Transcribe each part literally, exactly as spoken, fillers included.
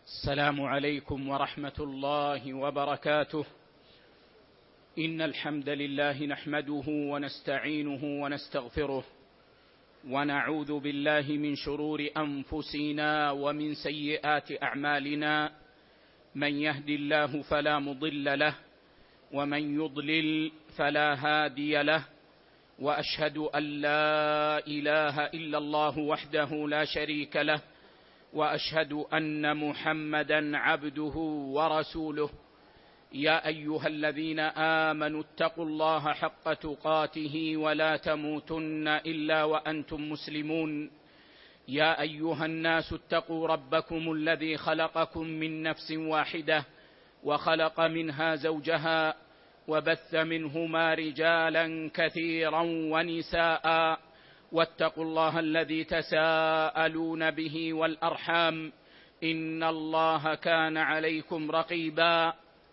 السلام عليكم ورحمة الله وبركاته. إن الحمد لله نحمده ونستعينه ونستغفره، ونعوذ بالله من شرور أنفسنا ومن سيئات أعمالنا. من يهد الله فلا مضل له، ومن يضلل فلا هادي له، وأشهد أن لا إله إلا الله وحده لا شريك له، وأشهد أن محمدًا عبده ورسوله. يا أيها الذين آمنوا اتقوا الله حق تقاته ولا تموتن إلا وأنتم مسلمون. يا أيها الناس اتقوا ربكم الذي خلقكم من نفس واحدة، وخلق منها زوجها، وبث منهما رجالا كثيرا ونساء، واتقوا الله الذي تساءلون به والأرحام، إن الله كان عليكم رقيبا.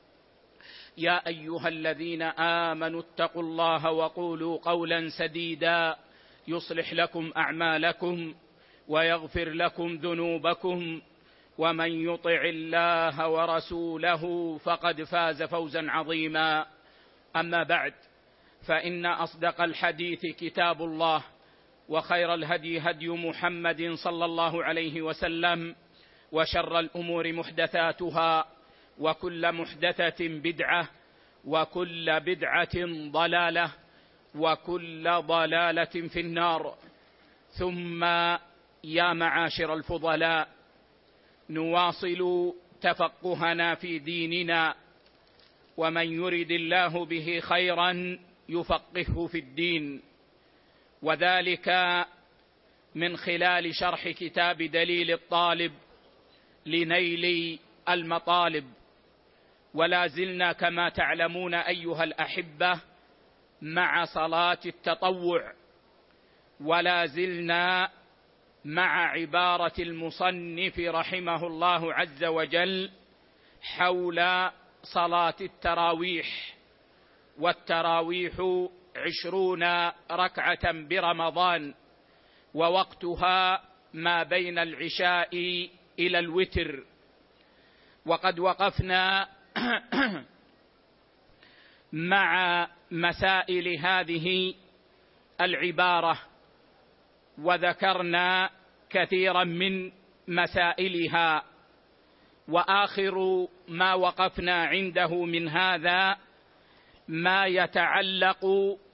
يا أيها الذين آمنوا اتقوا الله وقولوا قولا سديدا يصلح لكم أعمالكم ويغفر لكم ذنوبكم، ومن يطع الله ورسوله فقد فاز فوزا عظيما. أما بعد، فإن أصدق الحديث كتاب الله، وخير الهدي هدي محمد صلى الله عليه وسلم، وشر الأمور محدثاتها، وكل محدثة بدعة، وكل بدعة ضلالة، وكل ضلالة في النار. ثم يا معاشر الفضلاء، نواصل تفقهنا في ديننا، ومن يرد الله به خيرا يفقهه في الدين، وذلك من خلال شرح كتاب دليل الطالب لنيل المطالب. ولا زلنا كما تعلمون أيها الأحبة مع صلاة التطوع، ولا زلنا مع عبارة المصنف رحمه الله عز وجل حول صلاة التراويح. والتراويح عشرون ركعة برمضان، ووقتها ما بين العشاء إلى الوتر. وقد وقفنا مع مسائل هذه العبارة، وذكرنا كثيرا من مسائلها، وآخر ما وقفنا عنده من هذا ما يتعلق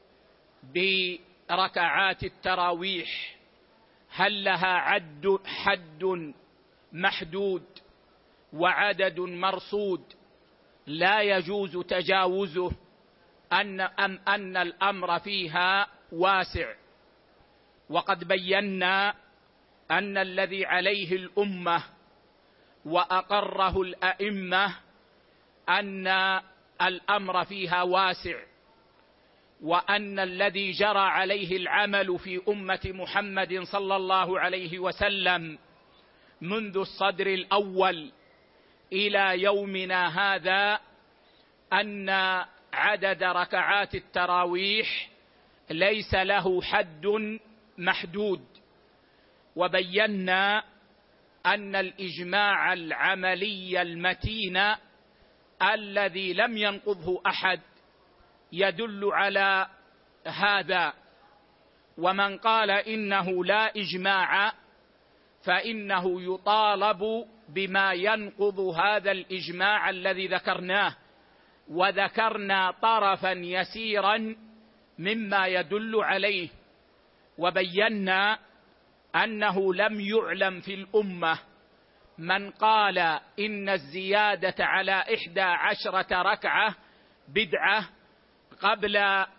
بركعات التراويح. هل لها عد حد محدود وعدد مرصود لا يجوز تجاوزه، أن أم أن الأمر فيها واسع؟ وقد بينا أن الذي عليه الأمة وأقره الأئمة أن الأمر فيها واسع، وأن الذي جرى عليه العمل في أمة محمد صلى الله عليه وسلم منذ الصدر الأول إلى يومنا هذا أن عدد ركعات التراويح ليس له حد محدود. وبينا أن الإجماع العملي المتين الذي لم ينقضه أحد يدل على هذا. ومن قال إنه لا إجماع فإنه يطالب بما ينقض هذا الإجماع الذي ذكرناه، وذكرنا طرفا يسيرا مما يدل عليه. وبينا أنه لم يعلم في الأمة من قال إن الزيادة على إحدى عشرة ركعة بدعة قبل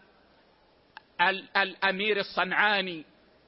الأمير الصنعاني،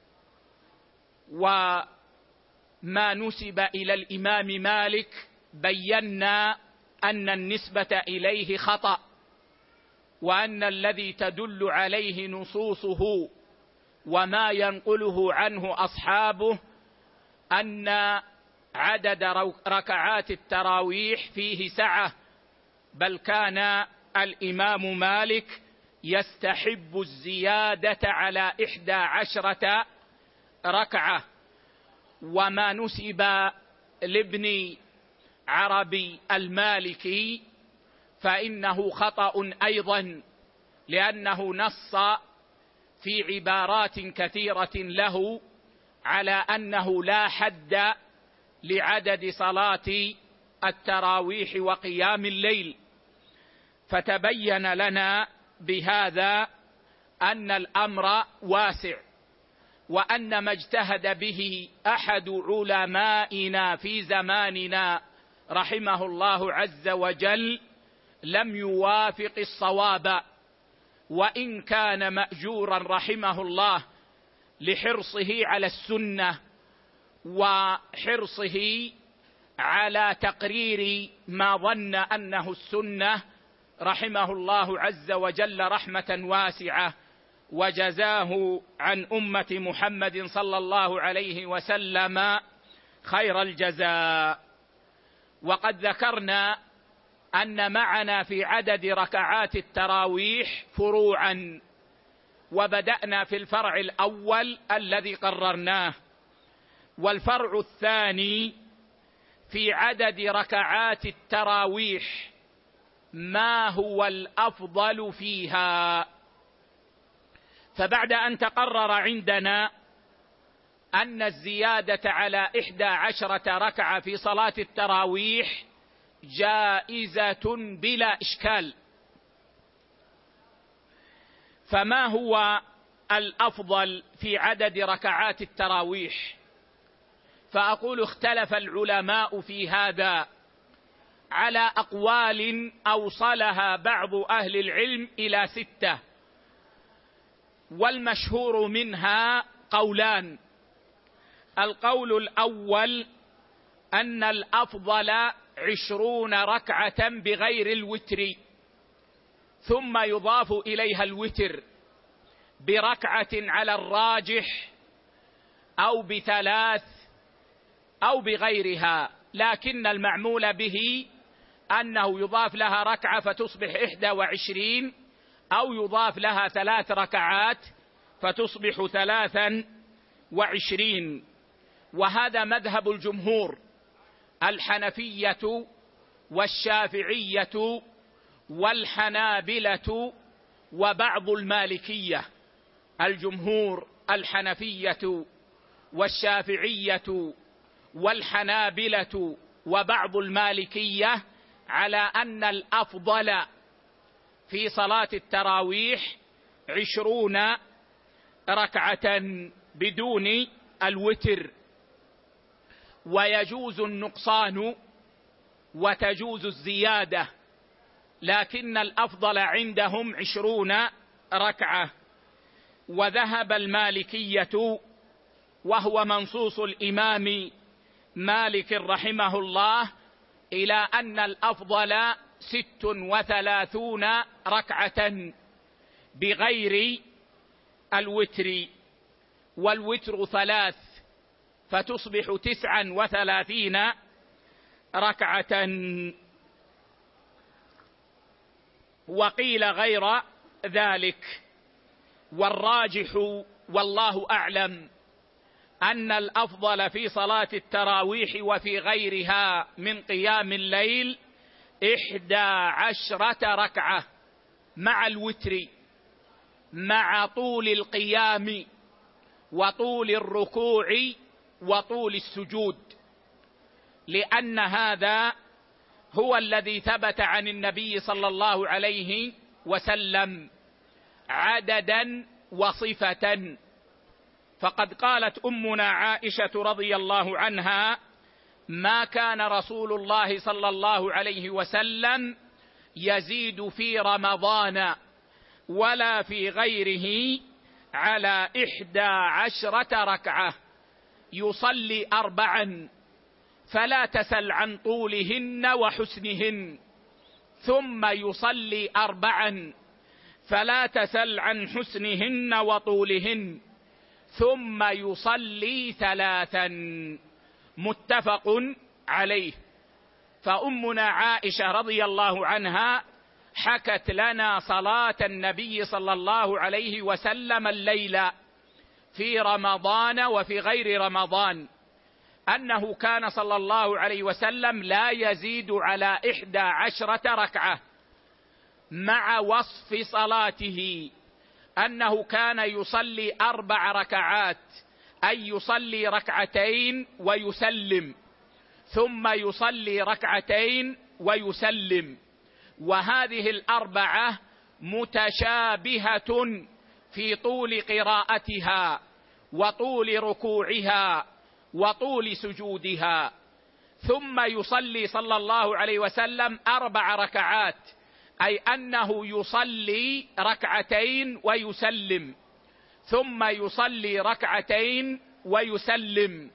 وما نسب إلى الإمام مالك بينا أن النسبة إليه خطأ، وأن الذي تدل عليه نصوصه وما ينقله عنه أصحابه أن عدد ركعات التراويح فيه سعة، بل كان الإمام مالك يستحب الزيادة على إحدى عشرة ركعة. وما نسب لابن عربي المالكي فإنه خطأ أيضا، لأنه نص في عبارات كثيرة له على أنه لا حد لعدد صلاة التراويح وقيام الليل، فتبين لنا بهذا أن الأمر واسع، وأن ما اجتهد به أحد علمائنا في زماننا رحمه الله عز وجل لم يوافق الصواب، وإن كان مأجورا رحمه الله لحرصه على السنة وحرصه على تقرير ما ظن أنه السنة، رحمه الله عز وجل رحمة واسعة، وجزاه عن أمة محمد صلى الله عليه وسلم خير الجزاء. وقد ذكرنا أن معنا في عدد ركعات التراويح فروعا، وبدأنا في الفرع الأول الذي قررناه، والفرع الثاني في عدد ركعات التراويح ما هو الأفضل فيها. فبعد أن تقرر عندنا أن الزيادة على إحدى عشرة ركعة في صلاة التراويح جائزة بلا إشكال، فما هو الأفضل في عدد ركعات التراويح؟ فأقول اختلف العلماء في هذا على أقوال أوصلها بعض أهل العلم إلى ستة، والمشهور منها قولان. القول الأول أن الأفضل عشرون ركعة بغير الوتر، ثم يضاف إليها الوتر بركعة على الراجح أو بثلاث أو بغيرها، لكن المعمول به أنه يضاف لها ركعة فتصبح إحدى وعشرين، أو يضاف لها ثلاث ركعات فتصبح ثلاثا وعشرين. وهذا مذهب الجمهور، الحنفية والشافعية والحنابلة وبعض المالكية. الجمهور الحنفية والشافعية والحنابلة وبعض المالكية على أن الأفضل في صلاة التراويح عشرون ركعة بدون الوتر، ويجوز النقصان وتجوز الزيادة، لكن الأفضل عندهم عشرون ركعة. وذهب المالكية، وهو منصوص الإمام مالك رحمه الله، إلى أن الأفضل ست وثلاثون ركعة بغير الوتر، والوتر ثلاث فتصبح تسعا وثلاثين ركعة. وقيل غير ذلك، والراجح والله أعلم أن الأفضل في صلاة التراويح وفي غيرها من قيام الليل إحدى عشرة ركعة مع الوتر، مع طول القيام وطول الركوع وطول السجود، لأن هذا هو الذي ثبت عن النبي صلى الله عليه وسلم عددا وصفة. فقد قالت أمنا عائشة رضي الله عنها: ما كان رسول الله صلى الله عليه وسلم يزيد في رمضان ولا في غيره على إحدى عشرة ركعة، يصلي أربعا فلا تسل عن طولهن وحسنهن، ثم يصلي أربعا فلا تسل عن حسنهن وطولهن، ثم يصلي ثلاثا. متفق عليه. فأمنا عائشة رضي الله عنها حكت لنا صلاة النبي صلى الله عليه وسلم الليلة في رمضان وفي غير رمضان، أنه كان صلى الله عليه وسلم لا يزيد على إحدى عشرة ركعة، مع وصف صلاته أنه كان يصلي أربع ركعات، أي يصلي ركعتين ويسلم، ثم يصلي ركعتين ويسلم. وهذه الأربعة متشابهة في طول قراءتها وطول ركوعها وطول سجودها. ثم يصلي صلى الله عليه وسلم أربع ركعات، أي أنه يصلي ركعتين ويسلم، ثم يصلي ركعتين ويسلم.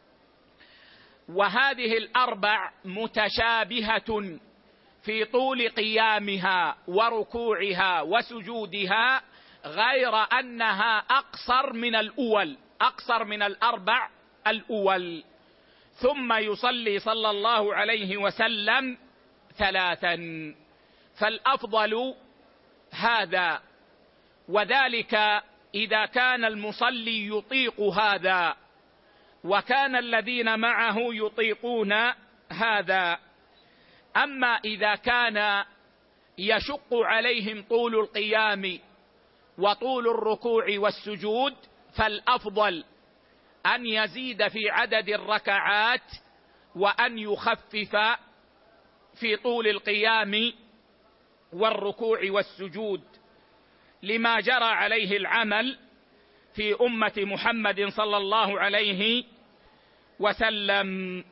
وهذه الأربع متشابهة في طول قيامها وركوعها وسجودها، غير أنها أقصر من الأول، أقصر من الأربع الأول. ثم يصلي صلى الله عليه وسلم ثلاثا، فالأفضل هذا، وذلك إذا كان المصلي يطيق هذا وكان الذين معه يطيقون هذا. أما إذا كان يشق عليهم طول القيام وطول الركوع والسجود، فالأفضل أن يزيد في عدد الركعات وأن يخفف في طول القيام والركوع والسجود، لما جرى عليه العمل في أمة محمد صلى الله عليه وسلم.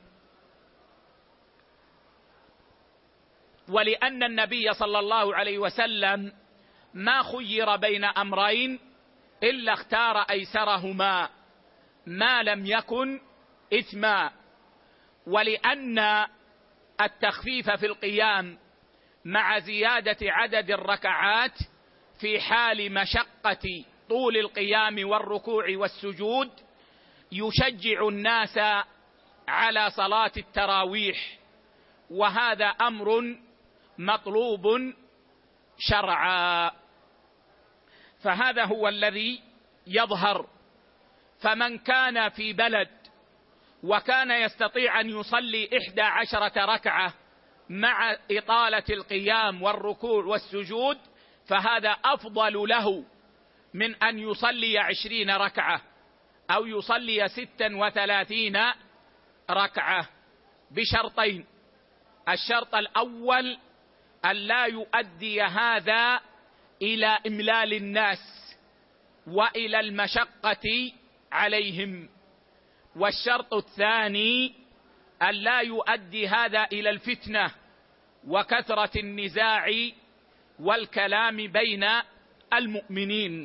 ولأن النبي صلى الله عليه وسلم ما خير بين أمرين إلا اختار أيسرهما ما لم يكن إثما. ولأن التخفيف في القيام مع زيادة عدد الركعات في حال مشقة طول القيام والركوع والسجود يشجع الناس على صلاة التراويح، وهذا أمر مطلوب شرعا. فهذا هو الذي يظهر. فمن كان في بلد وكان يستطيع أن يصلي إحدى عشرة ركعة مع إطالة القيام والركوع والسجود، فهذا أفضل له من أن يصلي عشرين ركعة أو يصلي ستا وثلاثين ركعة، بشرطين: الشرط الأول أن لا يؤدي هذا إلى إملال الناس وإلى المشقة عليهم، والشرط الثاني أن لا يؤدي هذا إلى الفتنة وكثرة النزاع والكلام بين المؤمنين.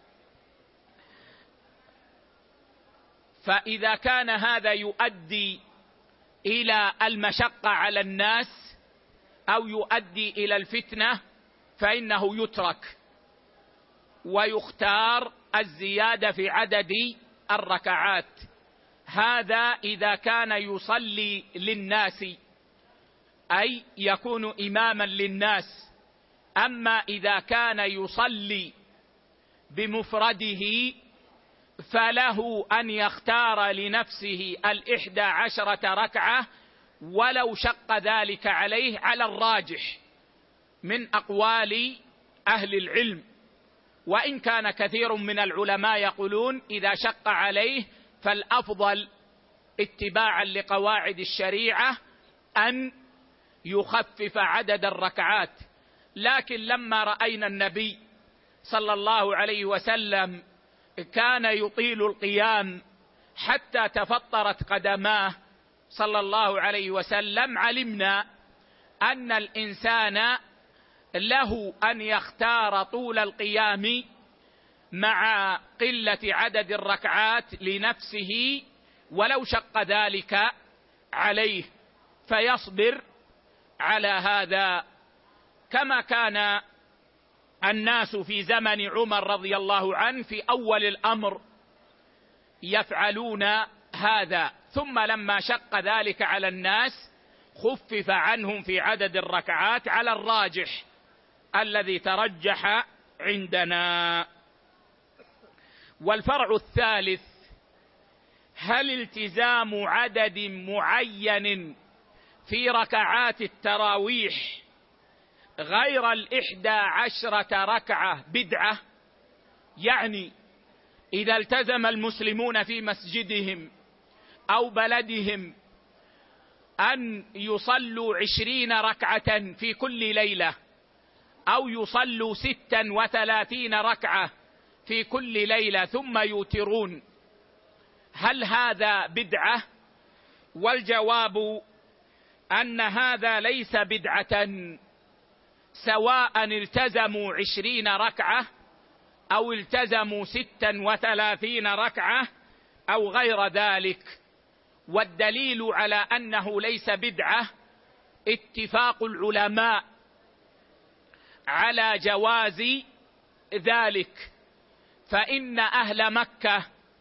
فإذا كان هذا يؤدي إلى المشقة على الناس أو يؤدي إلى الفتنة فإنه يترك، ويختار الزيادة في عدد الركعات. هذا إذا كان يصلي للناس، أي يكون إماما للناس. أما إذا كان يصلي بمفرده فله أن يختار لنفسه الإحدى عشرة ركعة ولو شق ذلك عليه، على الراجح من أقوال أهل العلم. وإن كان كثير من العلماء يقولون إذا شق عليه فالأفضل اتباعا لقواعد الشريعة أن يخفف عدد الركعات. لكن لما رأينا النبي صلى الله عليه وسلم كان يطيل القيام حتى تفطرت قدماه صلى الله عليه وسلم، علمنا أن الإنسان له أن يختار طول القيام مع قلة عدد الركعات لنفسه ولو شق ذلك عليه، فيصبر على هذا، كما كان الناس في زمن عمر رضي الله عنه في أول الأمر يفعلون هذا، ثم لما شق ذلك على الناس خفف عنهم في عدد الركعات على الراجح الذي ترجح عندنا. والفرع الثالث: هل التزام عدد معين في ركعات التراويح غير الإحدى عشرة ركعة بدعة؟ يعني إذا التزم المسلمون في مسجدهم أو بلدهم أن يصلوا عشرين ركعة في كل ليلة، أو يصلوا ستا وثلاثين ركعة في كل ليلة ثم يوترون، هل هذا بدعة؟ والجواب أن هذا ليس بدعة، سواء التزموا عشرين ركعة أو التزموا ستا وثلاثين ركعة أو غير ذلك. والدليل على أنه ليس بدعة اتفاق العلماء على جواز ذلك، فإن أهل مكة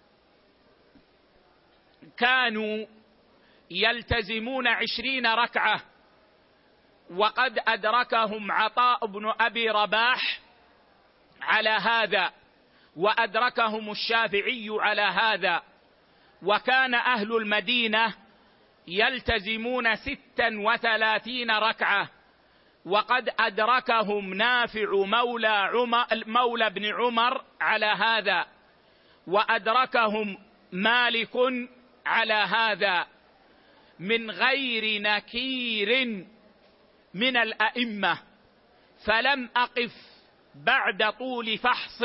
كانوا يلتزمون عشرين ركعة، وقد أدركهم عطاء بن أبي رباح على هذا، وأدركهم الشافعي على هذا، وكان أهل المدينة يلتزمون ستا وثلاثين ركعة، وقد أدركهم نافع مولى, عمر مولى بن عمر على هذا، وأدركهم مالك على هذا، من غير نكير من الأئمة. فلم أقف بعد طول فحص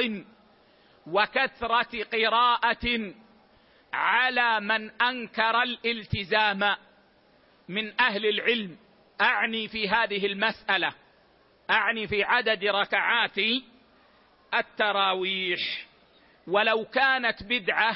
وكثرة قراءة على من أنكر الالتزام من أهل العلم، أعني في هذه المسألة، أعني في عدد ركعات التراويح. ولو كانت بدعة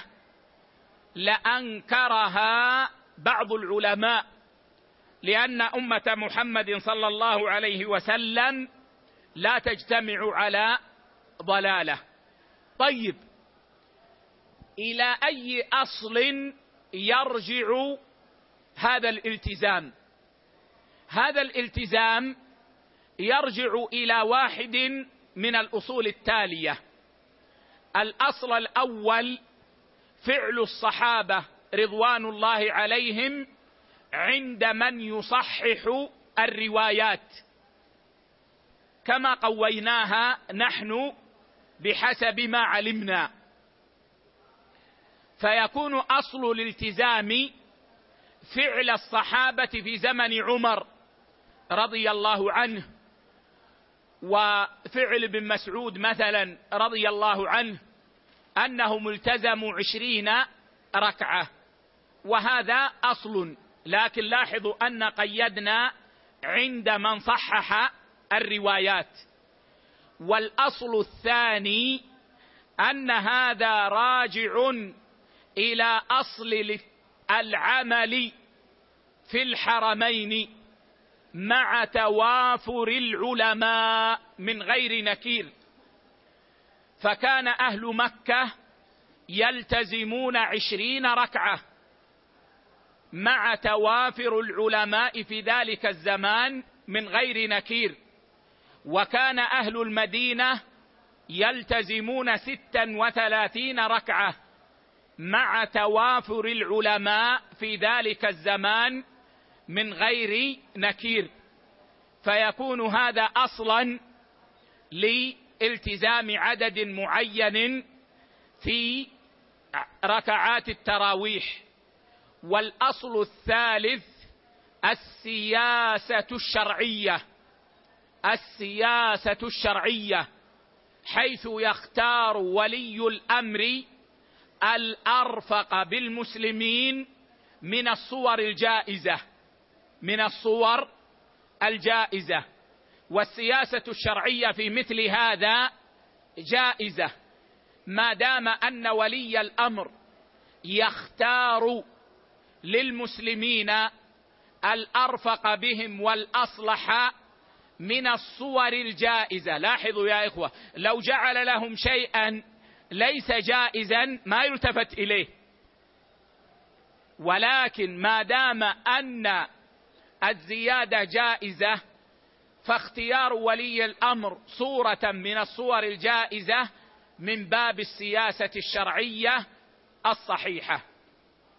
لأنكرها بعض العلماء، لأن أمة محمد صلى الله عليه وسلم لا تجتمع على ضلالة. طيب، إلى أي أصل يرجع هذا الالتزام؟ هذا الالتزام يرجع إلى واحد من الأصول التالية. الأصل الأول فعل الصحابة رضوان الله عليهم عند من يصحح الروايات، كما قويناها نحن بحسب ما علمنا. فيكون أصل الالتزام فعل الصحابة في زمن عمر رضي الله عنه، وفعل ابن مسعود مثلا رضي الله عنه، أنهم التزموا عشرين ركعة، وهذا أصل. لكن لاحظوا أن قيدنا عند من صحح الروايات. والأصل الثاني أن هذا راجع إلى أصل العمل في الحرمين مع توافر العلماء من غير نكير. فكان أهل مكة يلتزمون عشرين ركعة مع توافر العلماء في ذلك الزمان من غير نكير، وكان أهل المدينة يلتزمون ستا وثلاثين ركعة مع توافر العلماء في ذلك الزمان من غير نكير. فيكون هذا أصلا لالتزام عدد معين في ركعات التراويح. والأصل الثالث السياسة الشرعية، السياسة الشرعية حيث يختار ولي الأمر الأرفق بالمسلمين من الصور الجائزة، من الصور الجائزة. والسياسة الشرعية في مثل هذا جائزة ما دام أن ولي الأمر يختار للمسلمين الأرفق بهم والأصلح من الصور الجائزة. لاحظوا يا إخوة، لو جعل لهم شيئا ليس جائزا ما يلتفت إليه، ولكن ما دام أن الزيادة جائزة فاختيار ولي الأمر صورة من الصور الجائزة من باب السياسة الشرعية الصحيحة.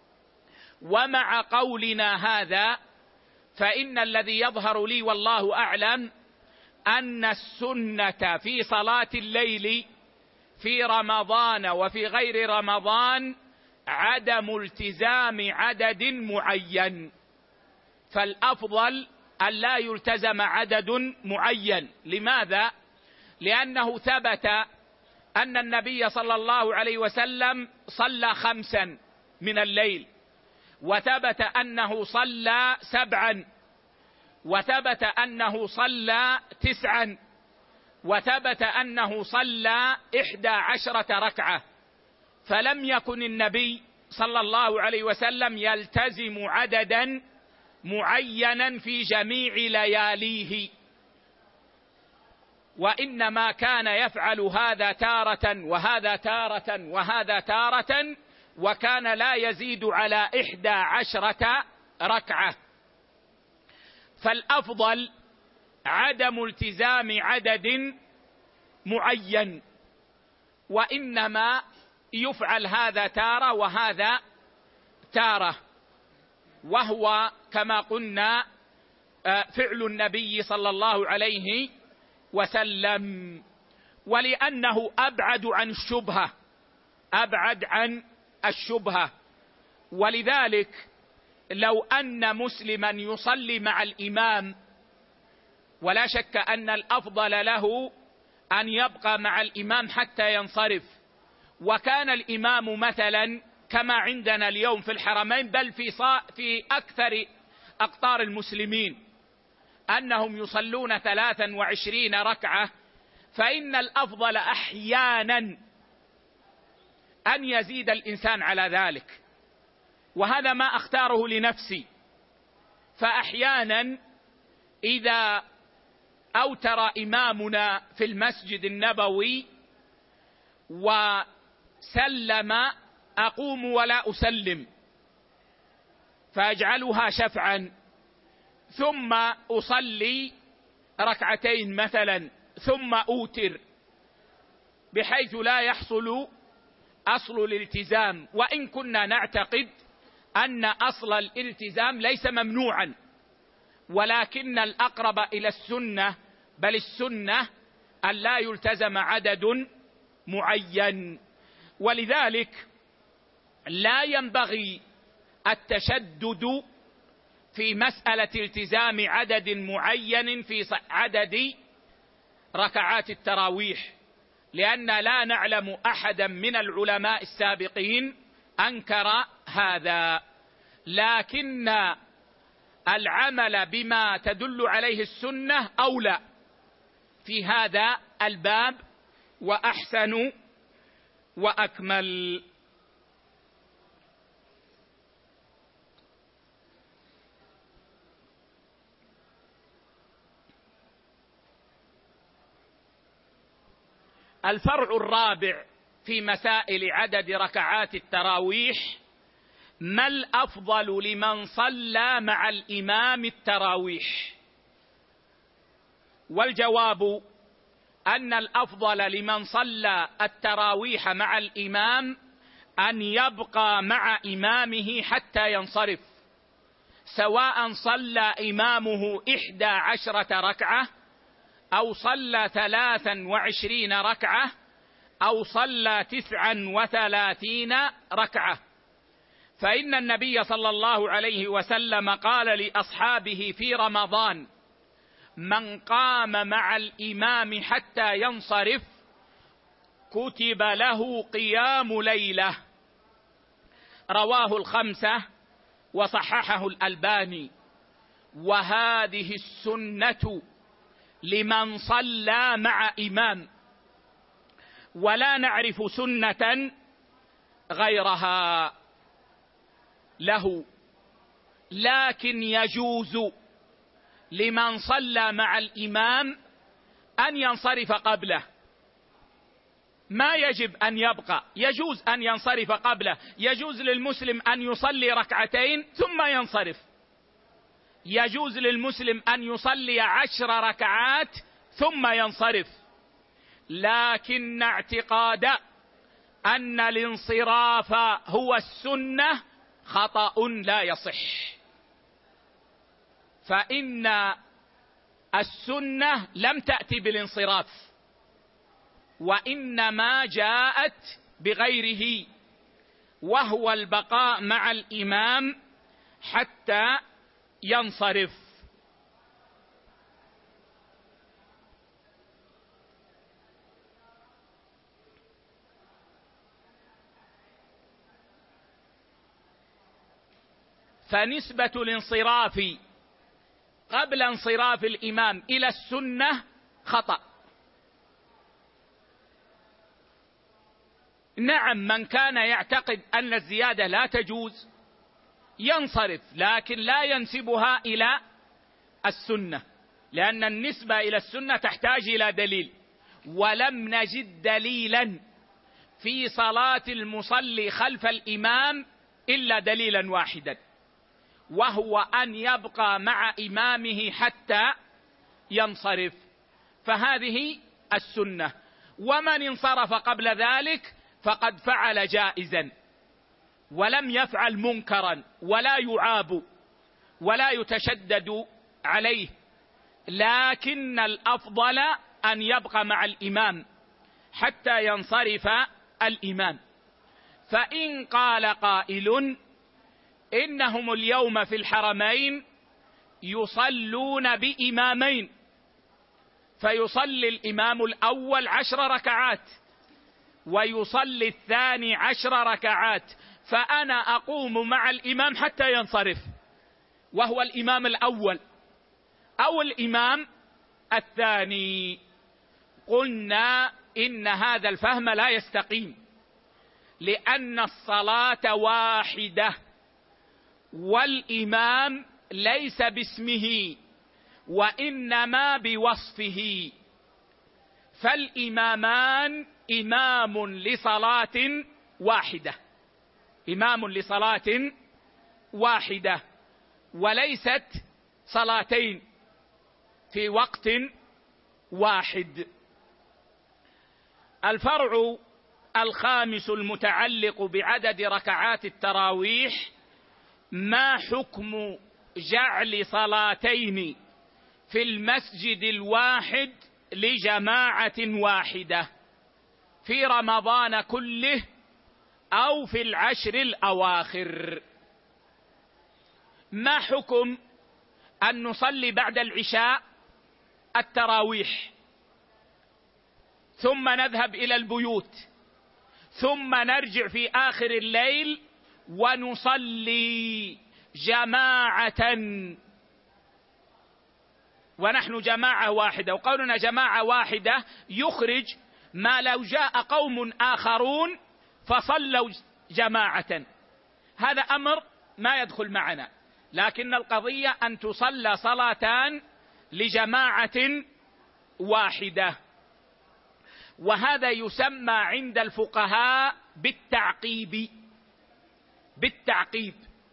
ومع قولنا هذا فإن الذي يظهر لي والله أعلم أن السنة في صلاة الليل في رمضان وفي غير رمضان عدم التزام عدد معين، فالأفضل أن لا يلتزم عدد معين. لماذا؟ لأنه ثبت أن النبي صلى الله عليه وسلم صلى خمسا من الليل، وثبت أنه صلى سبعا، وثبت أنه صلى تسعا، وثبت أنه صلى إحدى عشرة ركعة، فلم يكن النبي صلى الله عليه وسلم يلتزم عددا معينا في جميع لياليه، وإنما كان يفعل هذا تارة وهذا تارة وهذا تارة، وكان لا يزيد على إحدى عشرة ركعة. فالأفضل عدم التزام عدد معين، وإنما يفعل هذا تارة وهذا تارة، وهو كما قلنا فعل النبي صلى الله عليه وسلم، ولأنه أبعد عن الشبهة، أبعد عن الشبهة. ولذلك لو أن مسلما يصلي مع الإمام، ولا شك أن الأفضل له أن يبقى مع الإمام حتى ينصرف، وكان الإمام مثلا كما عندنا اليوم في الحرمين بل في في أكثر أقطار المسلمين أنهم يصلون ثلاثا وعشرين ركعة، فإن الأفضل أحيانا أن يزيد الإنسان على ذلك، وهذا ما أختاره لنفسي. فأحيانا إذا أوتر إمامنا في المسجد النبوي وسلم أقوم ولا أسلم، فأجعلها شفعا، ثم أصلي ركعتين مثلا، ثم أوتر، بحيث لا يحصل أصل الالتزام. وإن كنا نعتقد أن أصل الالتزام ليس ممنوعا، ولكن الأقرب إلى السنة، بل السنة أن لا يلتزم عدد معين. ولذلك لا ينبغي التشدد في مسألة التزام عدد معين في عدد ركعات التراويح، لأن لا نعلم أحدا من العلماء السابقين أنكر هذا، لكن العمل بما تدل عليه السنة أولى في هذا الباب وأحسن وأكمل. الفرع الرابع في مسائل عدد ركعات التراويح: ما الأفضل لمن صلى مع الإمام التراويح؟ والجواب أن الأفضل لمن صلى التراويح مع الإمام أن يبقى مع إمامه حتى ينصرف، سواء صلى إمامه إحدى عشرة ركعة، أو صلى ثلاثا وعشرين ركعة، أو صلى تسعا وثلاثين ركعة. فإن النبي صلى الله عليه وسلم قال لأصحابه في رمضان: من قام مع الإمام حتى ينصرف كتب له قيام ليلة. رواه الخمسة وصححه الألباني. وهذه السنة لمن صلى مع إمام، ولا نعرف سنة غيرها له، لكن يجوز لمن صلى مع الإمام أن ينصرف قبله، ما يجب أن يبقى، يجوز أن ينصرف قبله. يجوز للمسلم أن يصلي ركعتين ثم ينصرف، يجوز للمسلم أن يصلي عشر ركعات ثم ينصرف، لكن اعتقاد أن الانصراف هو السنة خطأ لا يصح. فإن السنة لم تأتي بالانصراف، وإنما جاءت بغيره، وهو البقاء مع الإمام حتى ينصرف. فنسبة الانصراف قبل انصراف الإمام إلى السنة خطأ. نعم، من كان يعتقد أن الزيادة لا تجوز ينصرف، لكن لا ينسبها إلى السنة، لأن النسبة إلى السنة تحتاج إلى دليل، ولم نجد دليلا في صلاة المصلي خلف الإمام إلا دليلا واحدا، وهو أن يبقى مع إمامه حتى ينصرف، فهذه السنة. ومن انصرف قبل ذلك فقد فعل جائزا ولم يفعل منكرا، ولا يعاب ولا يتشدد عليه، لكن الأفضل أن يبقى مع الإمام حتى ينصرف الإمام. فإن قال قائل إنهم اليوم في الحرمين يصلون بإمامين، فيصلي الإمام الأول عشر ركعات ويصلي الثاني عشر ركعات، فأنا أقوم مع الإمام حتى ينصرف، وهو الإمام الأول أو الإمام الثاني، قلنا إن هذا الفهم لا يستقيم، لأن الصلاة واحدة والإمام ليس باسمه وإنما بوصفه، فالإمامان إمام لصلاة واحدة، إمام لصلاة واحدة، وليست صلاتين في وقت واحد. الفرع الخامس المتعلق بعدد ركعات التراويح: ما حكم جعل صلاتين في المسجد الواحد لجماعة واحدة في رمضان كله أو في العشر الأواخر؟ ما حكم أن نصلي بعد العشاء التراويح ثم نذهب إلى البيوت ثم نرجع في آخر الليل ونصلي جماعة ونحن جماعة واحدة؟ وقولنا جماعة واحدة يخرج ما لو جاء قوم آخرون فصلوا جماعة، هذا أمر ما يدخل معنا، لكن القضية أن تصلى صلاتان لجماعة واحدة، وهذا يسمى عند الفقهاء بالتعقيب بالتعقيب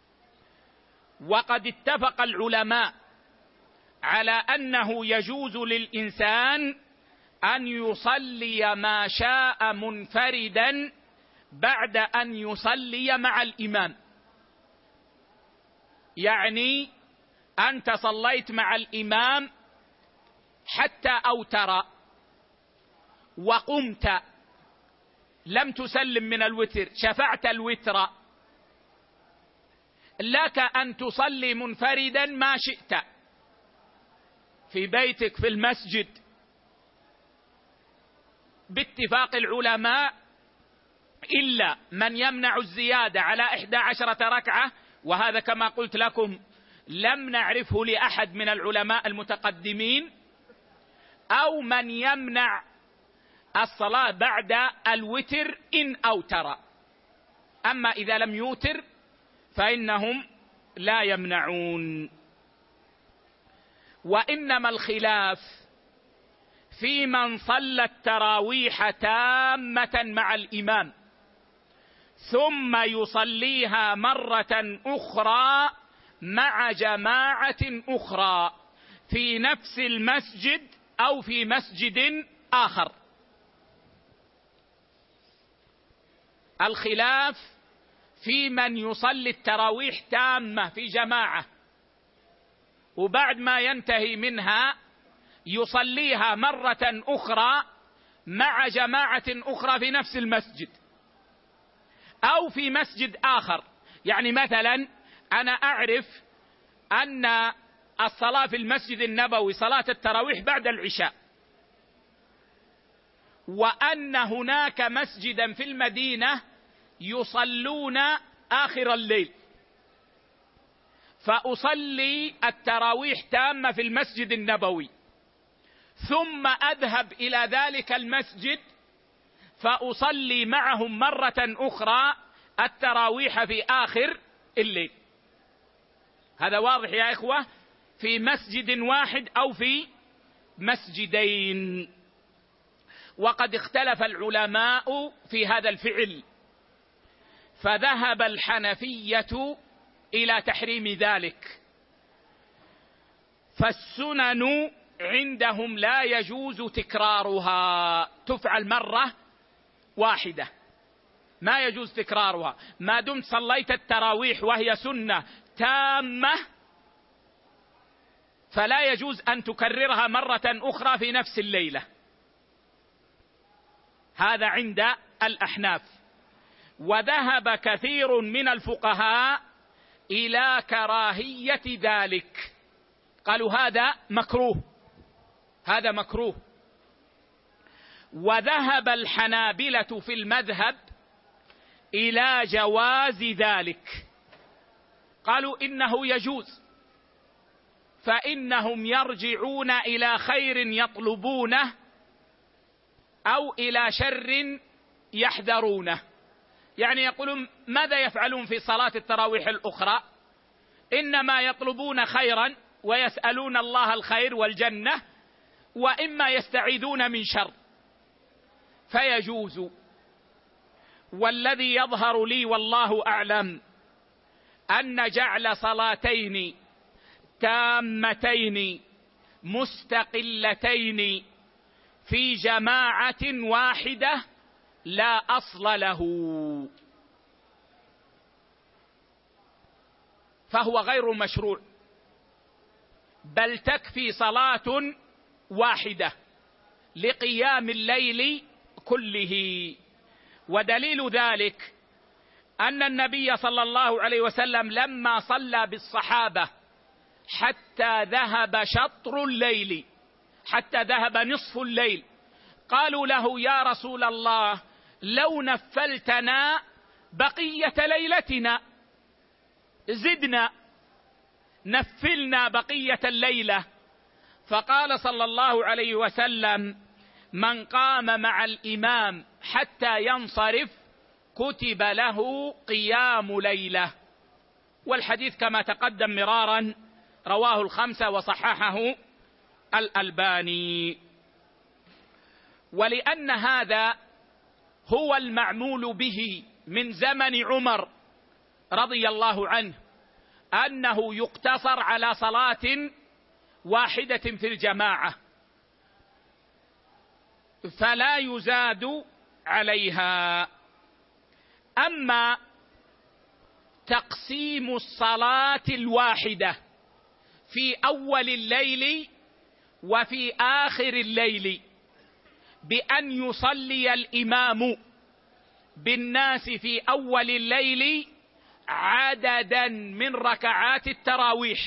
وقد اتفق العلماء على أنه يجوز للإنسان أن يصلي ما شاء منفردا بعد أن يصلي مع الإمام. يعني أنت صليت مع الإمام حتى أوتر وقمت لم تسلم من الوتر، شفعت الوتر، لك أن تصلي منفردا ما شئت في بيتك في المسجد باتفاق العلماء، إلا من يمنع الزيادة على إحدى عشرة ركعة، وهذا كما قلت لكم لم نعرفه لأحد من العلماء المتقدمين، أو من يمنع الصلاة بعد الوتر إن أوتر. أما إذا لم يوتر فإنهم لا يمنعون. وإنما الخلاف في من صلى التراويح تامة مع الإمام ثم يصليها مرة أخرى مع جماعة أخرى في نفس المسجد أو في مسجد آخر. الخلاف في من يصلي التراويح تامة في جماعة، وبعد ما ينتهي منها يصليها مرة أخرى مع جماعة أخرى في نفس المسجد أو في مسجد آخر. يعني مثلا أنا أعرف أن الصلاة في المسجد النبوي صلاة التراويح بعد العشاء، وأن هناك مسجدا في المدينة يصلون آخر الليل، فأصلي التراويح تامة في المسجد النبوي، ثم أذهب إلى ذلك المسجد فأصلي معهم مرة أخرى التراويح في آخر الليل. هذا واضح يا إخوة؟ في مسجد واحد أو في مسجدين. وقد اختلف العلماء في هذا الفعل، فذهب الحنفية إلى تحريم ذلك، فالسنن عندهم لا يجوز تكرارها، تفعل مرة واحدة، ما يجوز تكرارها. ما دمت صليت التراويح وهي سنة تامة فلا يجوز أن تكررها مرة أخرى في نفس الليلة. هذا عند الأحناف. وذهب كثير من الفقهاء إلى كراهية ذلك، قالوا هذا مكروه، هذا مكروه. وذهب الحنابلة في المذهب إلى جواز ذلك، قالوا إنه يجوز، فإنهم يرجعون إلى خير يطلبونه أو إلى شر يحذرونه. يعني يقولون ماذا يفعلون في صلاة التراويح الأخرى؟ إنما يطلبون خيرا ويسألون الله الخير والجنة، وإما يستعيذون من شر، فيجوز. والذي يظهر لي والله أعلم أن جعل صلاتين تامتين مستقلتين في جماعة واحدة لا أصل له، فهو غير مشروع، بل تكفي صلاة واحدة لقيام الليل كله. ودليل ذلك أن النبي صلى الله عليه وسلم لما صلى بالصحابة حتى ذهب شطر الليل، حتى ذهب نصف الليل، قالوا له يا رسول الله لو نفلتنا بقية ليلتنا، زدنا نفلنا بقية الليلة. فقال صلى الله عليه وسلم من قام مع الإمام حتى ينصرف كتب له قيام ليلة. والحديث كما تقدم مرارا رواه الخمسة وصححه الألباني. ولأن هذا هو المعمول به من زمن عمر رضي الله عنه، أنه يقتصر على صلاة واحدة في الجماعة فلا يزاد عليها. أما تقسيم الصلاة الواحدة في أول الليل وفي آخر الليل بأن يصلي الإمام بالناس في أول الليل عددا من ركعات التراويح،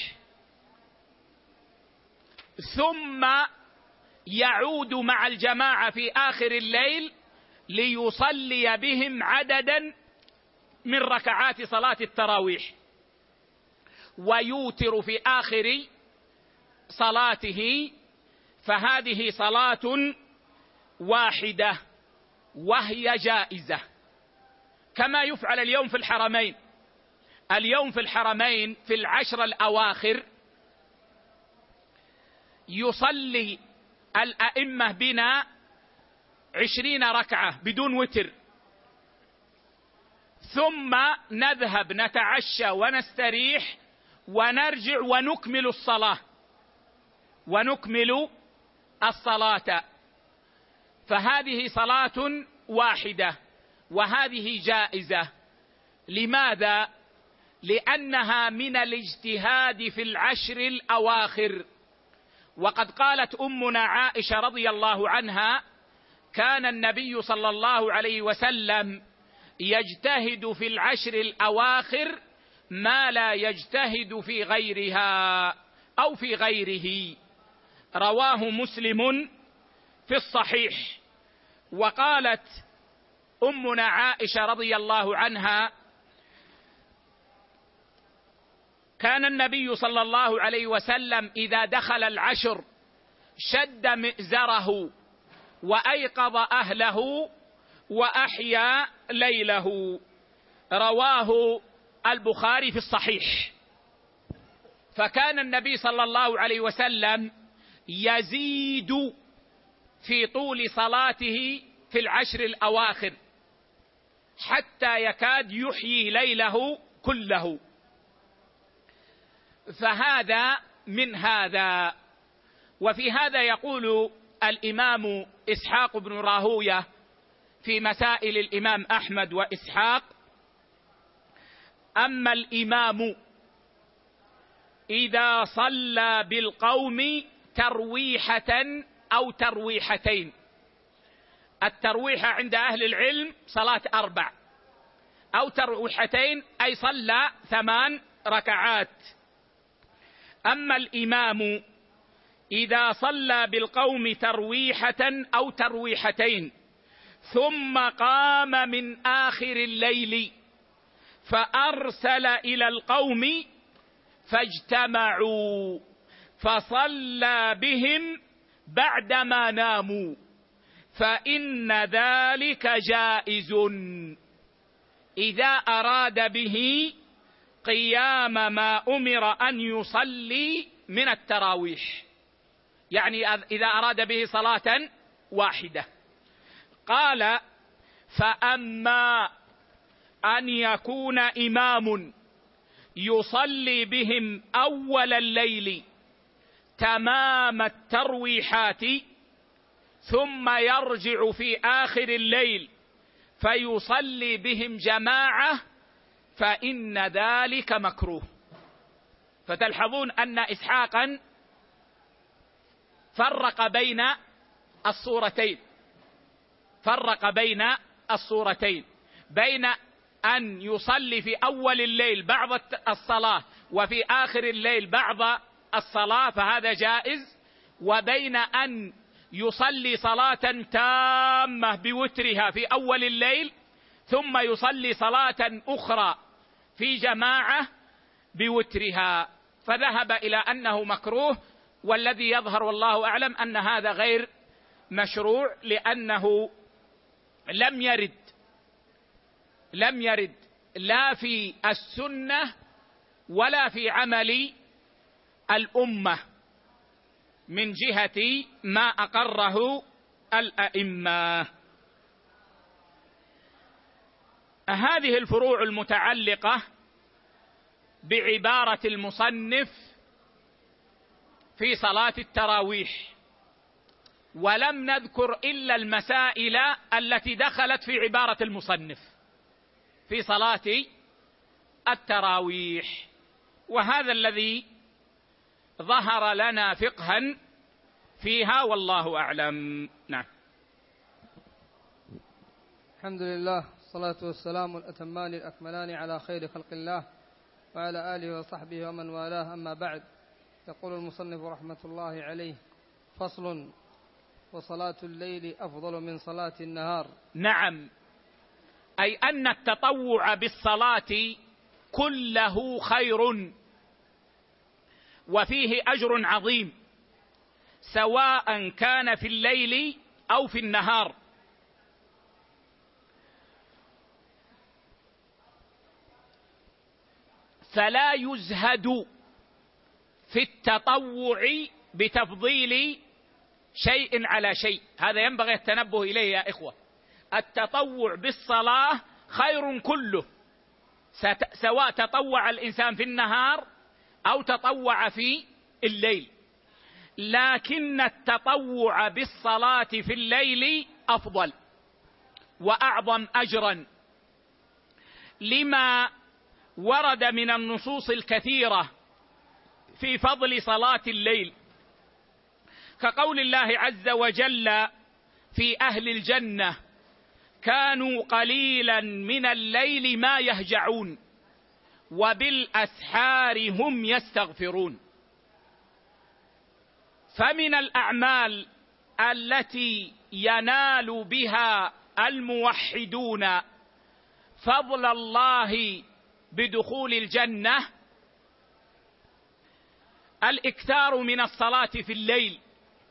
ثم يعود مع الجماعة في آخر الليل ليصلي بهم عددا من ركعات صلاة التراويح، ويوتر في آخر صلاته، فهذه صلاة واحدة وهي جائزة، كما يفعل اليوم في الحرمين. اليوم في الحرمين في العشر الأواخر يصلي الأئمة بنا عشرين ركعة بدون وتر، ثم نذهب نتعشى ونستريح ونرجع ونكمل الصلاة ونكمل الصلاة. فهذه صلاة واحدة وهذه جائزة. لماذا؟ لأنها من الاجتهاد في العشر الأواخر. وقد قالت أمنا عائشة رضي الله عنها: كان النبي صلى الله عليه وسلم يجتهد في العشر الأواخر ما لا يجتهد في غيرها أو في غيره. رواه مسلم في الصحيح. وقالت أمنا عائشة رضي الله عنها: كان النبي صلى الله عليه وسلم إذا دخل العشر شد مئزره وأيقظ أهله وأحيا ليله. رواه البخاري في الصحيح. فكان النبي صلى الله عليه وسلم يزيد في طول صلاته في العشر الأواخر حتى يكاد يحيي ليله كله. فهذا من هذا. وفي هذا يقول الإمام إسحاق بن راهوية في مسائل الإمام أحمد وإسحاق: أما الإمام إذا صلى بالقوم ترويحة أو ترويحتين. الترويحة عند أهل العلم صلاة أربع، أو ترويحتين أي صلى ثمان ركعات. أما الإمام إذا صلى بالقوم ترويحة أو ترويحتين ثم قام من آخر الليل فأرسل إلى القوم فاجتمعوا فصلى بهم بعدما ناموا فإن ذلك جائز إذا أراد به قيام ما أمر أن يصلي من التراويح، يعني إذا أراد به صلاة واحدة. قال: فأما أن يكون إمام يصلي بهم أول الليل تمام الترويحات ثم يرجع في آخر الليل فيصلي بهم جماعة فإن ذلك مكروه. فتلحظون أن إسحاقا فرق بين الصورتين فرق بين الصورتين بين أن يصلي في أول الليل بعض الصلاة وفي آخر الليل بعض الصلاة فهذا جائز، وبين أن يصلي صلاة تامة بوترها في أول الليل ثم يصلي صلاة أخرى في جماعة بوترها، فذهب إلى أنه مكروه. والذي يظهر والله أعلم أن هذا غير مشروع، لأنه لم يرد لم يرد لا في السنة ولا في عمل الأمة من جهة ما أقره الأئمة. هذه الفروع المتعلقة بعبارة المصنف في صلاة التراويح، ولم نذكر إلا المسائل التي دخلت في عبارة المصنف في صلاة التراويح، وهذا الذي ظهر لنا فقها فيها والله أعلم. نعم. الحمد لله، الصلاة والسلام الأتمان الأكملان على خير خلق الله وعلى آله وصحبه ومن والاه، أما بعد. يقول المصنف رحمة الله عليه: فصل: وصلاة الليل أفضل من صلاة النهار. نعم، أي أن التطوع بالصلاة كله خير وفيه أجر عظيم، سواء كان في الليل أو في النهار. فلا يزهد في التطوع بتفضيل شيء على شيء، هذا ينبغي التنبه إليه يا إخوة. التطوع بالصلاة خير كله، سواء تطوع الإنسان في النهار أو تطوع في الليل، لكن التطوع بالصلاة في الليل أفضل وأعظم أجرا، لما ورد من النصوص الكثيرة في فضل صلاة الليل، كقول الله عز وجل في أهل الجنة: كانوا قليلا من الليل ما يهجعون وبالأسحار هم يستغفرون. فمن الأعمال التي ينال بها الموحدون فضل الله بدخول الجنة الإكثار من الصلاة في الليل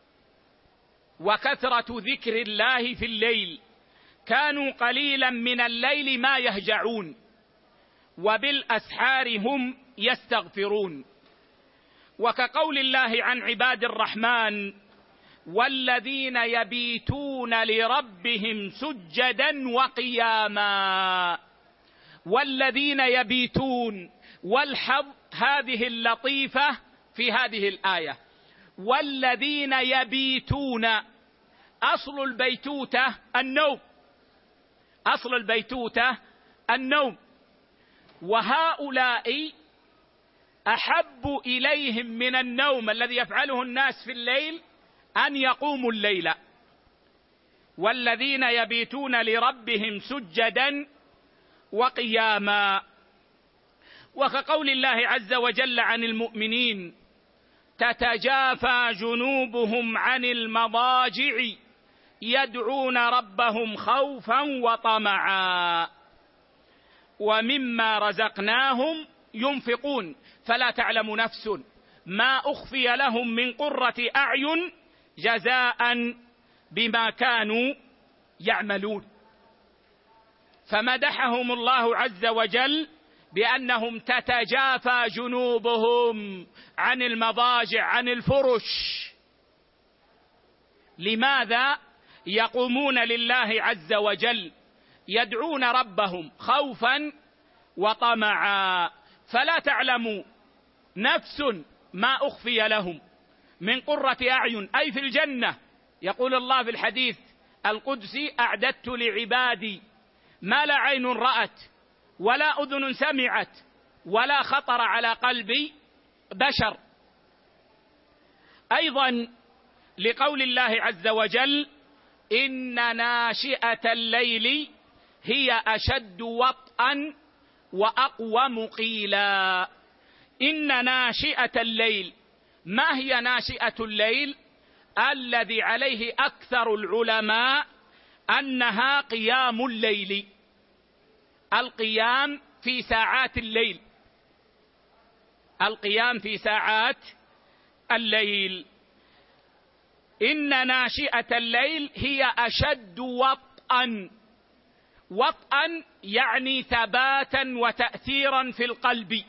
وكثرة ذكر الله في الليل. كانوا قليلا من الليل ما يهجعون وبالأسحار هم يستغفرون. وكقول الله عن عباد الرحمن: والذين يبيتون لربهم سجدا وقياما. والذين يبيتون، والحظ هذه اللطيفة في هذه الآية، والذين يبيتون، أصل البيتوتة النوم، أصل البيتوتة النوم، وهؤلاء أحب إليهم من النوم الذي يفعله الناس في الليل أن يقوموا الليل. والذين يبيتون لربهم سجدا وقياما. وكقول الله عز وجل عن المؤمنين: تتجافى جنوبهم عن المضاجع يدعون ربهم خوفا وطمعا ومما رزقناهم ينفقون فلا تعلم نفس ما أخفي لهم من قرة أعين جزاء بما كانوا يعملون. فمدحهم الله عز وجل بأنهم تتجافى جنوبهم عن المضاجع، عن الفرش. لماذا؟ يقومون لله عز وجل، يدعون ربهم خوفا وطمعا، فلا تعلم نفس ما أخفي لهم من قرة أعين، أي في الجنة. يقول الله في الحديث القدسي: أعددت لعبادي ما لا عين رأت ولا أذن سمعت ولا خطر على قلب بشر. أيضا لقول الله عز وجل: إن ناشئة الليل هي أشد وطئا وأقوم قيلا. إن ناشئة الليل، ما هي ناشئة الليل؟ الذي عليه أكثر العلماء أنها قيام الليل، القيام في ساعات الليل، القيام في ساعات الليل. إن ناشئة الليل هي أشد وطئا. وطئا يعني ثباتا وتأثيرا في القلب.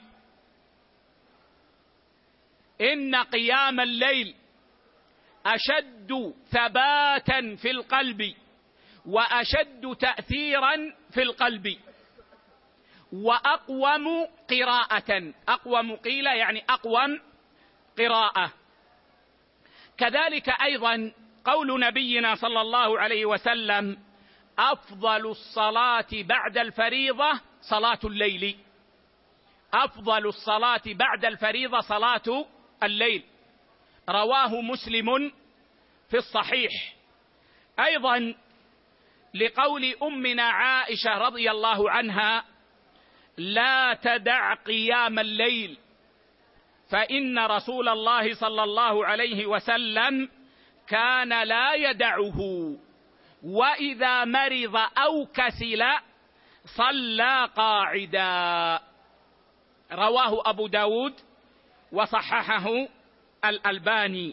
إن قيام الليل أشد ثباتا في القلب وأشد تأثيرا في القلب وأقوم قراءة. أقوم قيل يعني أقوم قراءة. كذلك أيضا قول نبينا صلى الله عليه وسلم: أفضل الصلاة بعد الفريضة صلاة الليل. أفضل الصلاة بعد الفريضة صلاة الليل، رواه مسلم في الصحيح. أيضا لقول أمنا عائشة رضي الله عنها: لا تدع قيام الليل فإن رسول الله صلى الله عليه وسلم كان لا يدعه، وإذا مرض أو كسل صلى قاعدا. رواه أبو داود وصححه الألباني.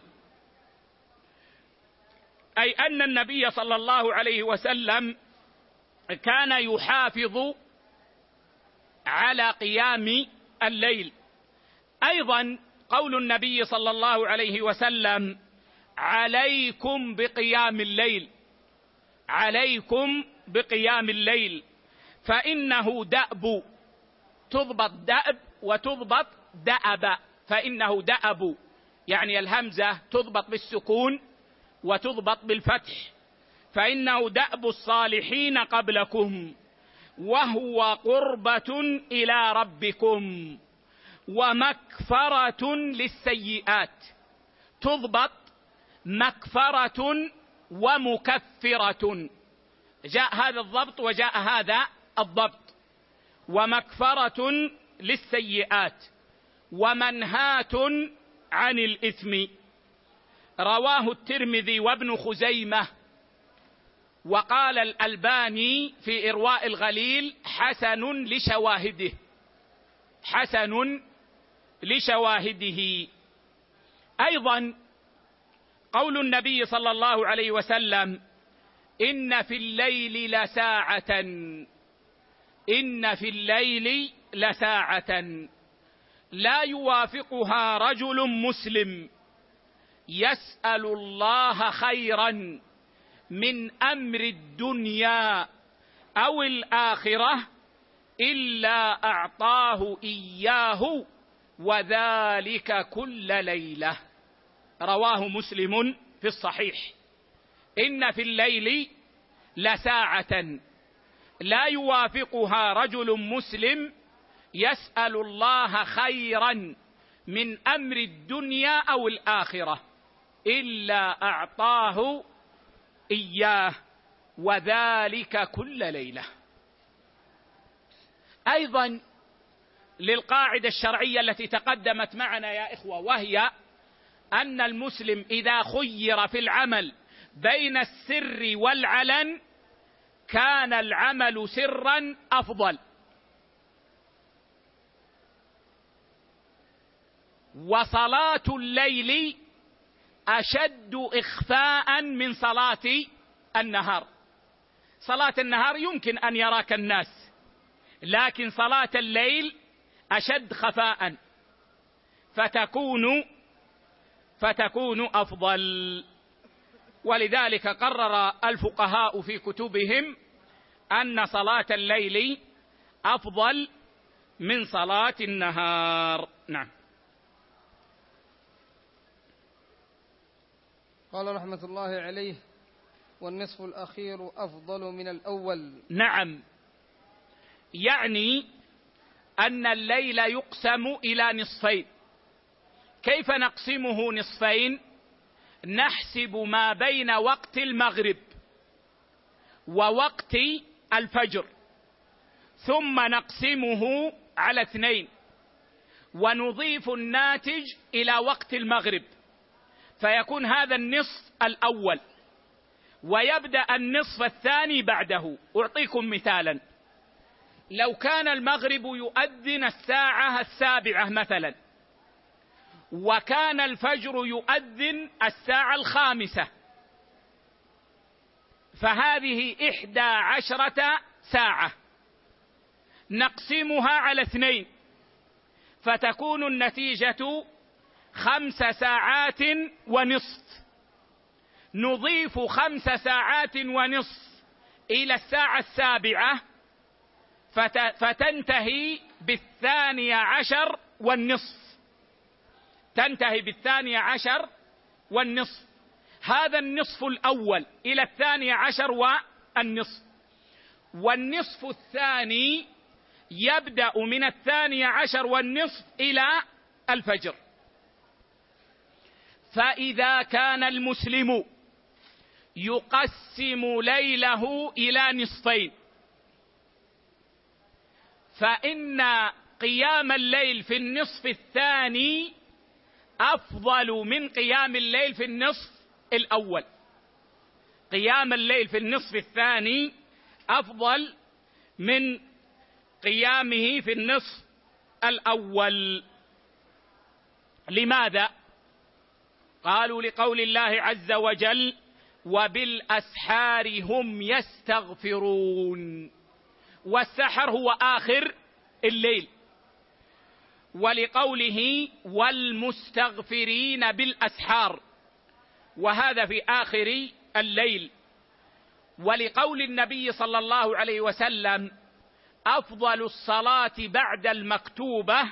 أي أن النبي صلى الله عليه وسلم كان يحافظ على قيام الليل. أيضا قول النبي صلى الله عليه وسلم: عليكم بقيام الليل، عليكم بقيام الليل فإنه دأب. تضبط دأب وتضبط دأب، فإنه دأب يعني الهمزة تضبط بالسكون وتضبط بالفتح. فإنه دأب الصالحين قبلكم وهو قربة إلى ربكم ومكفرة للسيئات. تضبط مكفرة ومكفرة، جاء هذا الضبط وجاء هذا الضبط. ومكفرة للسيئات ومنهاة عن الإثم. رواه الترمذي وابن خزيمة، وقال الألباني في إرواء الغليل حسن لشواهده، حسن لشواهده. أيضا قول النبي صلى الله عليه وسلم: إن في الليل لساعة، إن في الليل لساعة لا يوافقها رجل مسلم يسأل الله خيرا من أمر الدنيا أو الآخرة إلا أعطاه إياه، وذلك كل ليلة. رواه مسلم في الصحيح. إن في الليل لساعة لا يوافقها رجل مسلم يسأل الله خيرا من أمر الدنيا أو الآخرة إلا أعطاه إياه، وذلك كل ليلة. أيضا للقاعدة الشرعية التي تقدمت معنا يا إخوة، وهي أن المسلم إذا خير في العمل بين السر والعلن كان العمل سرا أفضل. وصلاة الليل أشد إخفاء من صلاة النهار. صلاة النهار يمكن أن يراك الناس، لكن صلاة الليل أشد خفاء، فتكون فتكون أفضل. ولذلك قرر الفقهاء في كتبهم أن صلاة الليل أفضل من صلاة النهار. نعم. قال رحمة الله عليه: والنصف الأخير أفضل من الأول. نعم، يعني أن الليل يقسم إلى نصفين. كيف نقسمه نصفين؟ نحسب ما بين وقت المغرب ووقت الفجر، ثم نقسمه على اثنين ونضيف الناتج إلى وقت المغرب، فيكون هذا النصف الأول، ويبدأ النصف الثاني بعده. أعطيكم مثالا: لو كان المغرب يؤذن الساعة السابعة مثلا، وكان الفجر يؤذن الساعة الخامسة، فهذه إحدى عشرة ساعة، نقسمها على اثنين فتكون النتيجة خمس ساعات ونصف. نضيف خمس ساعات ونصف إلى الساعة السابعة فتنتهي بالثانية عشر والنصف، تنتهي بالثانية عشر والنصف. هذا النصف الأول إلى الثانية عشر والنصف. والنصف الثاني يبدأ من الثانية عشر والنصف إلى الفجر. فإذا كان المسلم يقسم ليله إلى نصفين، فإن قيام الليل في النصف الثاني أفضل من قيام الليل في النصف الأول. قيام الليل في النصف الثاني أفضل من قيامه في النصف الأول. لماذا؟ قالوا لقول الله عز وجل: وبالأسحار هم يستغفرون. والسحر هو آخر الليل. ولقوله: والمستغفرين بالأسحار، وهذا في آخر الليل. ولقول النبي صلى الله عليه وسلم: أفضل الصلاة بعد المكتوبة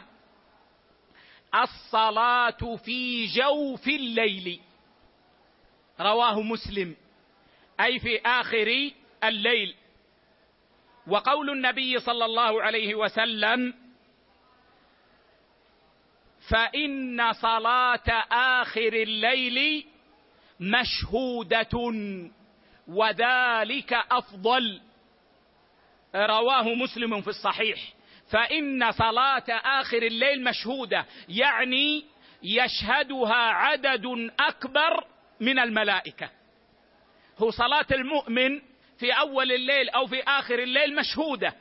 الصلاة في جوف الليل. رواه مسلم، أي في آخر الليل. وقول النبي صلى الله عليه وسلم: فإن صلاة آخر الليل مشهودة وذلك أفضل، رواه مسلم في الصحيح. فإن صلاة آخر الليل مشهودة، يعني يشهدها عدد أكبر من الملائكة. هو صلاة المؤمن في أول الليل أو في آخر الليل مشهودة،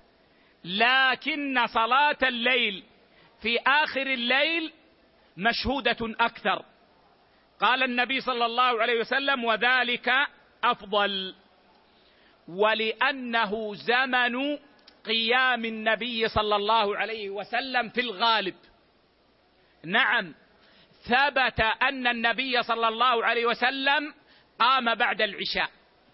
لكن صلاة الليل في آخر الليل مشهودة أكثر. قال النبي صلى الله عليه وسلم: وذلك أفضل، ولأنه زمن قيام النبي صلى الله عليه وسلم في الغالب. نعم، ثبت أن النبي صلى الله عليه وسلم قام بعد العشاء.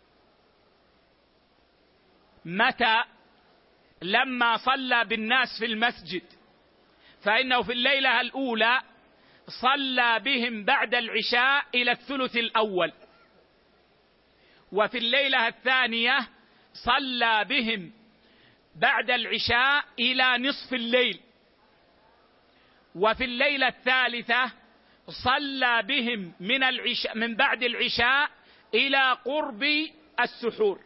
متى؟ لما صلى بالناس في المسجد، فإنه في الليلة الأولى صلى بهم بعد العشاء إلى الثلث الأول، وفي الليلة الثانية صلى بهم بعد العشاء إلى نصف الليل، وفي الليلة الثالثة صلى بهم من العشاء من بعد العشاء إلى قرب السحور.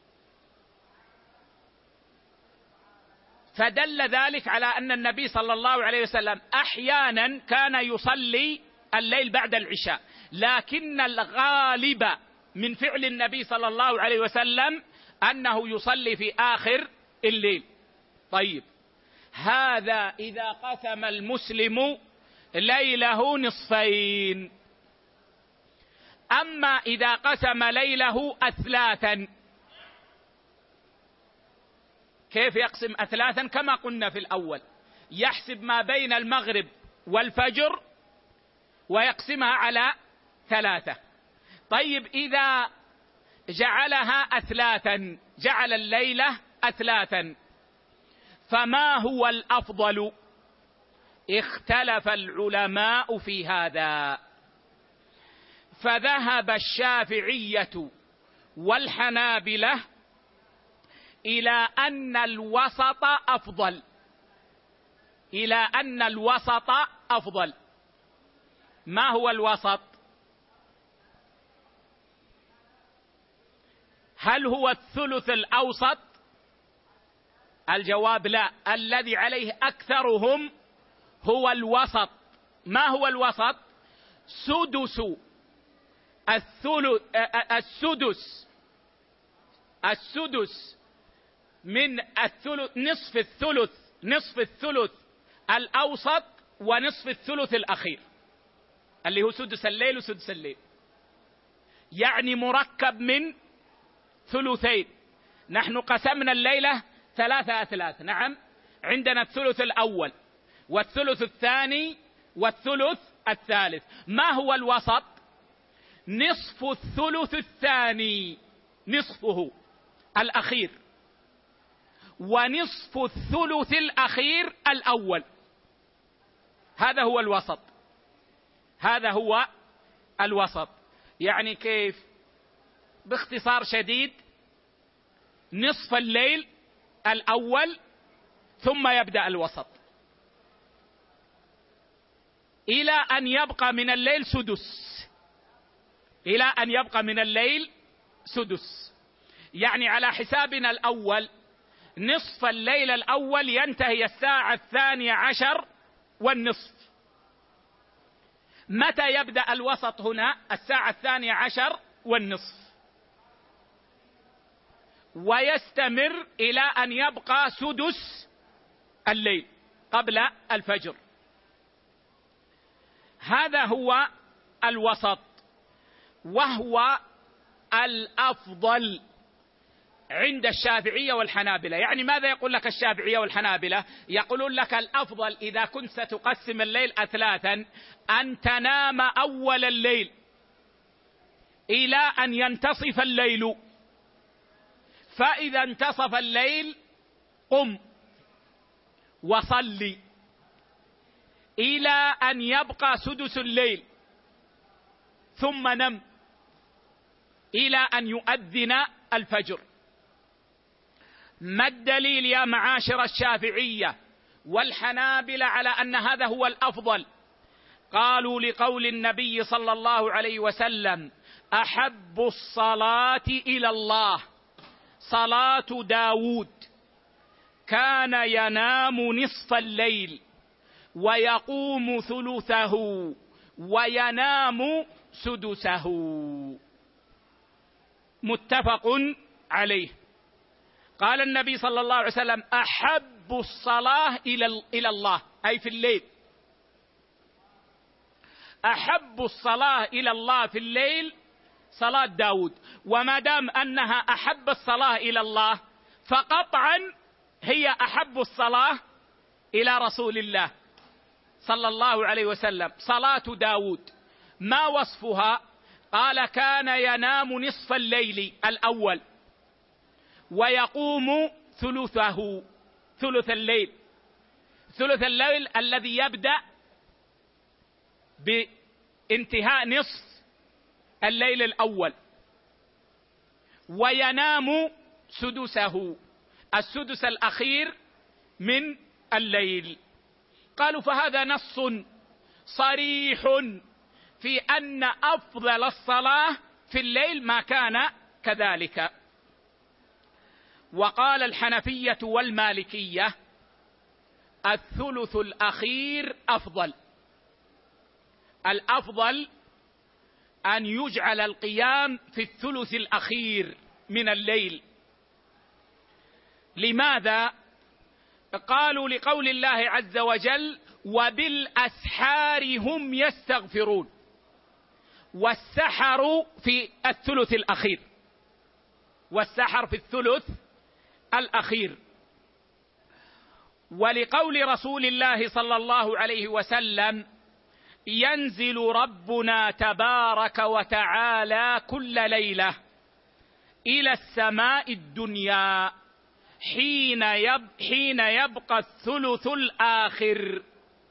فدل ذلك على أن النبي صلى الله عليه وسلم أحيانا كان يصلي الليل بعد العشاء، لكن الغالب من فعل النبي صلى الله عليه وسلم أنه يصلي في آخر الليل. طيب، هذا إذا قسم المسلم ليله نصفين. أما إذا قسم ليله أثلاثا، كيف يقسم أثلاثا؟ كما قلنا في الأول، يحسب ما بين المغرب والفجر ويقسمها على ثلاثة. طيب، إذا جعلها أثلاثا، جعل الليلة أثلاثا، فما هو الأفضل؟ اختلف العلماء في هذا، فذهب الشافعية والحنابلة إلى أن الوسط أفضل، إلى أن الوسط أفضل. ما هو الوسط؟ هل هو الثلث الأوسط؟ الجواب لا، الذي عليه أكثرهم هو الوسط. ما هو الوسط؟ سدس الثلث السدس السدس من الثلث، نصف الثلث نصف الثلث الأوسط ونصف الثلث الأخير، اللي هو سدس الليل وسدس الليل، يعني مركب من ثلثين. نحن قسمنا الليلة ثلاثة أثلاث. نعم، عندنا الثلث الأول والثلث الثاني والثلث الثالث. ما هو الوسط؟ نصف الثلث الثاني، نصفه الأخير، ونصف الثلث الأخير الأول. هذا هو الوسط، هذا هو الوسط. يعني كيف؟ باختصار شديد، نصف الليل الأول ثم يبدأ الوسط إلى أن يبقى من الليل سدس، إلى أن يبقى من الليل سدس. يعني على حسابنا الأول نصف الليل الأول ينتهي الساعة الثانية عشر والنصف. متى يبدأ الوسط هنا؟ الساعة الثانية عشر والنصف، ويستمر إلى أن يبقى سدس الليل قبل الفجر. هذا هو الوسط، وهو الأفضل عند الشافعية والحنابلة. يعني ماذا يقول لك الشافعية والحنابلة؟ يقولون لك الأفضل إذا كنت ستقسم الليل أثلاثا أن تنام أول الليل إلى أن ينتصف الليل، فإذا انتصف الليل قم وصلي إلى أن يبقى سدس الليل، ثم نم إلى أن يؤذن الفجر. ما الدليل يا معاشر الشافعية والحنابلة على أن هذا هو الأفضل؟ قالوا لقول النبي صلى الله عليه وسلم: أحب الصلاة إلى الله صلاة داود، كان ينام نصف الليل ويقوم ثلثه وينام سدسه. متفق عليه. قال النبي صلى الله عليه وسلم: أحب الصلاة إلى الله، أي في الليل. أحب الصلاة إلى الله في الليل صلاة داود، وما دام أنها أحب الصلاة إلى الله فقطعا هي أحب الصلاة إلى رسول الله صلى الله عليه وسلم. صلاة داود ما وصفها؟ قال: كان ينام نصف الليل الأول ويقوم ثلثه، ثلث الليل، ثلث الليل الذي يبدأ بانتهاء نصف الليل الأول، وينام سدسه، السدس الأخير من الليل. قالوا: فهذا نص صريح في أن أفضل الصلاة في الليل ما كان كذلك. وقال الحنفية والمالكية: الثلث الأخير أفضل. الأفضل أن يجعل القيام في الثلث الأخير من الليل. لماذا؟ قالوا: لقول الله عز وجل: وبالأسحار هم يستغفرون، والسحر في الثلث الأخير، والسحر في الثلث الأخير. ولقول رسول الله صلى الله عليه وسلم: ينزل ربنا تبارك وتعالى كل ليلة إلى السماء الدنيا حين يب حين يبقى الثلث الآخر،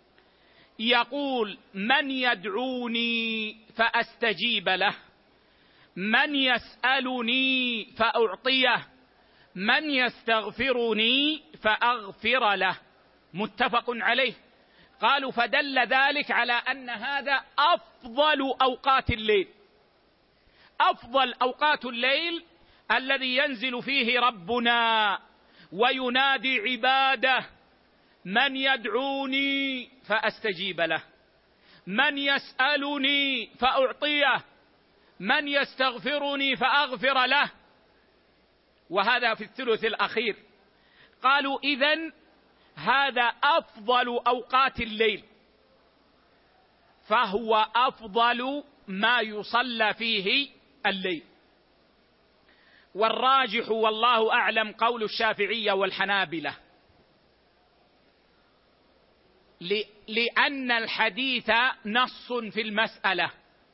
يقول: من يدعوني فأستجيب له، من يسألني فأعطيه، من يستغفرني فأغفر له. متفق عليه. قالوا: فدل ذلك على أن هذا أفضل أوقات الليل، أفضل أوقات الليل الذي ينزل فيه ربنا وينادي عباده: من يدعوني فأستجيب له، من يسألني فأعطيه، من يستغفرني فأغفر له. وهذا في الثلث الأخير. قالوا: إذن هذا أفضل أوقات الليل، فهو أفضل ما يصلى فيه الليل. والراجح والله أعلم قول الشافعية والحنابلة، لأن الحديث نص في المسألة،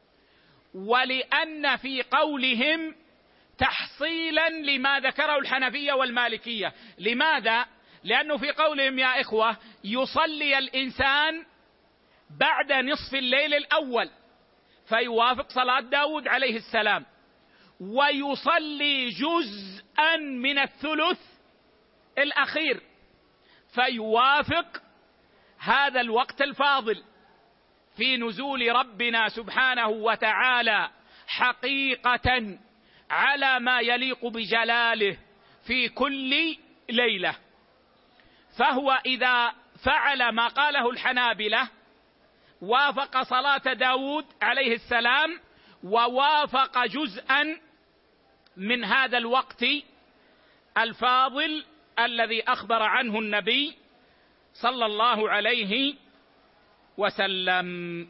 ولأن في قولهم تحصيلا لما ذكره الحنفية والمالكية. لماذا؟ لأنه في قولهم يا إخوة يصلي الإنسان بعد نصف الليل الأول فيوافق صلاة داود عليه السلام، ويصلي جزءا من الثلث الأخير فيوافق هذا الوقت الفاضل في نزول ربنا سبحانه وتعالى حقيقة على ما يليق بجلاله في كل ليلة. فهو إذا فعل ما قاله الحنابلة وافق صلاة داود عليه السلام ووافق جزءا من هذا الوقت الفاضل الذي أخبر عنه النبي صلى الله عليه وسلم.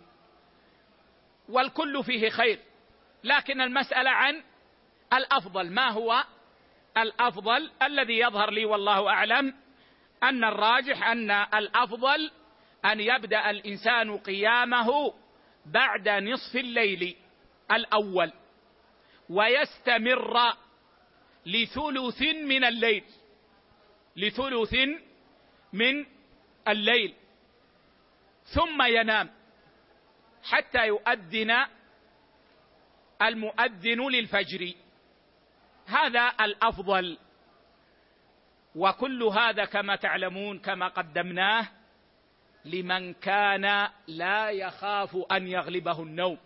والكل فيه خير، لكن المسألة عن الأفضل. ما هو الأفضل؟ الذي يظهر لي والله أعلم أن الراجح أن الأفضل أن يبدأ الإنسان قيامه بعد نصف الليل الأول ويستمر لثلث من الليل، لثلث من الليل، ثم ينام حتى يؤذن المؤذن للفجر. هذا الأفضل. وكل هذا كما تعلمون كما قدمناه لمن كان لا يخاف أن يغلبه النوم.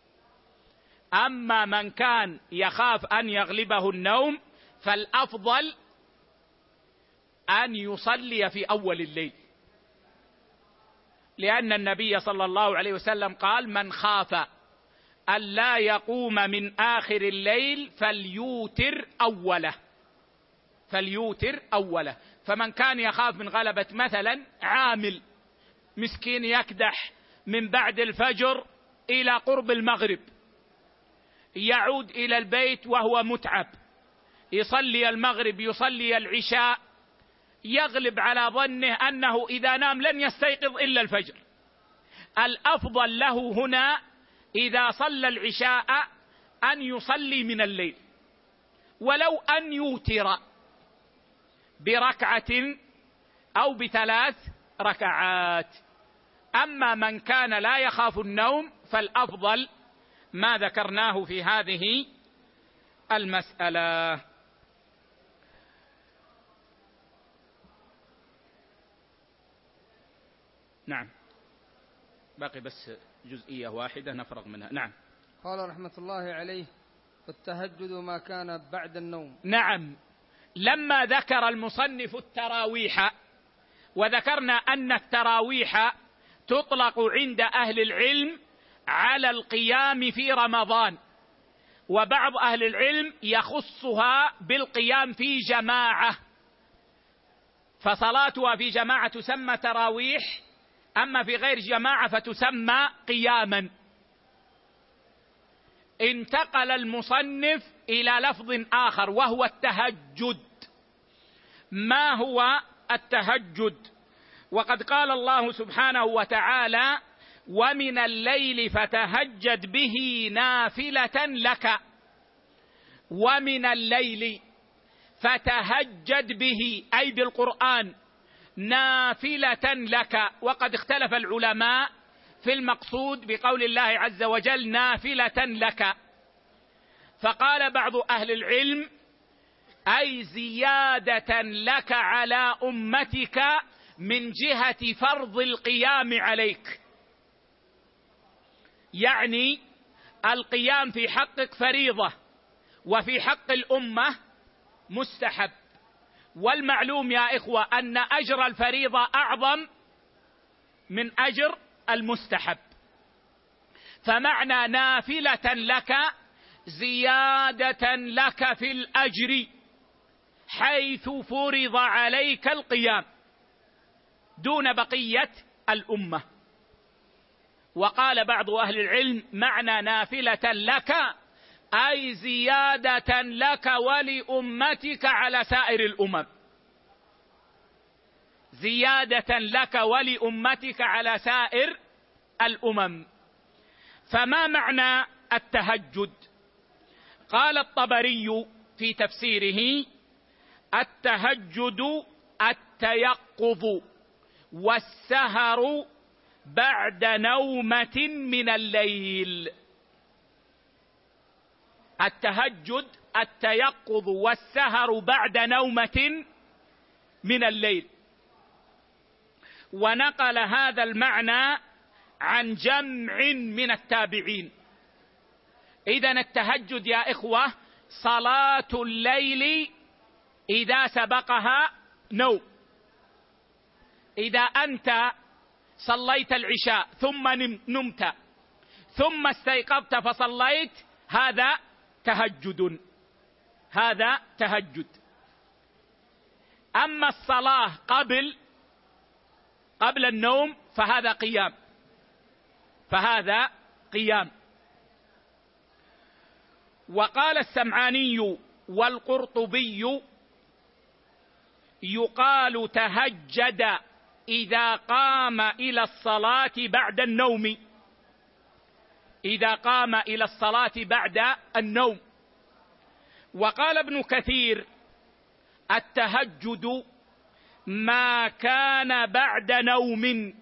أما من كان يخاف أن يغلبه النوم فالأفضل أن يصلي في أول الليل، لأن النبي صلى الله عليه وسلم قال: من خاف أن لا يقوم من آخر الليل فليوتر أوله، فليوتر أوله. فمن كان يخاف من غلبة مثلا عامل مسكين يكدح من بعد الفجر إلى قرب المغرب، يعود إلى البيت وهو متعب، يصلي المغرب يصلي العشاء، يغلب على ظنه أنه إذا نام لن يستيقظ إلا الفجر. الأفضل له هنا إذا صلى العشاء أن يصلي من الليل، ولو أن يوتر بركعة أو بثلاث ركعات. أما من كان لا يخاف النوم فالأفضل ما ذكرناه في هذه المسألة. نعم، باقي بس جزئية واحدة نفرغ منها. نعم. قال رحمة الله عليه: والتهجد ما كان بعد النوم. نعم، لما ذكر المصنف التراويح، وذكرنا أن التراويح تطلق عند أهل العلم على القيام في رمضان، وبعض أهل العلم يخصها بالقيام في جماعة، فصلاتها في جماعة تسمى تراويح، أما في غير جماعة فتسمى قياما. انتقل المصنف إلى لفظ آخر وهو التهجد. ما هو التهجد؟ وقد قال الله سبحانه وتعالى: ومن الليل فتهجد به نافلة لك. ومن الليل فتهجد به أي بالقرآن نافلة لك. وقد اختلف العلماء في المقصود بقول الله عز وجل نافلة لك، فقال بعض أهل العلم: أي زيادة لك على أمتك من جهة فرض القيام عليك، يعني القيام في حقك فريضة وفي حق الأمة مستحب. والمعلوم يا إخوة أن أجر الفريضة أعظم من أجر المستحب، فمعنى نافلة لك زيادة لك في الأجر حيث فرض عليك القيام دون بقية الأمة. وقال بعض أهل العلم: معنى نافلة لك أي زيادة لك ولأمتك على سائر الأمم، زيادة لك ولأمتك على سائر الأمم. فما معنى التهجد؟ قال الطبري في تفسيره: التهجد التيقظ والسهر بعد نومة من الليل. التهجد التيقظ والسهر بعد نومة من الليل. ونقل هذا المعنى عن جمع من التابعين. إذن التهجد يا إخوة صلاة الليل إذا سبقها نوم. إذا أنت صليت العشاء ثم نمت ثم استيقظت فصليت، هذا تهجد، هذا تهجد. أما الصلاة قبل قبل النوم فهذا قيام، فهذا قيام. وقال السمعاني والقرطبي: يقال تهجد إذا قام إلى الصلاة بعد النوم، إذا قام إلى الصلاة بعد النوم. وقال ابن كثير: التهجد ما كان بعد نوم.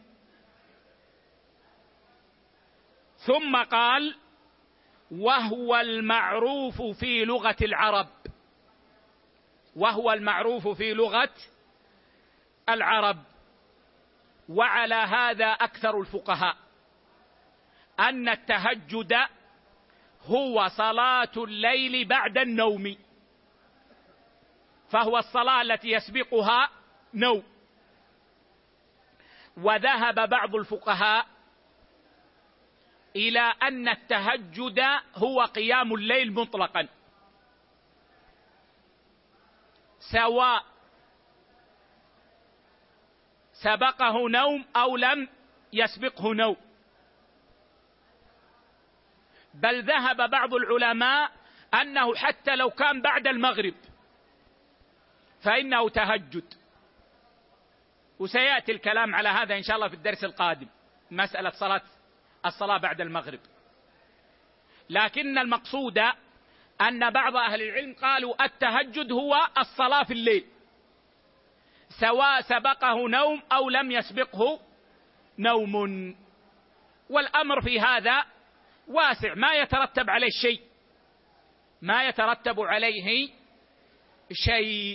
ثم قال: وهو المعروف في لغة العرب. وهو المعروف في لغة العرب. وعلى هذا أكثر الفقهاء أن التهجد هو صلاة الليل بعد النوم، فهو الصلاة التي يسبقها نوم. وذهب بعض الفقهاء إلى أن التهجد هو قيام الليل مطلقا، سواء سبقه نوم أو لم يسبقه نوم. بل ذهب بعض العلماء أنه حتى لو كان بعد المغرب فإنه تهجد، وسيأتي الكلام على هذا إن شاء الله في الدرس القادم، مسألة صلاة الصلاة بعد المغرب. لكن المقصود أن بعض أهل العلم قالوا التهجد هو الصلاة في الليل، سواء سبقه نوم أو لم يسبقه نوم. والأمر في هذا واسع، ما يترتب عليه شيء، ما يترتب عليه شيء،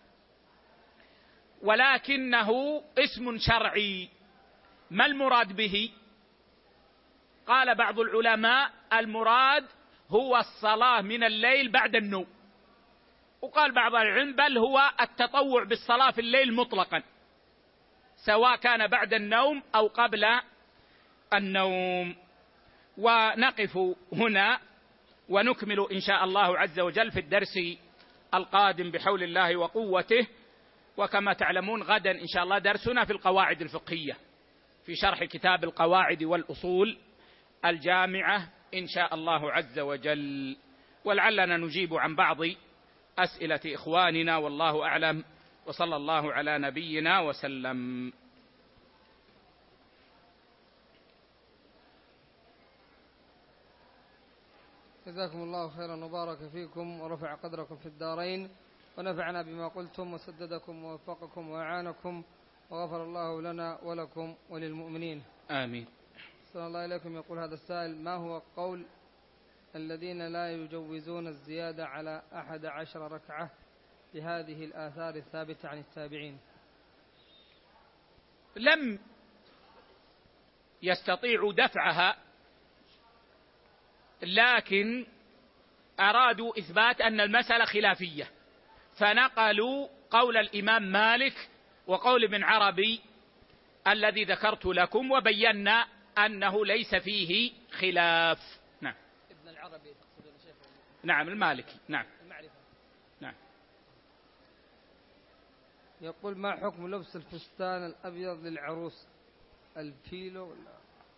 ولكنه اسم شرعي. ما المراد به؟ قال بعض العلماء المراد هو الصلاة من الليل بعد النوم، وقال بعض العلم بل هو التطوع بالصلاة في الليل مطلقا، سواء كان بعد النوم أو قبل النوم. ونقف هنا ونكمل إن شاء الله عز وجل في الدرس القادم بحول الله وقوته. وكما تعلمون غدا إن شاء الله درسنا في القواعد الفقهية، في شرح كتاب القواعد والأصول الجامعة إن شاء الله عز وجل، ولعلنا نجيب عن بعض أسئلة إخواننا، والله أعلم، وصلى الله على نبينا وسلم. جزاكم الله خيرا وبارك فيكم ورفع قدركم في الدارين، ونفعنا بما قلتم وسددكم ووفقكم وأعانكم، وغفر الله لنا ولكم وللمؤمنين آمين. صلى الله إليكم. يقول هذا السائل: ما هو قول الذين لا يجوزون الزيادة على أحد عشر ركعة بهذه الآثار الثابتة عن التابعين؟ لم يستطيعوا دفعها، لكن أرادوا إثبات أن المسألة خلافية، فنقلوا قول الإمام مالك وقول ابن عربي الذي ذكرت لكم، وبينا أنه ليس فيه خلاف. نعم. ابن العربي تقصدون شيخ؟ نعم المالكي. نعم. المعرفة. نعم. يقول: ما حكم لبس الفستان الأبيض للعروس؟ الفيلو ولا؟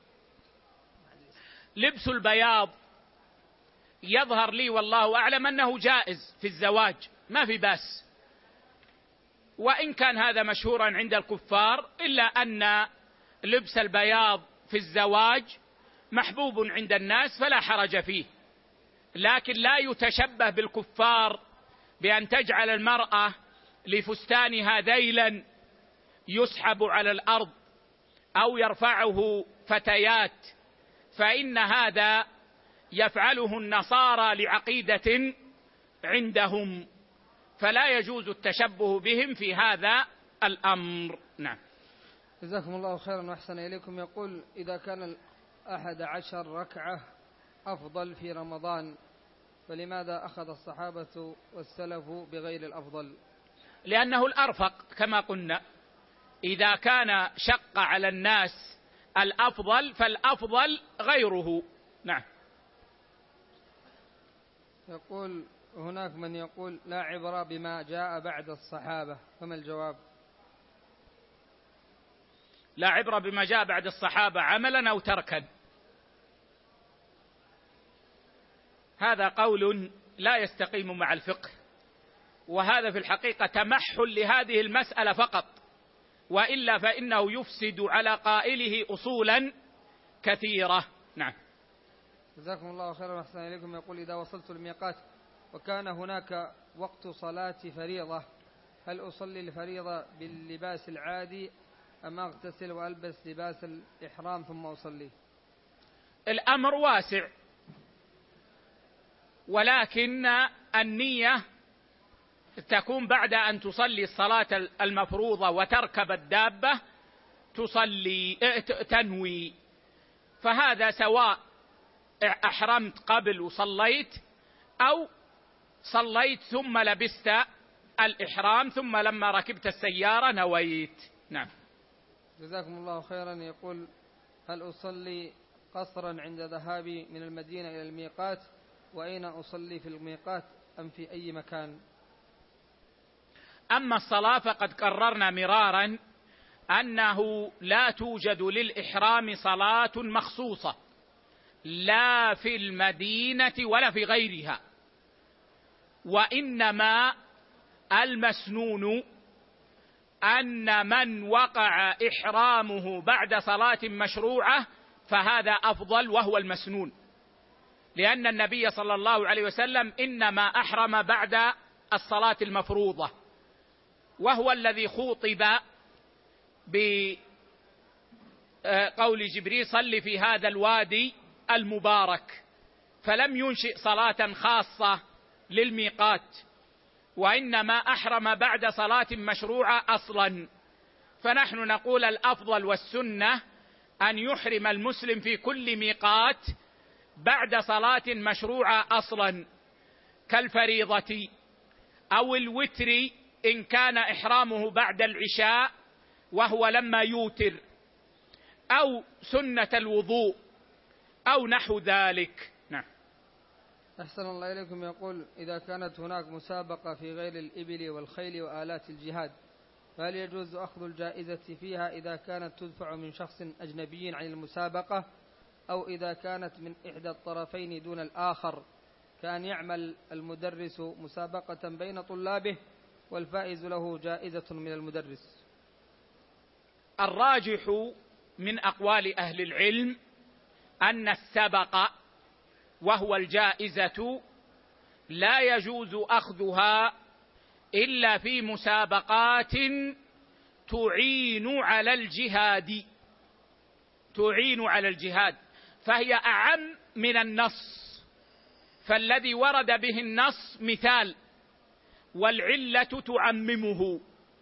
لبس البياض يظهر لي والله أعلم أنه جائز في الزواج، ما في بأس، وإن كان هذا مشهورا عند الكفار، إلا أن لبس البياض في الزواج محبوب عند الناس فلا حرج فيه، لكن لا يتشبه بالكفار بأن تجعل المرأة لفستانها ذيلا يسحب على الأرض أو يرفعه فتيات، فإن هذا يفعله النصارى لعقيدة عندهم، فلا يجوز التشبه بهم في هذا الأمر. نعم. جزاكم الله خيرا وأحسن إليكم. يقول: إذا كان أحد عشر ركعة أفضل في رمضان، فلماذا أخذ الصحابة والسلف بغير الأفضل؟ لأنه الأرفق كما قلنا، إذا كان شق على الناس الأفضل فالأفضل غيره. نعم. يقول: هناك من يقول لا عبرة بما جاء بعد الصحابة، فما الجواب؟ لا عبرة بما جاء بعد الصحابة عملا أو تركا، هذا قول لا يستقيم مع الفقه، وهذا في الحقيقة تمحل لهذه المسألة فقط، وإلا فإنه يفسد على قائله أصولا كثيرة. نعم. جزاكم الله خيرا وأحسن إليكم. يقول: إذا وصلت الميقات وكان هناك وقت صلاة فريضة، هل أصلي الفريضة باللباس العادي أم أغتسل وألبس لباس الإحرام ثم أصلي؟ الأمر واسع، ولكن النية تكون بعد أن تصلي الصلاة المفروضة وتركب الدابة تصلي تنوي، فهذا سواء أحرمت قبل وصليت أو صليت ثم لبست الإحرام ثم لما ركبت السيارة نويت. نعم. جزاكم الله خيرا. يقول: هل أصلي قصرا عند ذهابي من المدينة إلى الميقات؟ وأين أصلي في الميقات أم في أي مكان؟ أما الصلاة فقد قررنا مرارا أنه لا توجد للإحرام صلاة مخصوصة لا في المدينة ولا في غيرها، وإنما المسنون أن من وقع إحرامه بعد صلاة مشروعة فهذا أفضل، وهو المسنون، لأن النبي صلى الله عليه وسلم إنما أحرم بعد الصلاة المفروضة، وهو الذي خوطب بقول جبريل: صل في هذا الوادي المبارك، فلم ينشئ صلاة خاصة للميقات، وإنما أحرم بعد صلاة مشروعة أصلا. فنحن نقول الأفضل والسنة أن يحرم المسلم في كل ميقات بعد صلاة مشروعة أصلا، كالفريضة أو الوتر إن كان إحرامه بعد العشاء وهو لما يوتر، أو سنة الوضوء أو نحو ذلك. نعم. أحسن الله إليكم. يقول: إذا كانت هناك مسابقة في غير الإبل والخيل وآلات الجهاد، فهل يجوز أخذ الجائزة فيها إذا كانت تدفع من شخص أجنبي عن المسابقة، أو إذا كانت من إحدى الطرفين دون الآخر، كأن يعمل المدرس مسابقة بين طلابه والفائز له جائزة من المدرس؟ الراجح من أقوال أهل العلم أن السبق وهو الجائزة لا يجوز أخذها إلا في مسابقات تعين على الجهاد تعين على الجهاد فهي أعم من النص، فالذي ورد به النص مثال والعلة تعممه،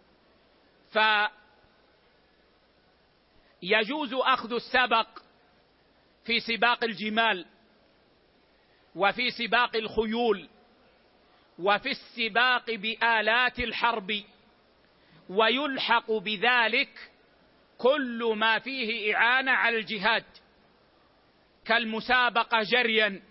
فيجوز أخذ السبق في سباق الجمال وفي سباق الخيول وفي السباق بآلات الحرب، ويلحق بذلك كل ما فيه إعانة على الجهاد كالمسابقة جريا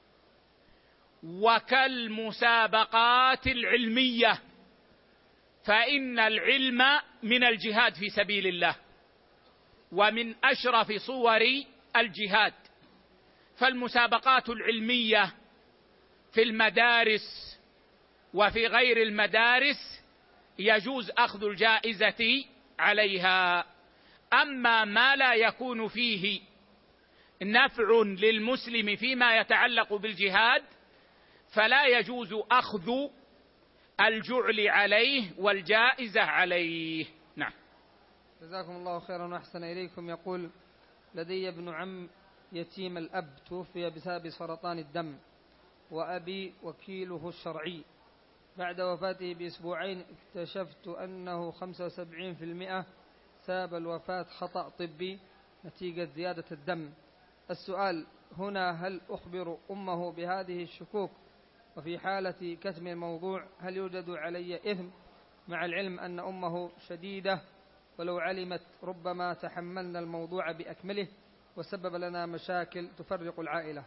وكالمسابقات العلمية، فإن العلم من الجهاد في سبيل الله ومن أشرف صور الجهاد. فالمسابقات العلمية في المدارس وفي غير المدارس يجوز أخذ الجائزة عليها. أما ما لا يكون فيه نفع للمسلم فيما يتعلق بالجهاد فلا يجوز أخذ الجعل عليه والجائزة عليه. نعم. جزاكم الله خيرا وأحسن إليكم. يقول: لدي ابن عم يتيم الأب توفي بسبب سرطان الدم، وأبي وكيله الشرعي. بعد وفاته بأسبوعين اكتشفت أنه خمسة وسبعين بالمئة سبب الوفاة خطأ طبي نتيجة زيادة الدم. السؤال هنا: هل أخبر أمه بهذه الشكوك؟ وفي حالة كتم الموضوع هل يوجد علي إثم، مع العلم أن أمه شديدة ولو علمت ربما تحملنا الموضوع بأكمله وسبب لنا مشاكل تفرق العائلة؟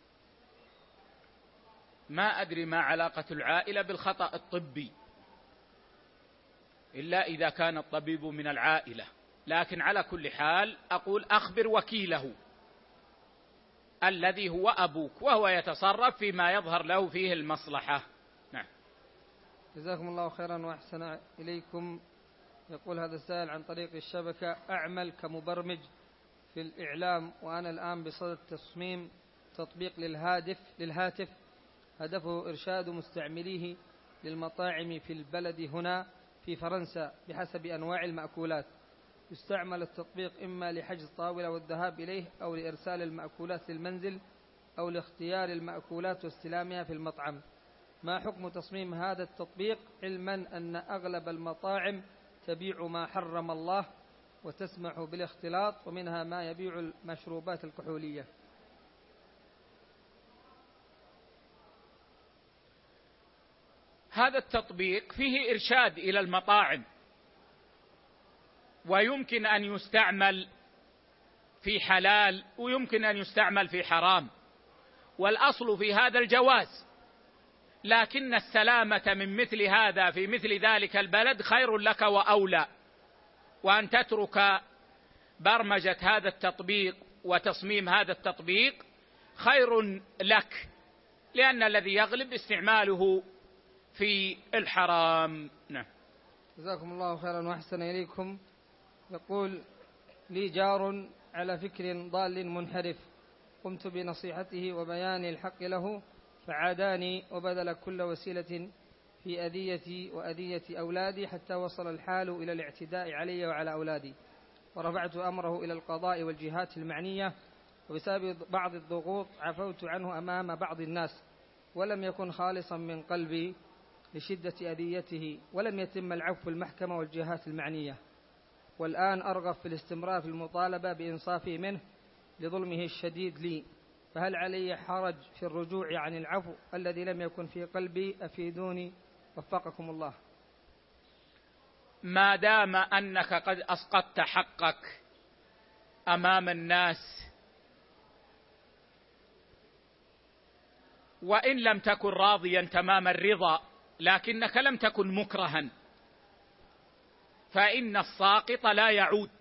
ما أدري ما علاقة العائلة بالخطأ الطبي إلا إذا كان الطبيب من العائلة، لكن على كل حال أقول أخبر وكيله الذي هو أبوك وهو يتصرف فيما يظهر له فيه المصلحة. نعم. جزاكم الله خيرا وأحسن إليكم. يقول هذا السائل عن طريق الشبكة: أعمل كمبرمج في الإعلام، وأنا الآن بصدد تصميم تطبيق للهاتف للهاتف هدفه إرشاد مستعمليه للمطاعم في البلد هنا في فرنسا بحسب أنواع المأكولات. يستعمل التطبيق إما لحجز طاولة والذهاب إليه، أو لإرسال المأكولات للمنزل، أو لاختيار المأكولات واستلامها في المطعم. ما حكم تصميم هذا التطبيق، علما أن أغلب المطاعم تبيع ما حرم الله وتسمح بالاختلاط، ومنها ما يبيع المشروبات الكحولية؟ هذا التطبيق فيه إرشاد إلى المطاعم، ويمكن أن يستعمل في حلال ويمكن أن يستعمل في حرام، والأصل في هذا الجواز، لكن السلامة من مثل هذا في مثل ذلك البلد خير لك وأولى، وأن تترك برمجة هذا التطبيق وتصميم هذا التطبيق خير لك، لأن الذي يغلب استعماله في الحرام. نعم. جزاكم الله خيرا وأحسن إليكم. يقول: لي جار على فكر ضال منحرف، قمت بنصيحته وبيان الحق له فعاداني وبذل كل وسيلة في أذيتي وأذية أولادي، حتى وصل الحال إلى الاعتداء علي وعلى أولادي، ورفعت أمره إلى القضاء والجهات المعنية، وبسبب بعض الضغوط عفوت عنه أمام بعض الناس، ولم يكن خالصا من قلبي لشدة أذيته، ولم يتم العفو في المحكمة والجهات المعنية، والآن أرغب في الاستمرار في المطالبة بإنصافه منه لظلمه الشديد لي، فهل علي حرج في الرجوع عن العفو الذي لم يكن في قلبي؟ أفيدوني وفقكم الله. ما دام أنك قد أسقطت حقك أمام الناس، وإن لم تكن راضيا تمام الرضا لكنك لم تكن مكرها، فإن الساقط لا يعود،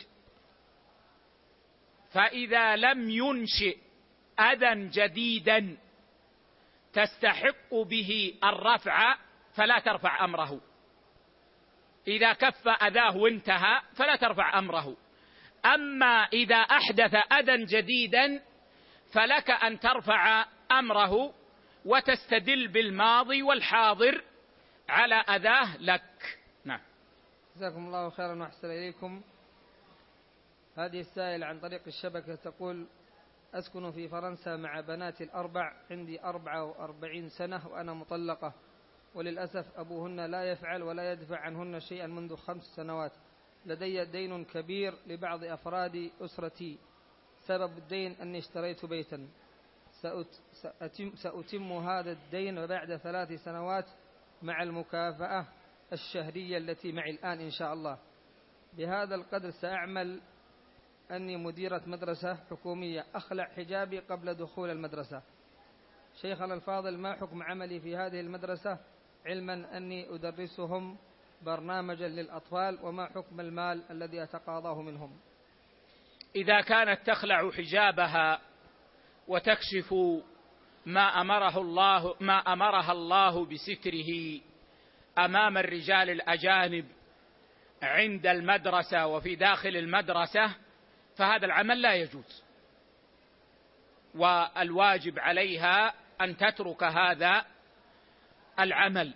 فإذا لم ينشئ أذى جديدا تستحق به الرفع فلا ترفع أمره، إذا كف أذاه وانتهى فلا ترفع أمره، أما إذا أحدث أذى جديدا فلك أن ترفع أمره وتستدل بالماضي والحاضر على أذاه لك. نعم. جزاكم الله خيرا وأحسن إليكم. هذه السائل عن طريق الشبكة تقول: أسكن في فرنسا مع بناتي الأربع، عندي أربعة وأربعين سنة وأنا مطلقة، وللأسف أبوهن لا يفعل ولا يدفع عنهن شيئا منذ خمس سنوات، لدي دين كبير لبعض أفراد أسرتي، سبب الدين أني اشتريت بيتا، سأتم, سأتم هذا الدين بعد ثلاث سنوات مع المكافأة الشهرية التي معي الآن إن شاء الله، بهذا القدر سأعمل أني مديرة مدرسة حكومية، أخلع حجابي قبل دخول المدرسة. شيخنا الفاضل، ما حكم عملي في هذه المدرسة، علما أني أدرسهم برنامجا للأطفال، وما حكم المال الذي أتقاضاه منهم؟ إذا كانت تخلع حجابها وتكشف ما أمره الله ما أمرها الله بستره أمام الرجال الأجانب عند المدرسة وفي داخل المدرسة، فهذا العمل لا يجوز، والواجب عليها أن تترك هذا العمل،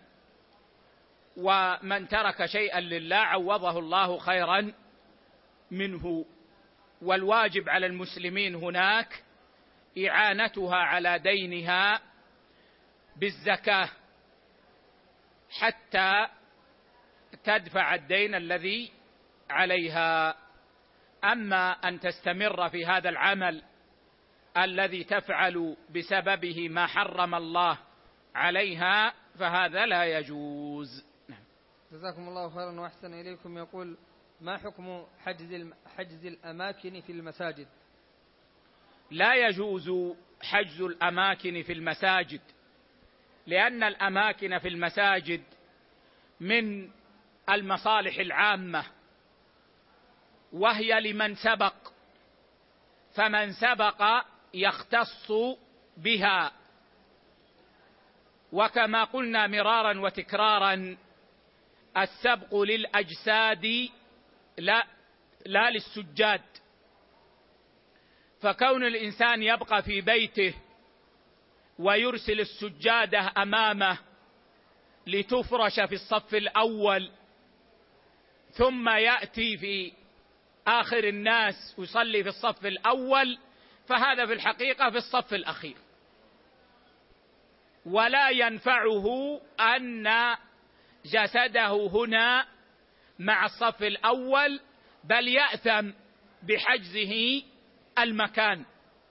ومن ترك شيئا لله عوضه الله خيرا منه، والواجب على المسلمين هناك إعانتها على دينها بالزكاة حتى تدفع الدين الذي عليها. أما أن تستمر في هذا العمل الذي تفعل بسببه ما حرم الله عليها فهذا لا يجوز. جزاكم الله خيرا وأحسن إليكم. يقول: ما حكم حجز حجز الأماكن في المساجد؟ لا يجوز حجز الأماكن في المساجد، لأن الأماكن في المساجد من المصالح العامة، وهي لمن سبق، فمن سبق يختص بها، وكما قلنا مرارا وتكرارا السبق للأجساد لا, لا للسجاد، فكون الإنسان يبقى في بيته ويرسل السجادة أمامه لتفرش في الصف الأول ثم يأتي في آخر الناس ويصلي في الصف الأول، فهذا في الحقيقة في الصف الأخير، ولا ينفعه أن جسده هنا مع الصف الأول، بل يأثم بحجزه المكان.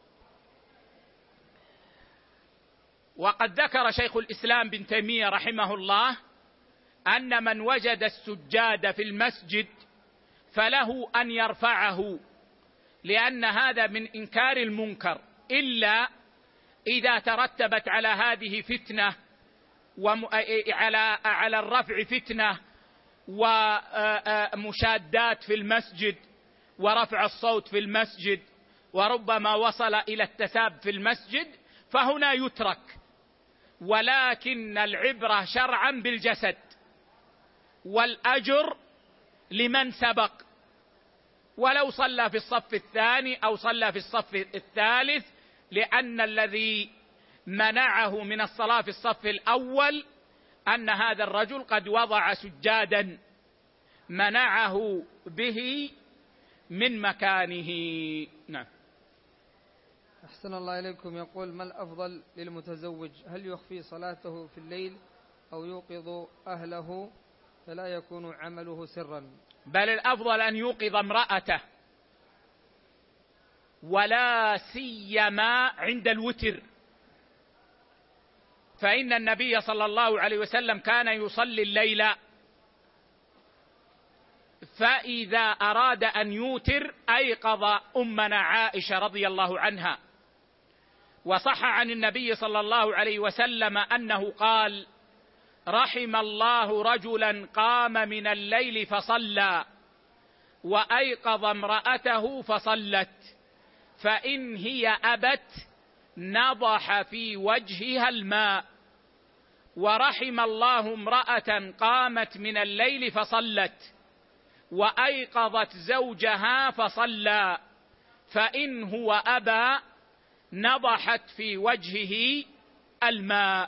وقد ذكر شيخ الإسلام بن تيمية رحمه الله أن من وجد السجاد في المسجد فله أن يرفعه، لأن هذا من إنكار المنكر، إلا إذا ترتبت على هذه فتنة وعلى على الرفع فتنة ومشادات في المسجد ورفع الصوت في المسجد، وربما وصل إلى التساب في المسجد، فهنا يترك. ولكن العبرة شرعا بالجسد، والأجر لمن سبق، ولو صلى في الصف الثاني أو صلى في الصف الثالث، لأن الذي منعه من الصلاة في الصف الأول أن هذا الرجل قد وضع سجادا منعه به من مكانه. نعم. أحسن الله إليكم. يقول: ما الأفضل للمتزوج؟ هل يخفي صلاته في الليل أو يوقظ أهله فلا يكون عمله سرا؟ بل الأفضل أن يوقظ امرأته، ولا سيما عند الوتر، فإن النبي صلى الله عليه وسلم كان يصلي الليل، فإذا أراد أن يوتر أيقظ أمنا عائشة رضي الله عنها. وصح عن النبي صلى الله عليه وسلم أنه قال: رحم الله رجلا قام من الليل فصلى وأيقظ امرأته فصلت، فإن هي أبت نضح في وجهها الماء. ورحم الله امرأة قامت من الليل فصلت وأيقظت زوجها فصلى، فإن هو أبى نضحت في وجهه الماء.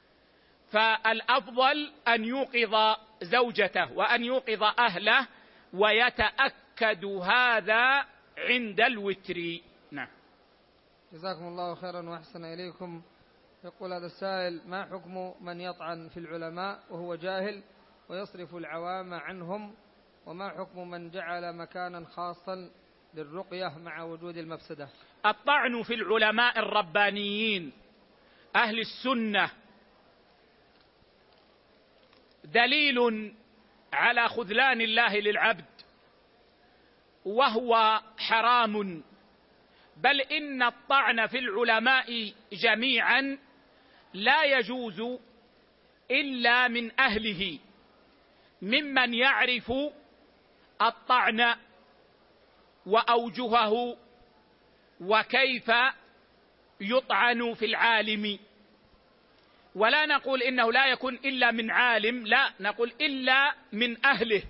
فالأفضل أن يوقظ زوجته وأن يوقظ أهله، ويتأكد هذا عند الوتر. نعم. جزاكم الله خيرا وأحسن إليكم. يقول هذا السائل: ما حكم من يطعن في العلماء وهو جاهل ويصرف العوام عنهم؟ وما حكم من جعل مكانا خاصا للرقية مع وجود المفسدة؟ الطعن في العلماء الربانيين أهل السنة دليل على خذلان الله للعبد، وهو حرام. بل إن الطعن في العلماء جميعا لا يجوز إلا من أهله، ممن يعرف الطعن وأوجهه وكيف يطعن في العالم. ولا نقول إنه لا يكون إلا من عالم، لا، نقول إلا من أهله.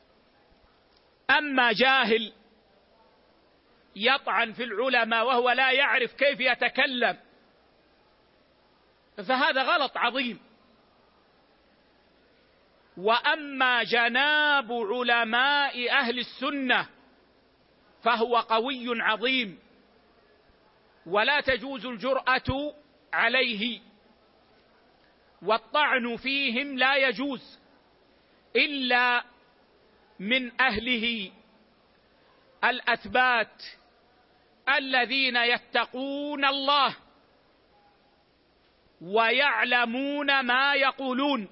أما جاهل يطعن في العلماء وهو لا يعرف كيف يتكلم، فهذا غلط عظيم. وأما جناب علماء أهل السنة فهو قوي عظيم، ولا تجوز الجرأة عليه، والطعن فيهم لا يجوز إلا من أهله الأثبات الذين يتقون الله ويعلمون ما يقولون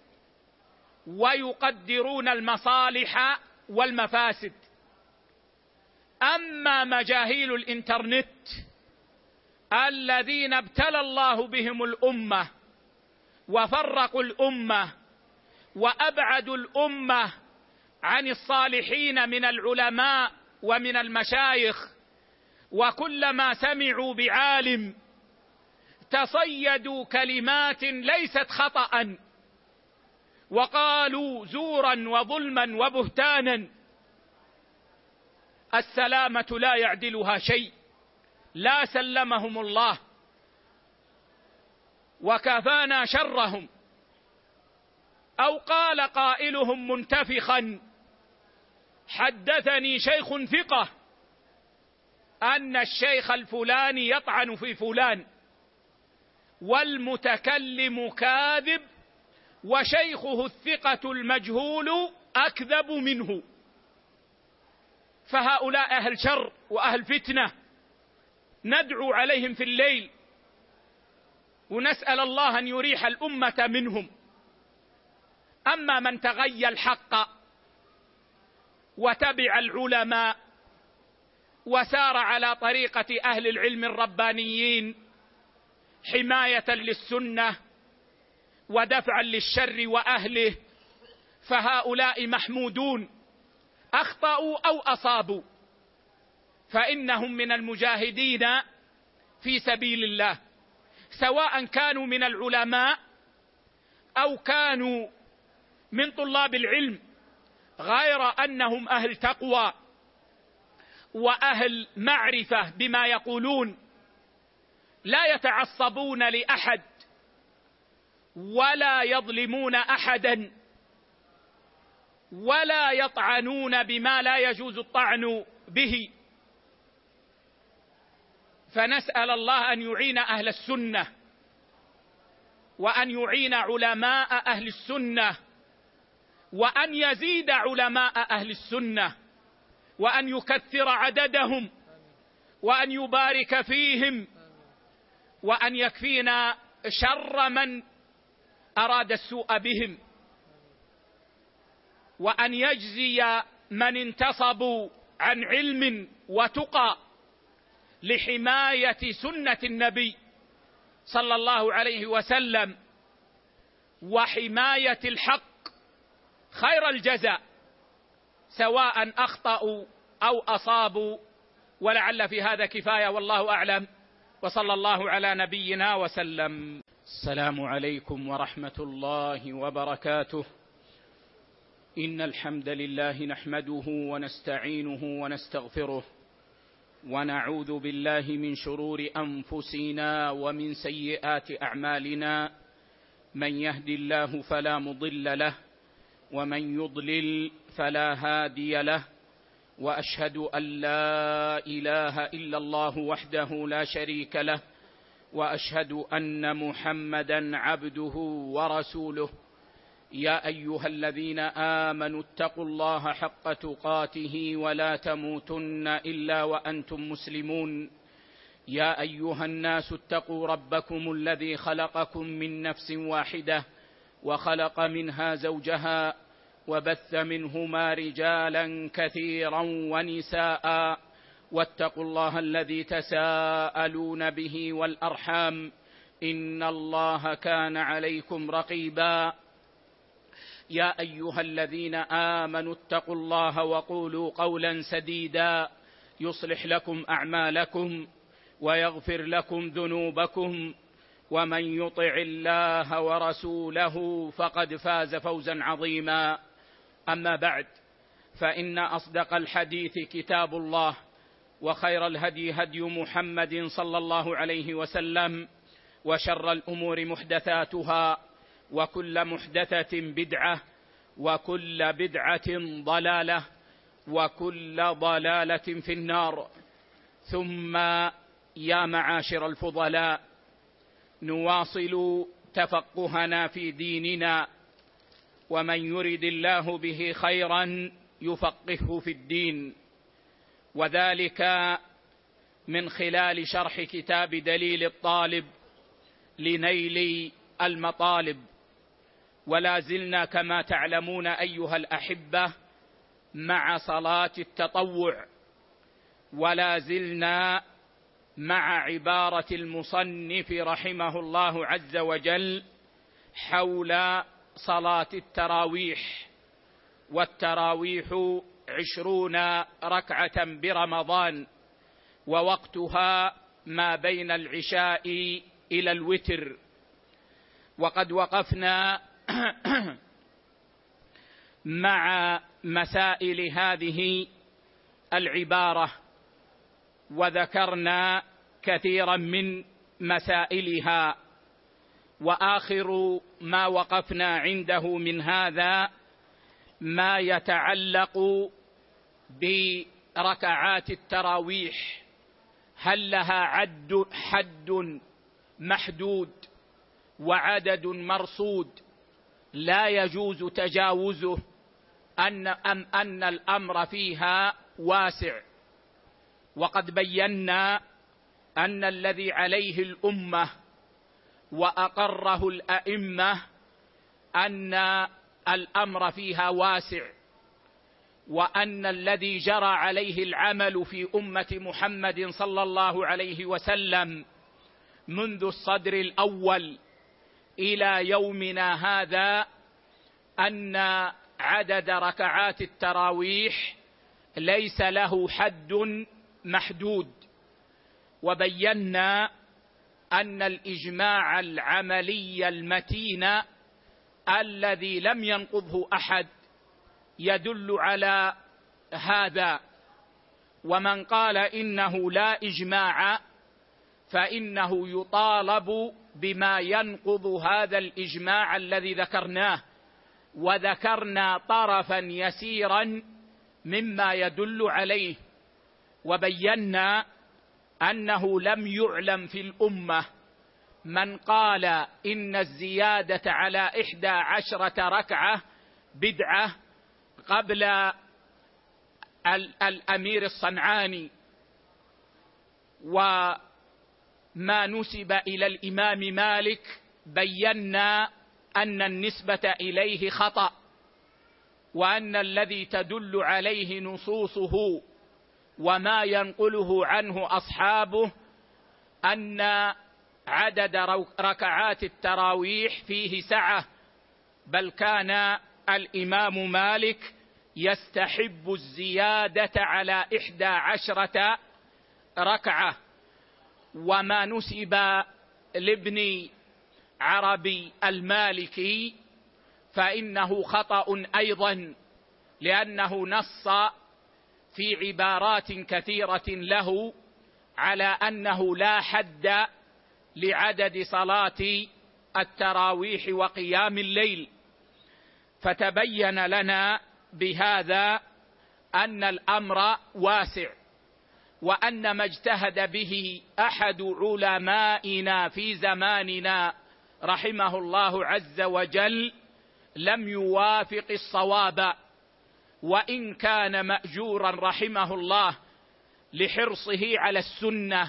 ويقدرون المصالح والمفاسد. أما مجاهيل الإنترنت الذين ابتلى الله بهم الأمة وفرقوا الأمة وأبعدوا الأمة عن الصالحين من العلماء ومن المشايخ، وكلما سمعوا بعالم تصيدوا كلمات ليست خطأ وقالوا زورا وظلما وبهتانا، السلامة لا يعدلها شيء، لا سلمهم الله وكفانا شرهم. أو قال قائلهم منتفخا: حدثني شيخ ثقة أن الشيخ الفلاني يطعن في فلان، والمتكلم كاذب وشيخه الثقة المجهول أكذب منه. فهؤلاء أهل شر وأهل فتنة، ندعو عليهم في الليل ونسأل الله أن يريح الأمة منهم. أما من تغيى الحق وتبع العلماء وسار على طريقة أهل العلم الربانيين حماية للسنة ودفعا للشر وأهله، فهؤلاء محمودون، أخطأوا أو أصابوا، فإنهم من المجاهدين في سبيل الله، سواء كانوا من العلماء أو كانوا من طلاب العلم، غير أنهم أهل تقوى وأهل معرفة بما يقولون، لا يتعصبون لأحد ولا يظلمون أحدا ولا يطعنون بما لا يجوز الطعن به. فنسأل الله أن يعين أهل السنة وأن يعين علماء أهل السنة وأن يزيد علماء أهل السنة وأن يكثر عددهم وأن يبارك فيهم وأن يكفينا شر من أراد السوء بهم، وأن يجزي من انتصبوا عن علم وتقى لحماية سنة النبي صلى الله عليه وسلم وحماية الحق خير الجزاء، سواء أخطأوا أو أصابوا. ولعل في هذا كفاية، والله أعلم، وصلى الله على نبينا وسلم. السلام عليكم ورحمة الله وبركاته. إن الحمد لله نحمده ونستعينه ونستغفره ونعوذ بالله من شرور أنفسنا ومن سيئات أعمالنا، من يهد الله فلا مضل له ومن يضلل فلا هادي له، وأشهد أن لا إله إلا الله وحده لا شريك له، وأشهد أن محمدا عبده ورسوله. يا أيها الذين آمنوا اتقوا الله حق تقاته ولا تموتن إلا وأنتم مسلمون. يا أيها الناس اتقوا ربكم الذي خلقكم من نفس واحدة وخلق منها زوجها وبث منهما رجالا كثيرا ونساء، واتقوا الله الذي تساءلون به والأرحام، إن الله كان عليكم رقيبا. يا أيها الذين آمنوا اتقوا الله وقولوا قولا سديدا يصلح لكم أعمالكم ويغفر لكم ذنوبكم، ومن يطع الله ورسوله فقد فاز فوزا عظيما. أما بعد، فإن أصدق الحديث كتاب الله، وخير الهدي هدي محمد صلى الله عليه وسلم، وشر الأمور محدثاتها، وكل محدثة بدعة، وكل بدعة ضلالة، وكل ضلالة في النار. ثم يا معاشر الفضلاء، نواصل تفقهنا في ديننا، ومن يرد الله به خيرا يفقهه في الدين، وذلك من خلال شرح كتاب دليل الطالب لنيل المطالب. ولا زلنا كما تعلمون أيها الأحبة مع صلاة التطوع، ولا زلنا مع عبارة المصنف رحمه الله عز وجل حول صلاة التراويح. والتراويح عشرون ركعة برمضان، ووقتها ما بين العشاء إلى الوتر. وقد وقفنا مع مسائل هذه العبارة، وذكرنا كثيرا من مسائلها، وآخر ما وقفنا عنده من هذا ما يتعلق بركعات التراويح، هل لها عد حد محدود وعدد مرصود لا يجوز تجاوزه، أن, أم أن الأمر فيها واسع. وقد بينا أن الذي عليه الأمة وأقره الأئمة أن الأمر فيها واسع، وأن الذي جرى عليه العمل في أمة محمد صلى الله عليه وسلم منذ الصدر الأول إلى يومنا هذا أن عدد ركعات التراويح ليس له حد محدود. وبينا أن الإجماع العملي المتين الذي لم ينقضه أحد يدل على هذا. ومن قال إنه لا إجماع فإنه يطالب بما ينقض هذا الإجماع الذي ذكرناه، وذكرنا طرفا يسيرا مما يدل عليه. وبينا أنه لم يعلم في الأمة من قال إن الزيادة على إحدى عشرة ركعة بدعة قبل الأمير الصنعاني، وما نسب إلى الإمام مالك بينا أن النسبة إليه خطأ، وأن الذي تدل عليه نصوصه وما ينقله عنه أصحابه أن عدد ركعات التراويح فيه سعة، بل كان الإمام مالك يستحب الزيادة على إحدى عشرة ركعة. وما نسب لابن عربي المالكي فإنه خطأ أيضا، لأنه نص في عبارات كثيرة له على أنه لا حد لعدد صلاة التراويح وقيام الليل. فتبين لنا بهذا أن الأمر واسع، وأن ما اجتهد به أحد علمائنا في زماننا رحمه الله عز وجل لم يوافق الصواب، وإن كان مأجورا رحمه الله لحرصه على السنة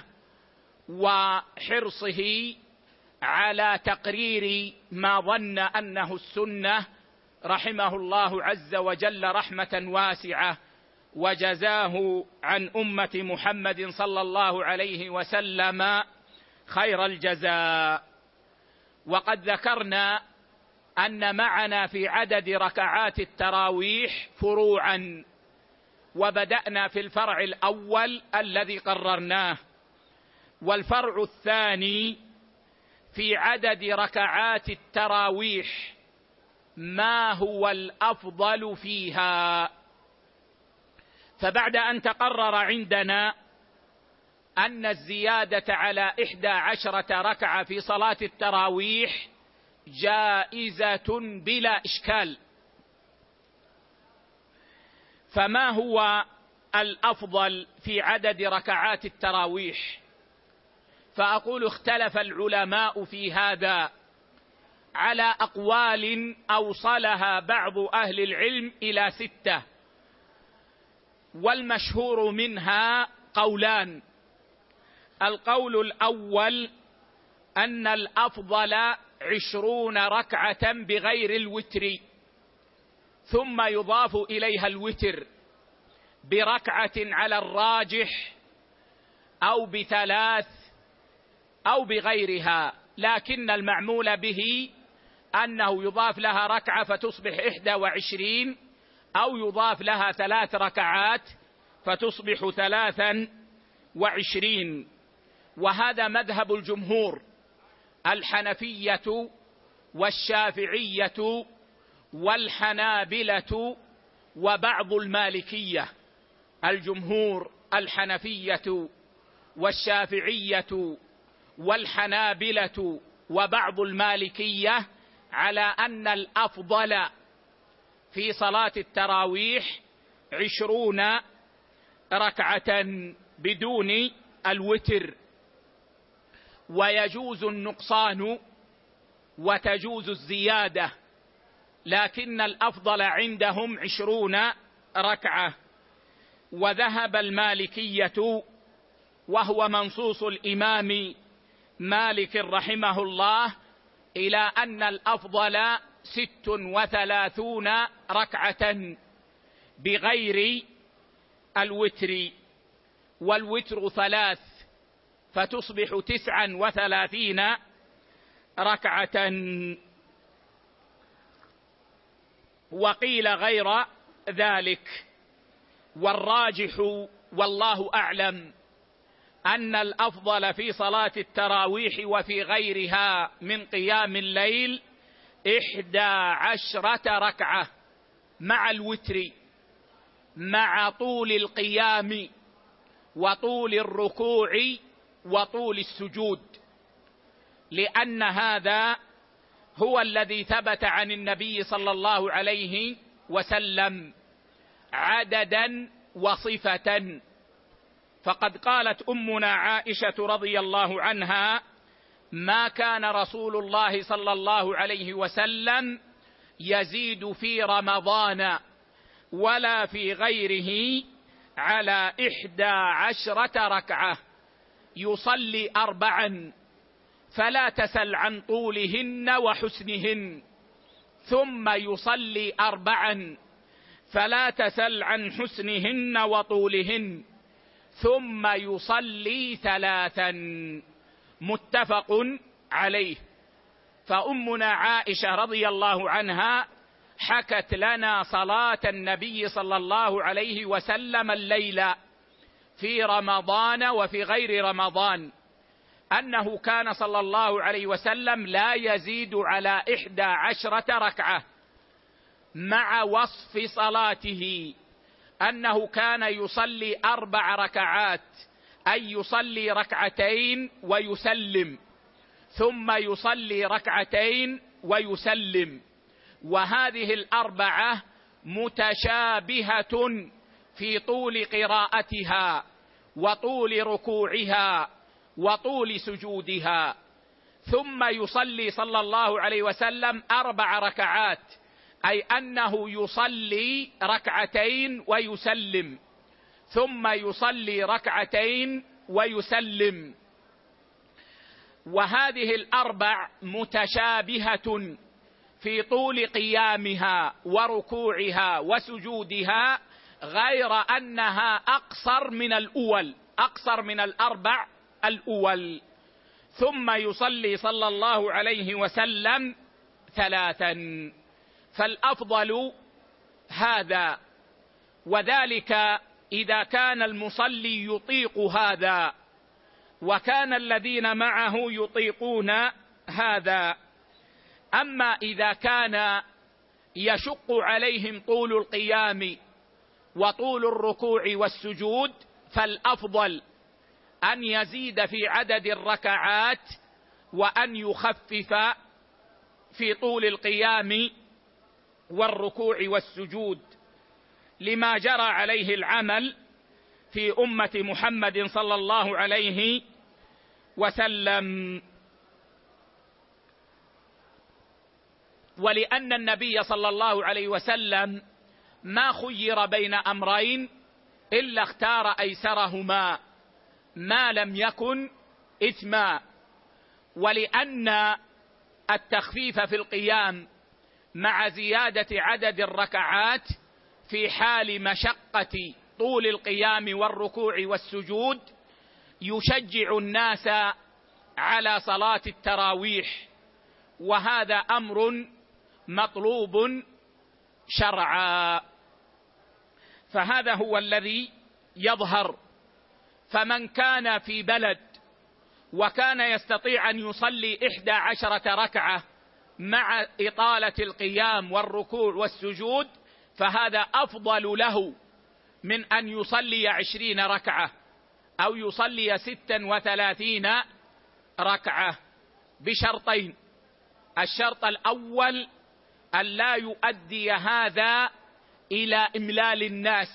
وحرصه على تقرير ما ظن أنه السنة، رحمه الله عز وجل رحمة واسعة، وجزاه عن أمة محمد صلى الله عليه وسلم خير الجزاء. وقد ذكرنا أن معنا في عدد ركعات التراويح فروعا، وبدأنا في الفرع الأول الذي قررناه. والفرع الثاني في عدد ركعات التراويح ما هو الأفضل فيها. فبعد أن تقرر عندنا أن الزيادة على إحدى عشرة ركعة في صلاة التراويح جائزة بلا إشكال، فما هو الأفضل في عدد ركعات التراويح؟ فأقول اختلف العلماء في هذا على أقوال أوصلها بعض أهل العلم إلى ستة، والمشهور منها قولان. القول الأول أن الأفضل عشرون ركعة بغير الوتر، ثم يضاف إليها الوتر بركعة على الراجح، أو بثلاث، أو بغيرها، لكن المعمول به أنه يضاف لها ركعة فتصبح إحدى وعشرين، أو يضاف لها ثلاث ركعات فتصبح ثلاثا وعشرين. وهذا مذهب الجمهور، الحنفية والشافعية والحنابلة وبعض المالكية. الجمهور الحنفية والشافعية والحنابلة وبعض المالكية على أن الأفضل في صلاة التراويح عشرون ركعة بدون الوتر. ويجوز النقصان وتجوز الزيادة، لكن الأفضل عندهم عشرون ركعة. وذهب المالكية وهو منصوص الإمام مالك رحمه الله إلى أن الأفضل ست وثلاثون ركعة بغير الوتر، والوتر ثلاث فتصبح تسعا وثلاثين ركعة. وقيل غير ذلك، والراجح والله أعلم أن الأفضل في صلاة التراويح وفي غيرها من قيام الليل إحدى عشرة ركعة مع الوتر، مع طول القيام وطول الركوع وطول السجود، لأن هذا هو الذي ثبت عن النبي صلى الله عليه وسلم عددا وصفة. فقد قالت أمنا عائشة رضي الله عنها: ما كان رسول الله صلى الله عليه وسلم يزيد في رمضان ولا في غيره على إحدى عشرة ركعة، يصلي أربعا فلا تسل عن طولهن وحسنهن، ثم يصلي أربعا فلا تسل عن حسنهن وطولهن، ثم يصلي ثلاثا. متفق عليه. فأمنا عائشة رضي الله عنها حكت لنا صلاة النبي صلى الله عليه وسلم الليلة في رمضان وفي غير رمضان، أنه كان صلى الله عليه وسلم لا يزيد على إحدى عشرة ركعة، مع وصف صلاته أنه كان يصلي أربع ركعات، أي يصلي ركعتين ويسلم، ثم يصلي ركعتين ويسلم. وهذه الأربعة متشابهة في طول قراءتها وطول ركوعها وطول سجودها. ثم يصلي صلى الله عليه وسلم أربع ركعات، أي أنه يصلي ركعتين ويسلم، ثم يصلي ركعتين ويسلم. وهذه الأربع متشابهة في طول قيامها وركوعها وسجودها، غير أنها أقصر من الأول، أقصر من الأربع الأول. ثم يصلي صلى الله عليه وسلم ثلاثا. فالأفضل هذا، وذلك إذا كان المصلي يطيق هذا، وكان الذين معه يطيقون هذا. أما إذا كان يشق عليهم طول القيام وطول الركوع والسجود، فالأفضل أن يزيد في عدد الركعات وأن يخفف في طول القيام والركوع والسجود، لما جرى عليه العمل في أمة محمد صلى الله عليه وسلم. ولأن النبي صلى الله عليه وسلم ما خير بين أمرين إلا اختار أيسرهما ما لم يكن إثما. ولأن التخفيف في القيام مع زيادة عدد الركعات في حال مشقة طول القيام والركوع والسجود يشجع الناس على صلاة التراويح، وهذا أمر مطلوب شرعا. فهذا هو الذي يظهر. فمن كان في بلد وكان يستطيع أن يصلي إحدى عشرة ركعة مع إطالة القيام والركوع والسجود، فهذا أفضل له من أن يصلي عشرين ركعة أو يصلي ستا وثلاثين ركعة، بشرطين: الشرط الأول أن لا يؤدي هذا إلى إملال الناس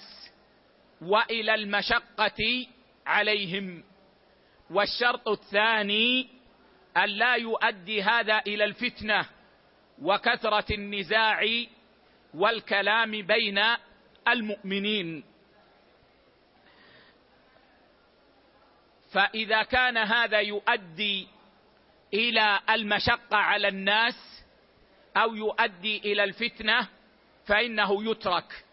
وإلى المشقة عليهم، والشرط الثاني أن لا يؤدي هذا إلى الفتنة وكثرة النزاع والكلام بين المؤمنين. فإذا كان هذا يؤدي إلى المشقة على الناس أو يؤدي إلى الفتنة فإنه يترك،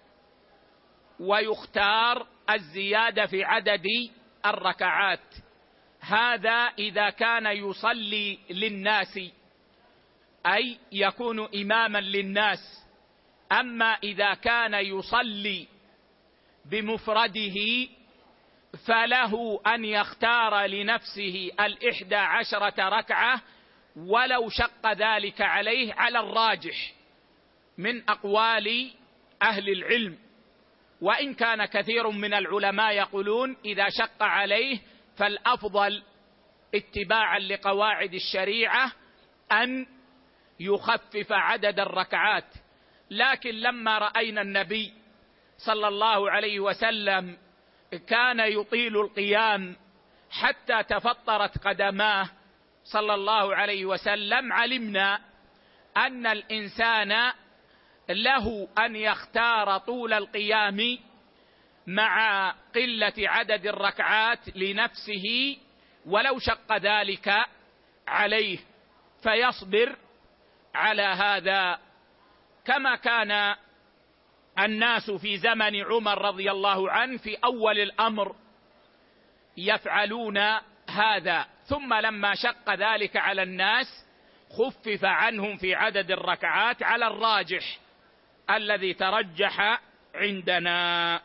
ويختار الزيادة في عدد الركعات. هذا إذا كان يصلي للناس، أي يكون إماما للناس. أما إذا كان يصلي بمفرده فله أن يختار لنفسه الإحدى عشرة ركعة ولو شق ذلك عليه، على الراجح من أقوال أهل العلم. وإن كان كثير من العلماء يقولون إذا شق عليه فالأفضل اتباعا لقواعد الشريعة أن يخفف عدد الركعات. لكن لما رأينا النبي صلى الله عليه وسلم كان يطيل القيام حتى تفطرت قدماه صلى الله عليه وسلم، علمنا أن الإنسان له أن يختار طول القيام مع قلة عدد الركعات لنفسه ولو شق ذلك عليه، فيصبر على هذا، كما كان الناس في زمن عمر رضي الله عنه في أول الأمر يفعلون هذا، ثم لما شق ذلك على الناس خفف عنهم في عدد الركعات على الراجح الذي ترجح عندنا.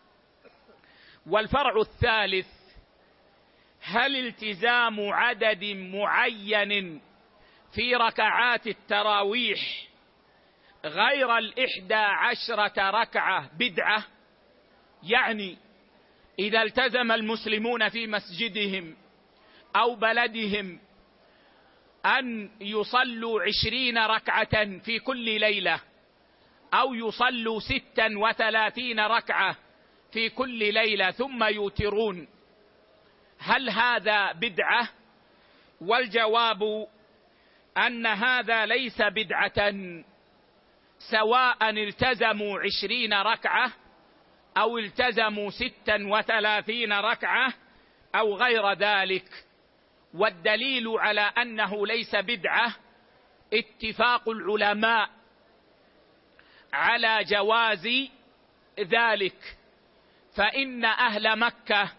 والفرع الثالث: هل التزام عدد معين في ركعات التراويح غير الإحدى عشرة ركعة بدعة؟ يعني إذا التزم المسلمون في مسجدهم أو بلدهم أن يصلوا عشرين ركعة في كل ليلة، أو يصلوا ستا وثلاثين ركعة في كل ليلة ثم يوترون، هل هذا بدعة؟ والجواب أن هذا ليس بدعة، سواء التزموا عشرين ركعة أو التزموا ستا وثلاثين ركعة أو غير ذلك. والدليل على أنه ليس بدعة اتفاق العلماء على جواز ذلك، فإن أهل مكة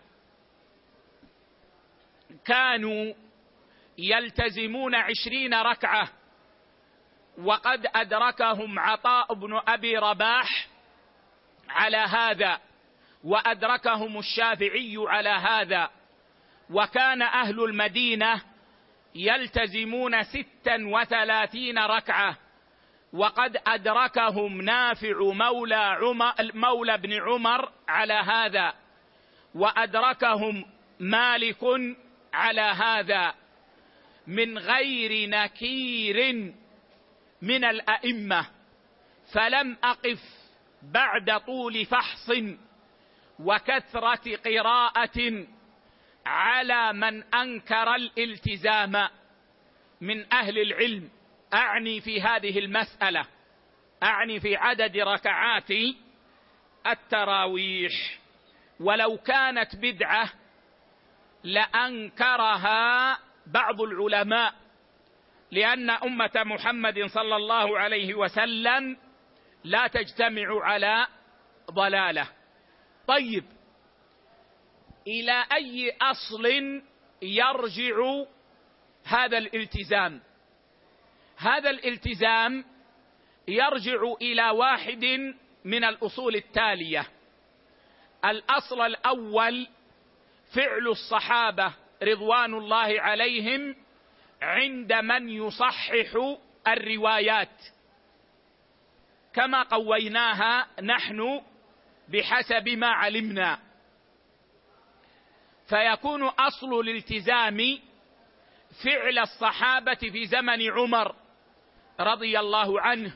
كانوا يلتزمون عشرين ركعة، وقد أدركهم عطاء بن أبي رباح على هذا، وأدركهم الشافعي على هذا، وكان أهل المدينة يلتزمون ستا وثلاثين ركعة، وقد أدركهم نافع مولى, عمر مولى بن عمر على هذا، وأدركهم مالك على هذا، من غير نكير من الأئمة. فلم أقف بعد طول فحص وكثرة قراءة على من أنكر الالتزام من أهل العلم، أعني في هذه المسألة، أعني في عدد ركعات التراويح. ولو كانت بدعة لأنكرها بعض العلماء، لأن أمة محمد صلى الله عليه وسلم لا تجتمع على ضلالة. طيب، إلى أي أصل يرجع هذا الالتزام؟ هذا الالتزام يرجع إلى واحد من الأصول التالية. الأصل الأول: فعل الصحابة رضوان الله عليهم عند من يصحح الروايات، كما قويناها نحن بحسب ما علمنا. فيكون أصل الالتزام فعل الصحابة في زمن عمر رضي الله عنه،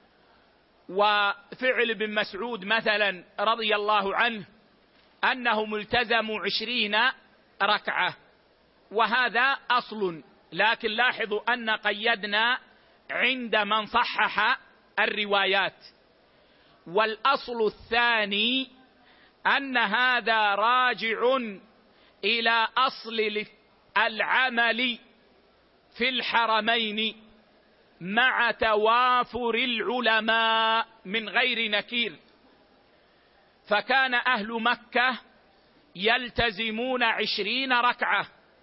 وفعل ابن مسعود مثلا رضي الله عنه، أنهم التزموا عشرين ركعة، وهذا أصل لكن لاحظوا أن قيدنا عند من صحح الروايات. والأصل الثاني أن هذا راجع إلى أصل العمل في الحرمين مع توافر العلماء من غير نكير. فكان أهل مكة يلتزمون عشرين ركعة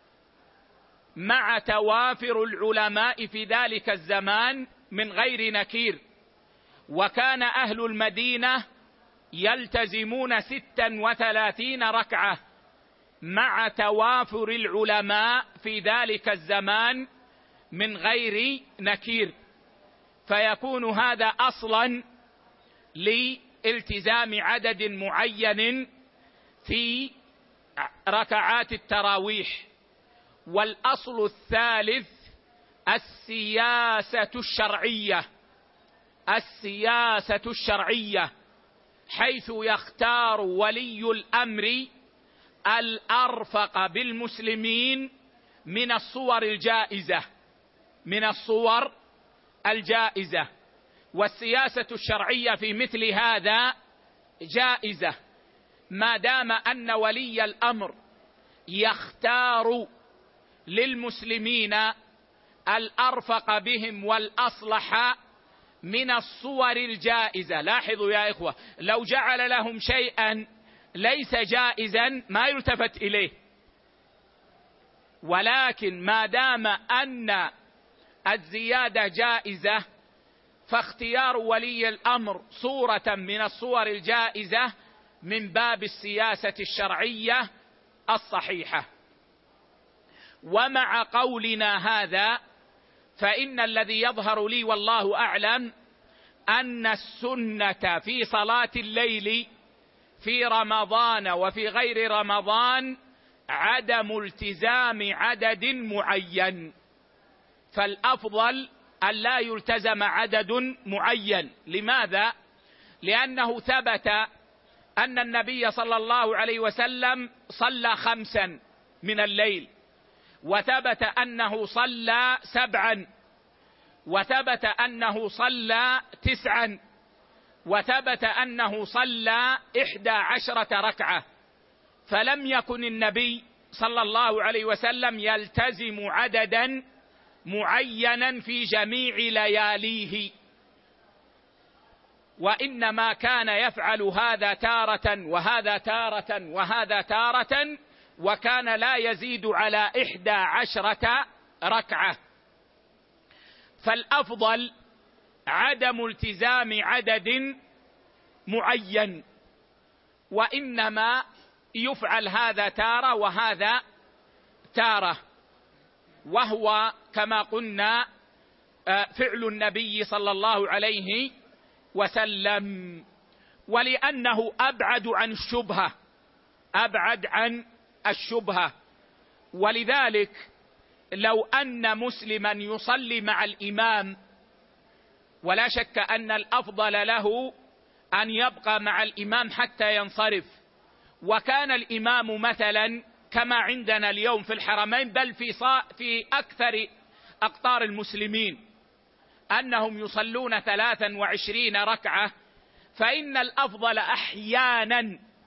مع توافر العلماء في ذلك الزمان من غير نكير، وكان أهل المدينة يلتزمون ستا وثلاثين ركعة مع توافر العلماء في ذلك الزمان من غير نكير. فيكون هذا أصلا لالتزام عدد معين في ركعات التراويح. والأصل الثالث السياسة الشرعية، السياسة الشرعية حيث يختار ولي الأمر الأرفق بالمسلمين من الصور الجائزة، من الصور الجائزة. والسياسة الشرعية في مثل هذا جائزة ما دام أن ولي الأمر يختار للمسلمين الأرفق بهم والأصلح من الصور الجائزة. لاحظوا يا إخوة، لو جعل لهم شيئا ليس جائزا ما يلتفت إليه، ولكن ما دام أن الزيادة جائزة فاختيار ولي الأمر صورة من الصور الجائزة من باب السياسة الشرعية الصحيحة. ومع قولنا هذا فإن الذي يظهر لي والله أعلم أن السنة في صلاة الليل في رمضان وفي غير رمضان عدم التزام عدد معين، فالأفضل أن لا يلتزم عدد معين. لماذا؟ لأنه ثبت أن النبي صلى الله عليه وسلم صلى خمسا من الليل، وثبت أنه صلى سبعا، وثبت أنه صلى تسعا، وثبت أنه صلى إحدى عشرة ركعة. فلم يكن النبي صلى الله عليه وسلم يلتزم عددا معينا في جميع لياليه، وإنما كان يفعل هذا تارة وهذا تارة وهذا تارة، وكان لا يزيد على إحدى عشرة ركعة. فالأفضل عدم التزام عدد معين، وإنما يفعل هذا تارة وهذا تارة، وهو كما قلنا فعل النبي صلى الله عليه وسلم، ولأنه أبعد عن الشبهة، أبعد عن الشبهة. ولذلك لو أن مسلما يصلي مع الإمام، ولا شك أن الأفضل له أن يبقى مع الإمام حتى ينصرف، وكان الإمام مثلا كما عندنا اليوم في الحرمين بل في في أكثر أقطار المسلمين أنهم يصلون ثلاثا وعشرين ركعة، فإن الأفضل أحيانا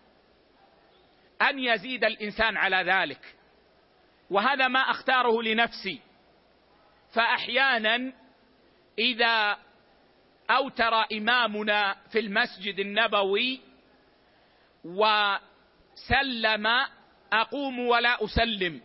أن يزيد الإنسان على ذلك، وهذا ما أختاره لنفسي. فأحيانا إذا أوتر إمامنا في المسجد النبوي وسلم أقوم ولا أسلم،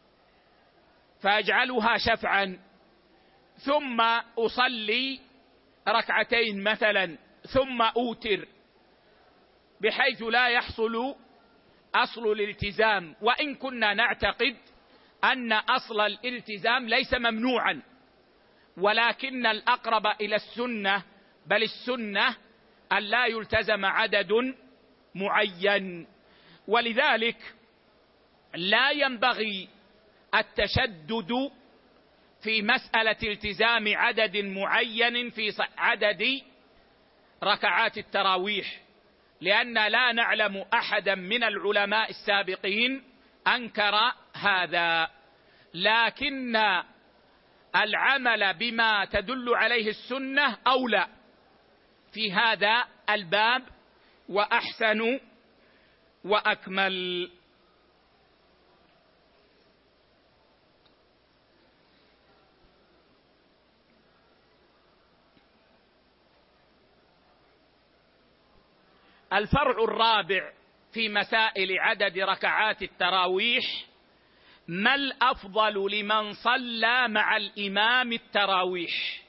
فأجعلها شفعا، ثم أصلي ركعتين مثلا، ثم أوتر، بحيث لا يحصل أصل الالتزام. وإن كنا نعتقد أن أصل الالتزام ليس ممنوعا، ولكن الأقرب إلى السنة، بل السنة أن لا يلتزم عدد معين. ولذلك لا ينبغي التشدد في مسألة التزام عدد معين في عدد ركعات التراويح، لأن لا نعلم أحدا من العلماء السابقين أنكر هذا. لكن العمل بما تدل عليه السنة أو لا في هذا الباب، وأحسن وأكمل. الفرع الرابع في مسائل عدد ركعات التراويح: ما الأفضل لمن صلى مع الإمام التراويح؟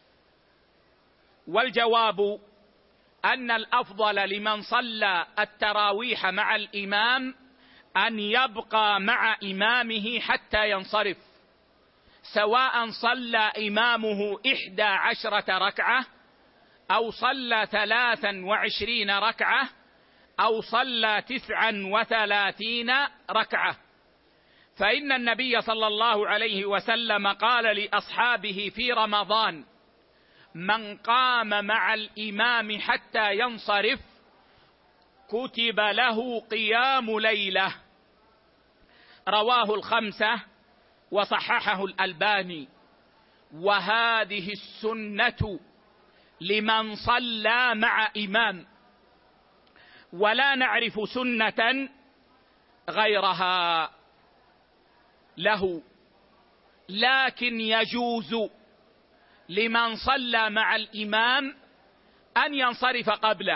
والجواب أن الأفضل لمن صلى التراويح مع الإمام أن يبقى مع إمامه حتى ينصرف، سواء صلى إمامه إحدى عشرة ركعة أو صلى ثلاثا وعشرين ركعة أو صلى تسعا وثلاثين ركعة. فإن النبي صلى الله عليه وسلم قال لأصحابه في رمضان: من قام مع الإمام حتى ينصرف كتب له قيام ليلة. رواه الخمسة وصححه الألباني. وهذه السنة لمن صلى مع إمام، ولا نعرف سنة غيرها له، لكن يجوز لمن صلى مع الإمام أن ينصرف قبله،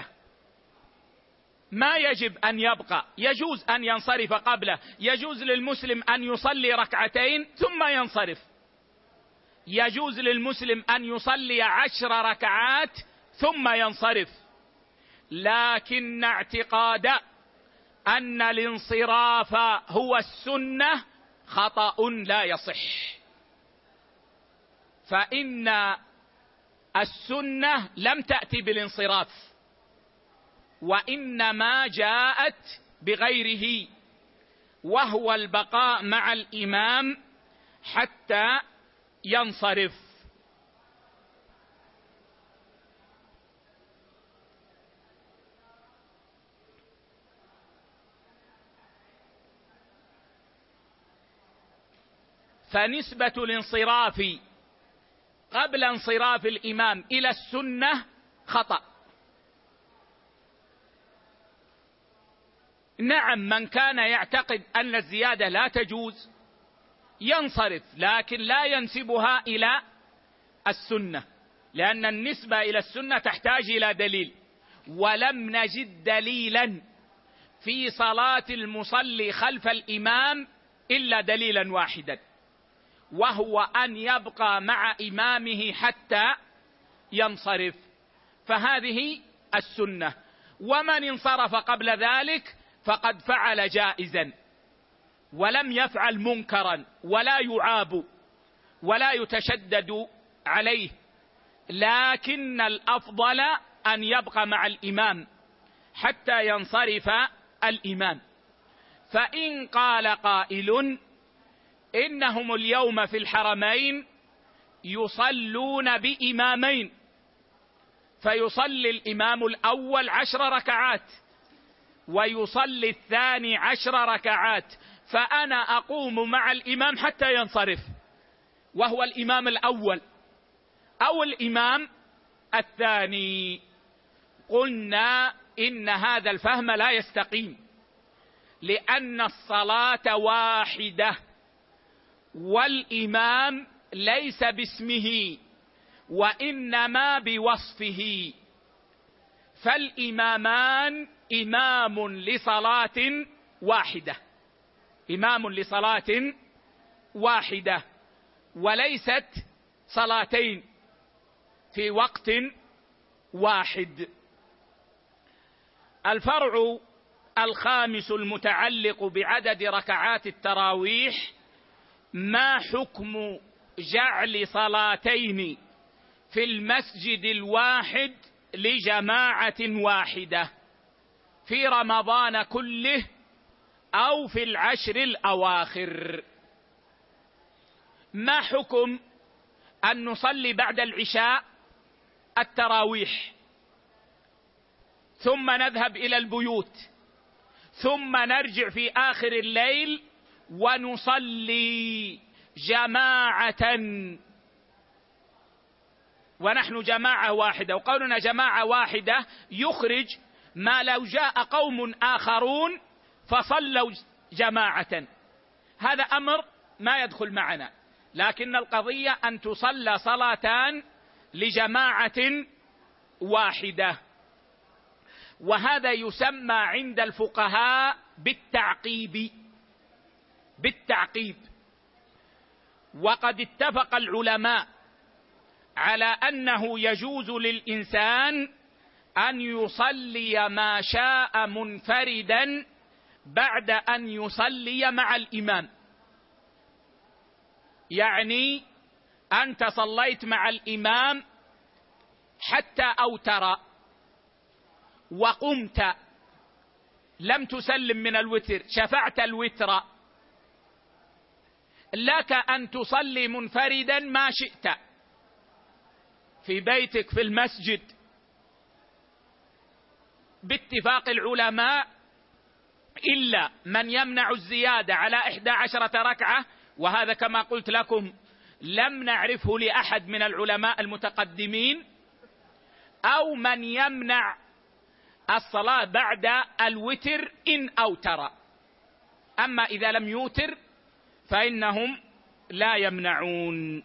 ما يجب أن يبقى، يجوز أن ينصرف قبله. يجوز للمسلم أن يصلي ركعتين ثم ينصرف، يجوز للمسلم أن يصلي عشر ركعات ثم ينصرف، لكن اعتقاد أن الانصراف هو السنة خطأ لا يصح، فإن السنة لم تأتي بالانصراف، وإنما جاءت بغيره، وهو البقاء مع الإمام حتى ينصرف. فنسبة الانصراف قبل انصراف الإمام إلى السنة خطأ. نعم، من كان يعتقد أن الزيادة لا تجوز ينصرف، لكن لا ينسبها إلى السنة، لأن النسبة إلى السنة تحتاج إلى دليل، ولم نجد دليلا في صلاة المصلي خلف الإمام إلا دليلا واحدا، وهو أن يبقى مع إمامه حتى ينصرف، فهذه السنة. ومن انصرف قبل ذلك فقد فعل جائزا ولم يفعل منكرا، ولا يعاب ولا يتشدد عليه، لكن الأفضل أن يبقى مع الإمام حتى ينصرف الإمام. فإن قال قائل إنهم اليوم في الحرمين يصلون بإمامين، فيصلي الإمام الأول عشر ركعات ويصلي الثاني عشر ركعات، فأنا أقوم مع الإمام حتى ينصرف، وهو الإمام الأول أو الإمام الثاني. قلنا إن هذا الفهم لا يستقيم، لأن الصلاة واحدة، والإمام ليس باسمه وإنما بوصفه، فالإمامان إمام لصلاة واحدة، إمام لصلاة واحدة، وليست صلاتين في وقت واحد. الفرع الخامس المتعلق بعدد ركعات التراويح: ما حكم جعل صلاتين في المسجد الواحد لجماعة واحدة في رمضان كله أو في العشر الأواخر؟ ما حكم أن نصلي بعد العشاء التراويح ثم نذهب إلى البيوت ثم نرجع في آخر الليل ونصلي جماعة ونحن جماعة واحدة، وقولنا جماعة واحدة يخرج ما لو جاء قوم آخرون فصلوا جماعة، هذا أمر ما يدخل معنا، لكن القضية أن تصلى صلاتان لجماعة واحدة، وهذا يسمى عند الفقهاء بالتعقيب بالتعقيب. وقد اتفق العلماء على أنه يجوز للإنسان أن يصلي ما شاء منفردا بعد أن يصلي مع الإمام. يعني أنت صليت مع الإمام حتى أوتر وقمت، لم تسلم من الوتر، شفعت الوتر، لك أن تصلي منفردا ما شئت في بيتك في المسجد باتفاق العلماء، إلا من يمنع الزيادة على إحدى عشرة ركعة، وهذا كما قلت لكم لم نعرفه لأحد من العلماء المتقدمين، أو من يمنع الصلاة بعد الوتر إن أوتر. أما إذا لم يوتر فإنهم لا يمنعون.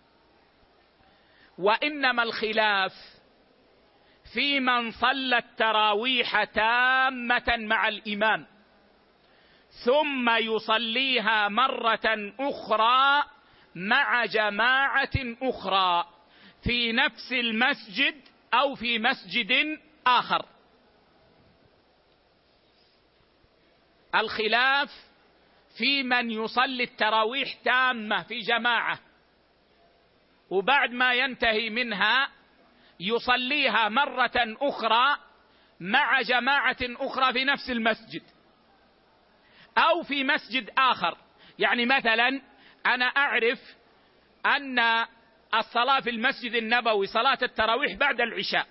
وإنما الخلاف في من صلى التراويح تامة مع الإمام ثم يصليها مرة أخرى مع جماعة أخرى في نفس المسجد أو في مسجد آخر. الخلاف في من يصلي التراويح تامة في جماعة وبعد ما ينتهي منها يصليها مرة أخرى مع جماعة أخرى في نفس المسجد أو في مسجد آخر. يعني مثلا أنا أعرف أن الصلاة في المسجد النبوي صلاة التراويح بعد العشاء،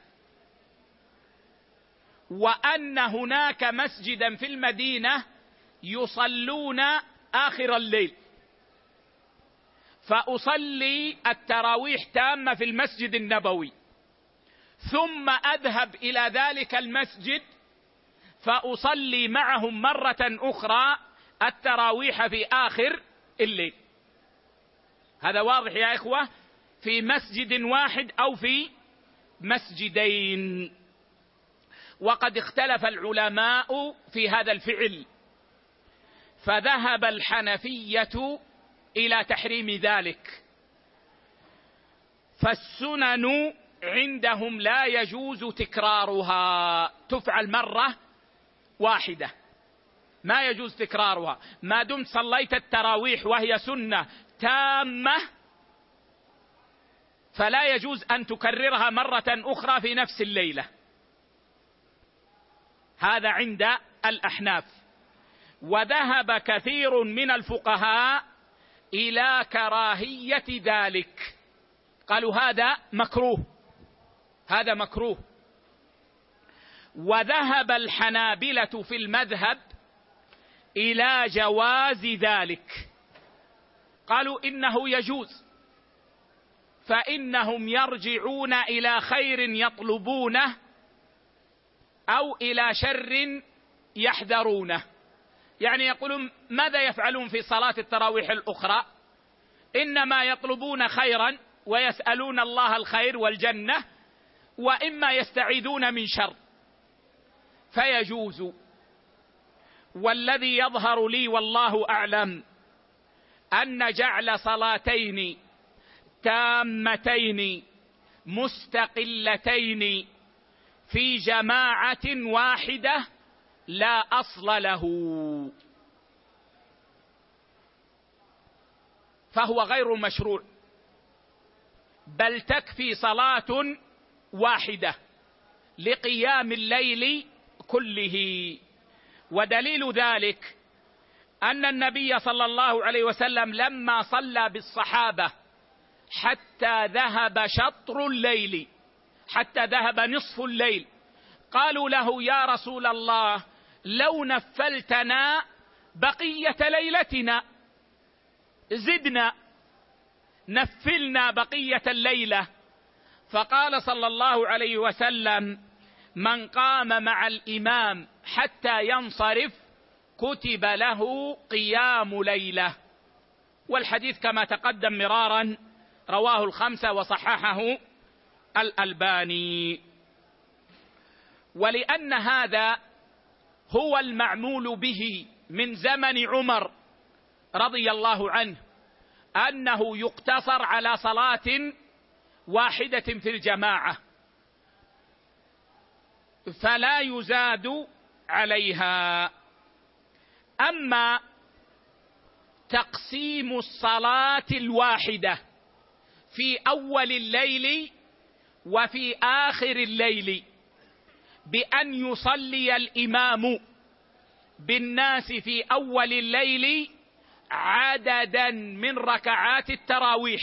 وأن هناك مسجدا في المدينة يصلون آخر الليل، فأصلي التراويح تامة في المسجد النبوي ثم أذهب إلى ذلك المسجد فأصلي معهم مرة أخرى التراويح في آخر الليل. هذا واضح يا إخوة؟ في مسجد واحد أو في مسجدين. وقد اختلف العلماء في هذا الفعل، فذهب الحنفية إلى تحريم ذلك، فالسنن عندهم لا يجوز تكرارها، تفعل مرة واحدة ما يجوز تكرارها، ما دمت صليت التراويح وهي سنة تامة فلا يجوز أن تكررها مرة أخرى في نفس الليلة. هذا عند الأحناف. وذهب كثير من الفقهاء إلى كراهية ذلك، قالوا هذا مكروه هذا مكروه. وذهب الحنابلة في المذهب إلى جواز ذلك، قالوا إنه يجوز، فإنهم يرجعون إلى خير يطلبونه أو إلى شر يحذرونه. يعني يقولون ماذا يفعلون في صلاة التراويح الأخرى؟ إنما يطلبون خيرا ويسألون الله الخير والجنة، وإما يستعيذون من شر، فيجوز. والذي يظهر لي والله أعلم أن جعل صلاتين تامتين مستقلتين في جماعة واحدة لا أصل له، فهو غير مشروع، بل تكفي صلاة واحدة لقيام الليل كله. ودليل ذلك أن النبي صلى الله عليه وسلم لما صلى بالصحابة حتى ذهب شطر الليل، حتى ذهب نصف الليل، قالوا له يا رسول الله لو نفلتنا بقية ليلتنا، زدنا نفلنا بقية الليلة. فقال صلى الله عليه وسلم: من قام مع الإمام حتى ينصرف كتب له قيام ليلة. والحديث كما تقدم مرارا رواه الخمسة وصححه الألباني. ولأن هذا هو المعمول به من زمن عمر رضي الله عنه، أنه يقتصر على صلاة واحدة في الجماعة فلا يزاد عليها. أما تقسيم الصلاة الواحدة في أول الليل وفي آخر الليل بأن يصلي الإمام بالناس في أول الليل عددا من ركعات التراويح،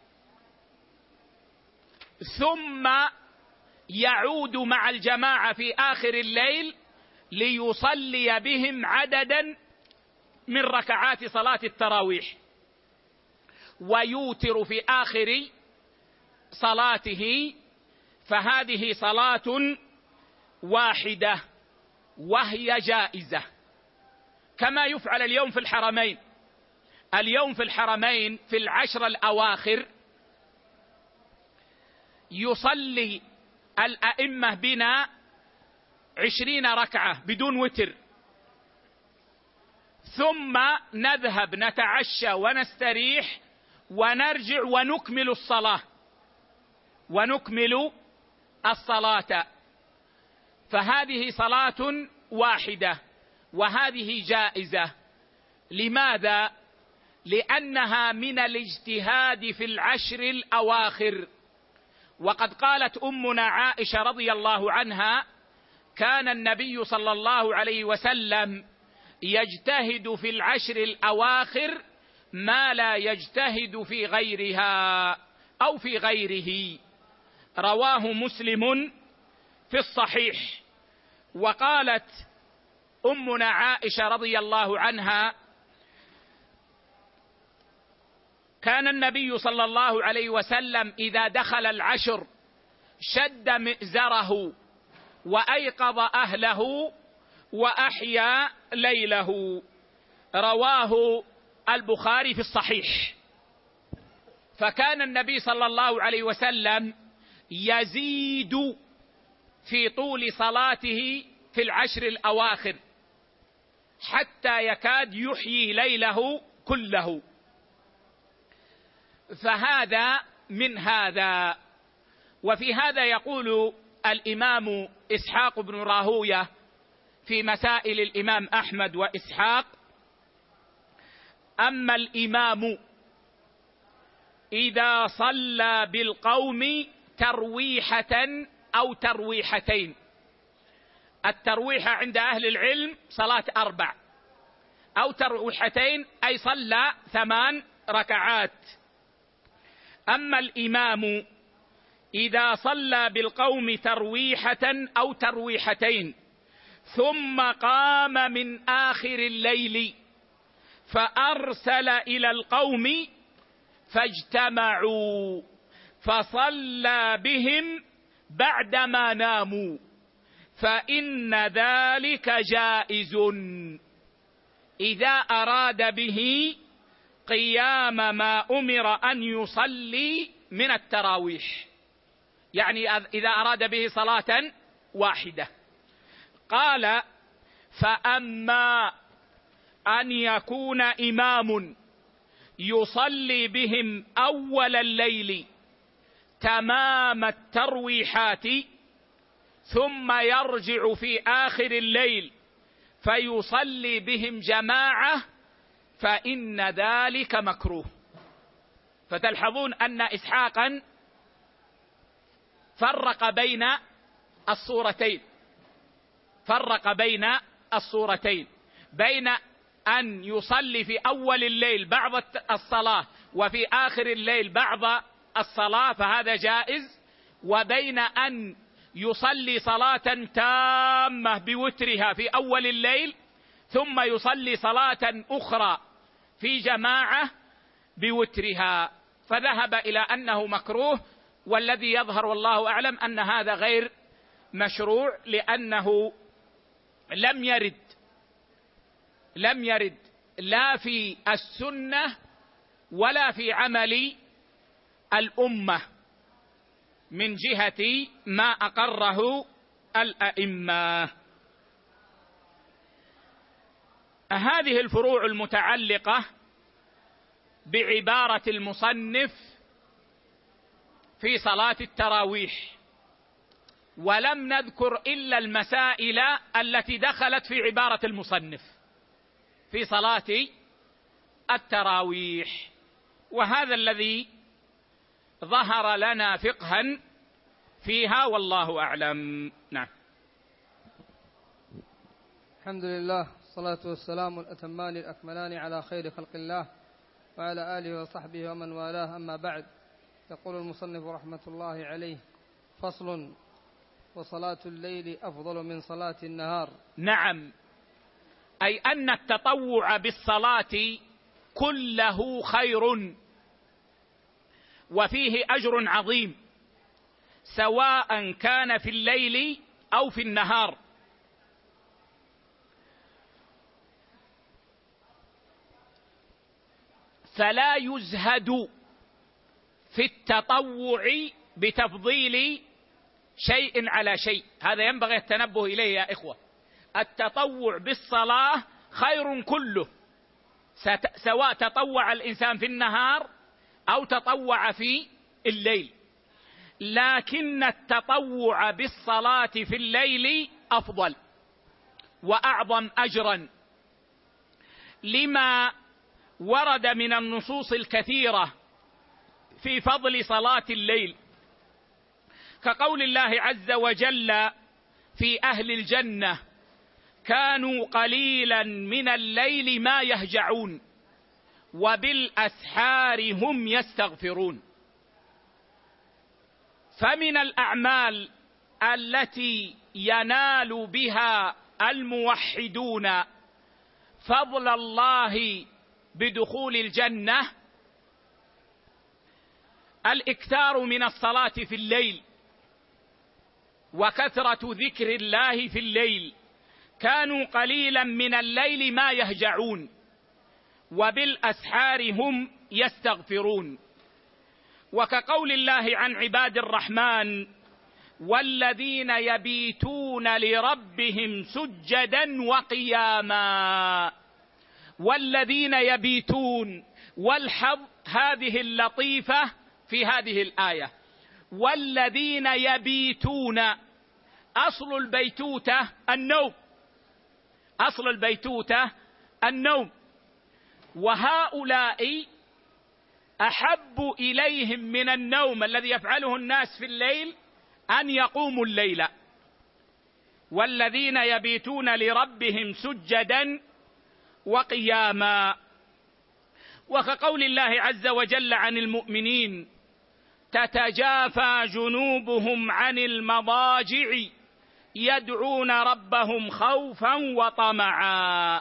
ثم يعود مع الجماعة في آخر الليل ليصلي بهم عددا من ركعات صلاة التراويح، ويوتر في آخر صلاته، فهذه صلاة واحدة وهي جائزة، كما يفعل اليوم في الحرمين. اليوم في الحرمين في العشر الأواخر يصلي الأئمة بنا عشرين ركعة بدون وتر، ثم نذهب نتعشى ونستريح ونرجع ونكمل الصلاة ونكمل الصلاة فهذه صلاة واحدة وهذه جائزة. لماذا؟ لأنها من الاجتهاد في العشر الأواخر. وقد قالت أمنا عائشة رضي الله عنها: كان النبي صلى الله عليه وسلم يجتهد في العشر الأواخر ما لا يجتهد في غيرها أو في غيره. رواه مسلم في الصحيح. وقالت أمنا عائشة رضي الله عنها: كان النبي صلى الله عليه وسلم إذا دخل العشر شد مئزره وأيقظ أهله وأحيا ليله. رواه البخاري في الصحيح. فكان النبي صلى الله عليه وسلم يزيد في طول صلاته في العشر الأواخر حتى يكاد يحيي ليله كله. فهذا من هذا. وفي هذا يقول الإمام إسحاق بن راهوية في مسائل الإمام أحمد وإسحاق: أما الإمام إذا صلى بالقوم ترويحة أو ترويحتين. الترويحة عند أهل العلم صلاة أربع، أو ترويحتين أي صلى ثمان ركعات. أما الإمام إذا صلى بالقوم ترويحة أو ترويحتين ثم قام من آخر الليل فأرسل إلى القوم فاجتمعوا فصلى بهم بعدما ناموا فإن ذلك جائز إذا أراد به قيام ما أمر أن يصلي من التراويح، يعني إذا أراد به صلاة واحدة. قال: فأما أن يكون إمام يصلي بهم أول الليل تمام الترويحات ثم يرجع في آخر الليل فيصلي بهم جماعة فإن ذلك مكروه. فتلحظون أن إسحاقا فرق بين الصورتين فرق بين الصورتين بين أن يصلي في أول الليل بعض الصلاة وفي آخر الليل بعض الصلاة فهذا جائز، وبين أن يصلي صلاة تامة بوترها في أول الليل ثم يصلي صلاة أخرى في جماعة بوترها، فذهب إلى أنه مكروه والذي يظهر والله أعلم أن هذا غير مشروع، لأنه لم يرد لم يرد لا في السنة ولا في عمل الأمة من جهة ما أقره الأئمة. هذه الفروع المتعلقة بعبارة المصنف في صلاة التراويح، ولم نذكر إلا المسائل التي دخلت في عبارة المصنف في صلاة التراويح، وهذا الذي ظهر لنا فقها فيها والله أعلم. نعم. الحمد لله، الصلاة والسلام الأتمان الأكملان على خير خلق الله وعلى آله وصحبه ومن والاه، أما بعد. يقول المصنف رحمة الله عليه: فصل: وصلاة الليل أفضل من صلاة النهار. نعم، أي أن التطوع بالصلاة كله خير وفيه أجر عظيم، سواء كان في الليل أو في النهار. فلا يزهد في التطوع بتفضيل شيء على شيء، هذا ينبغي التنبه إليه يا إخوة. التطوع بالصلاة خير كله، سواء تطوع الإنسان في النهار أو تطوع في الليل، لكن التطوع بالصلاة في الليل أفضل وأعظم أجرا، لما ورد من النصوص الكثيرة في فضل صلاة الليل، كقول الله عز وجل في أهل الجنة: كانوا قليلا من الليل ما يهجعون وبالأسحار هم يستغفرون. فمن الأعمال التي ينال بها الموحدون فضل الله بدخول الجنة الإكثار من الصلاة في الليل وكثرة ذكر الله في الليل. كانوا قليلا من الليل ما يهجعون وبالأسحار هم يستغفرون. وكقول الله عن عباد الرحمن: والذين يبيتون لربهم سجدا وقياما. والذين يبيتون، والحظ هذه اللطيفة في هذه الآية، والذين يبيتون، أصل البيتوتة النوم، أصل البيتوتة النوم، وهؤلاء أحب إليهم من النوم الذي يفعله الناس في الليل أن يقوموا الليل. والذين يبيتون لربهم سجدا وقياما. وكقول الله عز وجل عن المؤمنين: تتجافى جنوبهم عن المضاجع يدعون ربهم خوفا وطمعا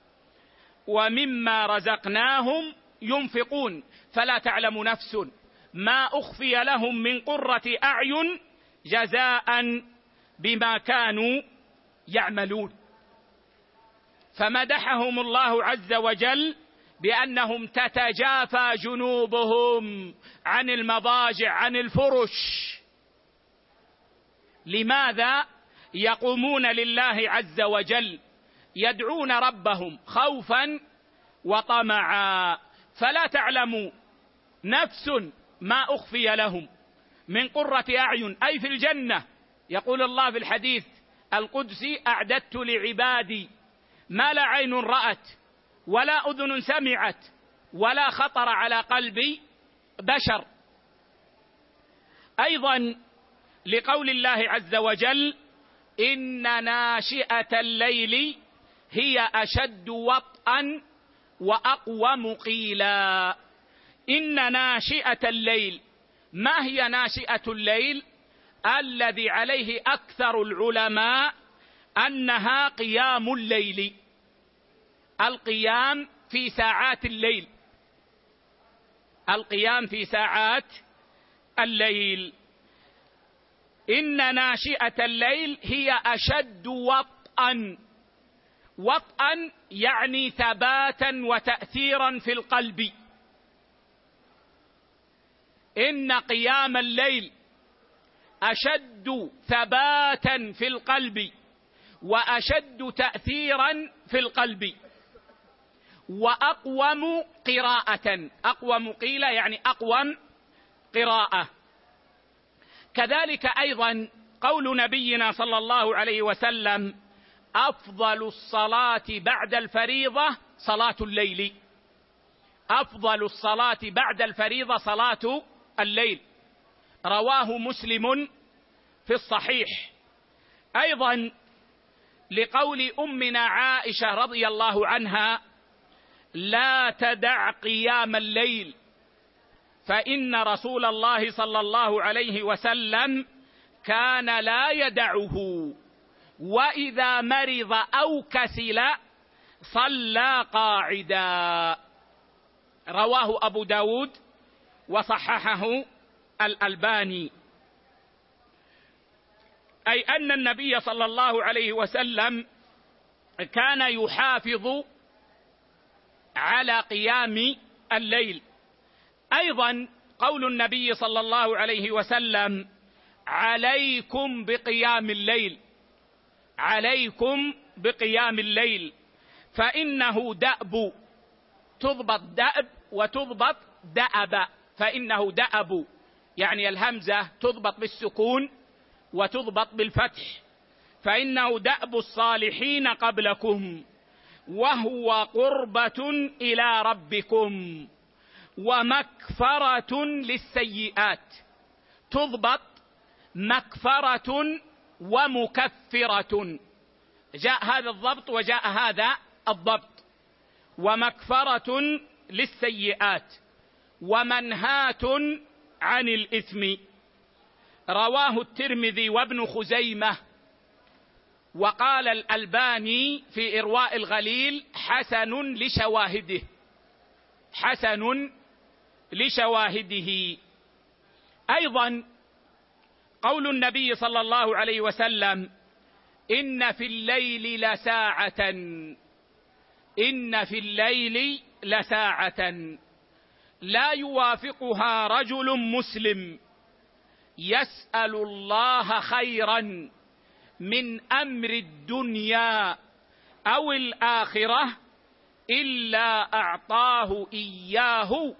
ومما رزقناهم ينفقون فلا تعلم نفس ما أخفي لهم من قرة أعين جزاء بما كانوا يعملون. فمدحهم الله عز وجل بأنهم تتجافى جنوبهم عن المضاجع، عن الفرش. لماذا؟ يقومون لله عز وجل، يدعون ربهم خوفا وطمعا، فلا تعلم نفس ما أخفي لهم من قرة أعين، أي في الجنة. يقول الله في الحديث القدسي: أعددت لعبادي ما لا عين رأت ولا أذن سمعت ولا خطر على قلب بشر. أيضا لقول الله عز وجل: إن ناشئة الليل هي أشد وطئا وأقوم قيلا. إن ناشئة الليل، ما هي ناشئة الليل؟ الذي عليه أكثر العلماء أنها قيام الليل، القيام في ساعات الليل، القيام في ساعات الليل. إن ناشئة الليل هي أشد وطئا. وطئا يعني ثباتا وتأثيرا في القلب. إن قيام الليل أشد ثباتا في القلب وأشد تأثيرا في القلب، وأقوم قراءة. أقوم قيل يعني أقوم قراءة. كذلك أيضا قول نبينا صلى الله عليه وسلم: أفضل الصلاة بعد الفريضة صلاة الليل. أفضل الصلاة بعد الفريضة صلاة الليل، رواه مسلم في الصحيح. أيضا لقول أمنا عائشة رضي الله عنها: لا تدع قيام الليل، فإن رسول الله صلى الله عليه وسلم كان لا يدعه، وإذا مرض أو كسل صلى قاعدا. رواه أبو داود وصححه الألباني. أي أن النبي صلى الله عليه وسلم كان يحافظ على قيام الليل. أيضا قول النبي صلى الله عليه وسلم: عليكم بقيام الليل، عليكم بقيام الليل، فإنه دأب. تضبط دأب وتضبط دأب، فإنه دأب يعني الهمزة تضبط بالسكون وتضبط بالفتح. فإنه دأب الصالحين قبلكم، وهو قربة إلى ربكم ومكفرة للسيئات. تضبط مكفرة ومكفرة، جاء هذا الضبط وجاء هذا الضبط. ومكفرة للسيئات ومنهاة عن الإثم. رواه الترمذي وابن خزيمة، وقال الألباني في إرواء الغليل: حسن لشواهده، حسن لشواهده. أيضا قول النبي صلى الله عليه وسلم: إن في الليل لساعة، إن في الليل لساعة لا يوافقها رجل مسلم يسأل الله خيرا من أمر الدنيا أو الآخرة إلا أعطاه إياه،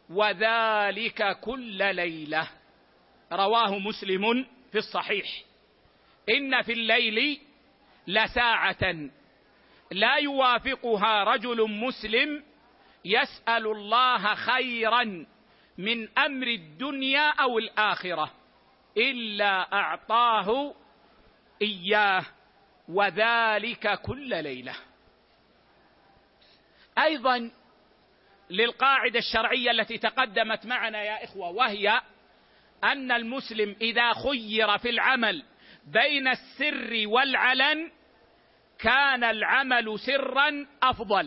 وذلك كل ليلة. رواه مسلم في الصحيح. إن في الليل لساعة لا يوافقها رجل مسلم يسأل الله خيرا من أمر الدنيا أو الآخرة إلا أعطاه إياه، وذلك كل ليلة. أيضا للقاعدة الشرعية التي تقدمت معنا يا إخوة، وهي أن المسلم إذا خير في العمل بين السر والعلن كان العمل سرا أفضل.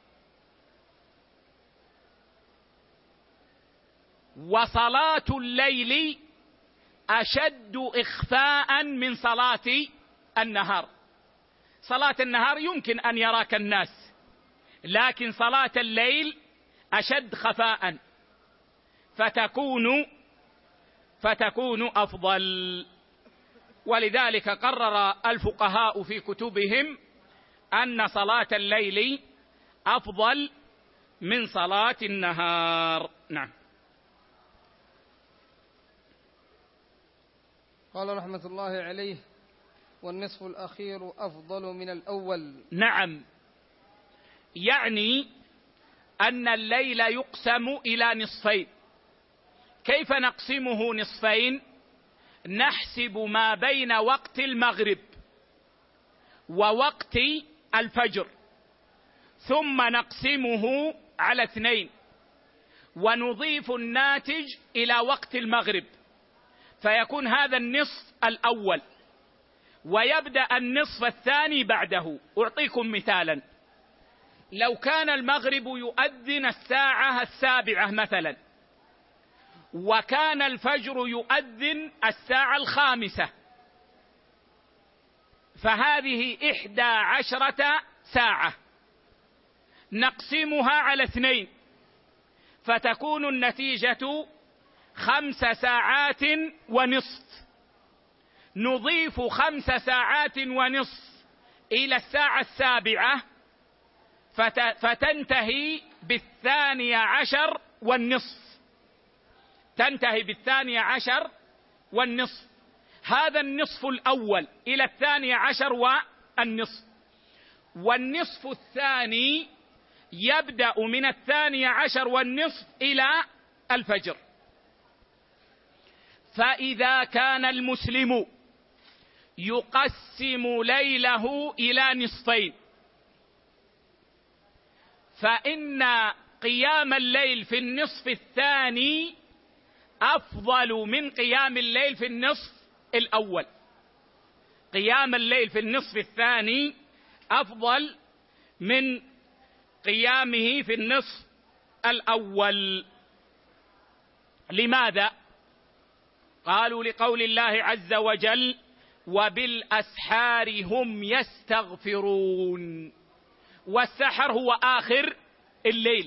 وصلاة الليل أشد إخفاء من صلاة النهار. صلاة النهار يمكن أن يراك الناس، لكن صلاة الليل أشد خفاء، فتكون فتكون أفضل. ولذلك قرر الفقهاء في كتبهم أن صلاة الليل أفضل من صلاة النهار. نعم. قال رحمة الله عليه: والنصف الأخير أفضل من الأول. نعم، يعني أن الليل يقسم إلى نصفين. كيف نقسمه نصفين؟ نحسب ما بين وقت المغرب ووقت الفجر، ثم نقسمه على اثنين، ونضيف الناتج إلى وقت المغرب، فيكون هذا النصف الأول، ويبدأ النصف الثاني بعده. أعطيكم مثالا: لو كان المغرب يؤذن الساعة السابعة مثلا، وكان الفجر يؤذن الساعة الخامسة، فهذه إحدى عشرة ساعة نقسمها على اثنين، فتكون النتيجة خمس ساعات ونصف. نضيف خمس ساعات ونصف إلى الساعة السابعة فتنتهي بالثانية عشر والنصف، تنتهي بالثانية عشر والنصف. هذا النصف الأول إلى الثانية عشر والنصف، والنصف الثاني يبدأ من الثانية عشر والنصف إلى الفجر. فإذا كان المسلم يقسم ليله إلى نصفين، فإن قيام الليل في النصف الثاني أفضل من قيام الليل في النصف الأول. قيام الليل في النصف الثاني أفضل من قيامه في النصف الأول. لماذا؟ قالوا لقول الله عز وجل: وبالأسحار هم يستغفرون. والسحر هو آخر الليل،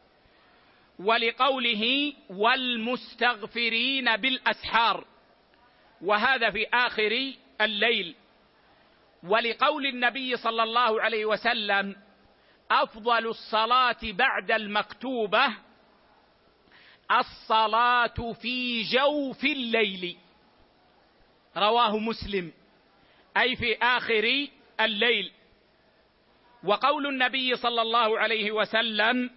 ولقوله والمستغفرين بالأسحار، وهذا في آخر الليل. ولقول النبي صلى الله عليه وسلم: أفضل الصلاة بعد المكتوبة الصلاة في جوف الليل، رواه مسلم، أي في آخر الليل. وقول النبي صلى الله عليه وسلم: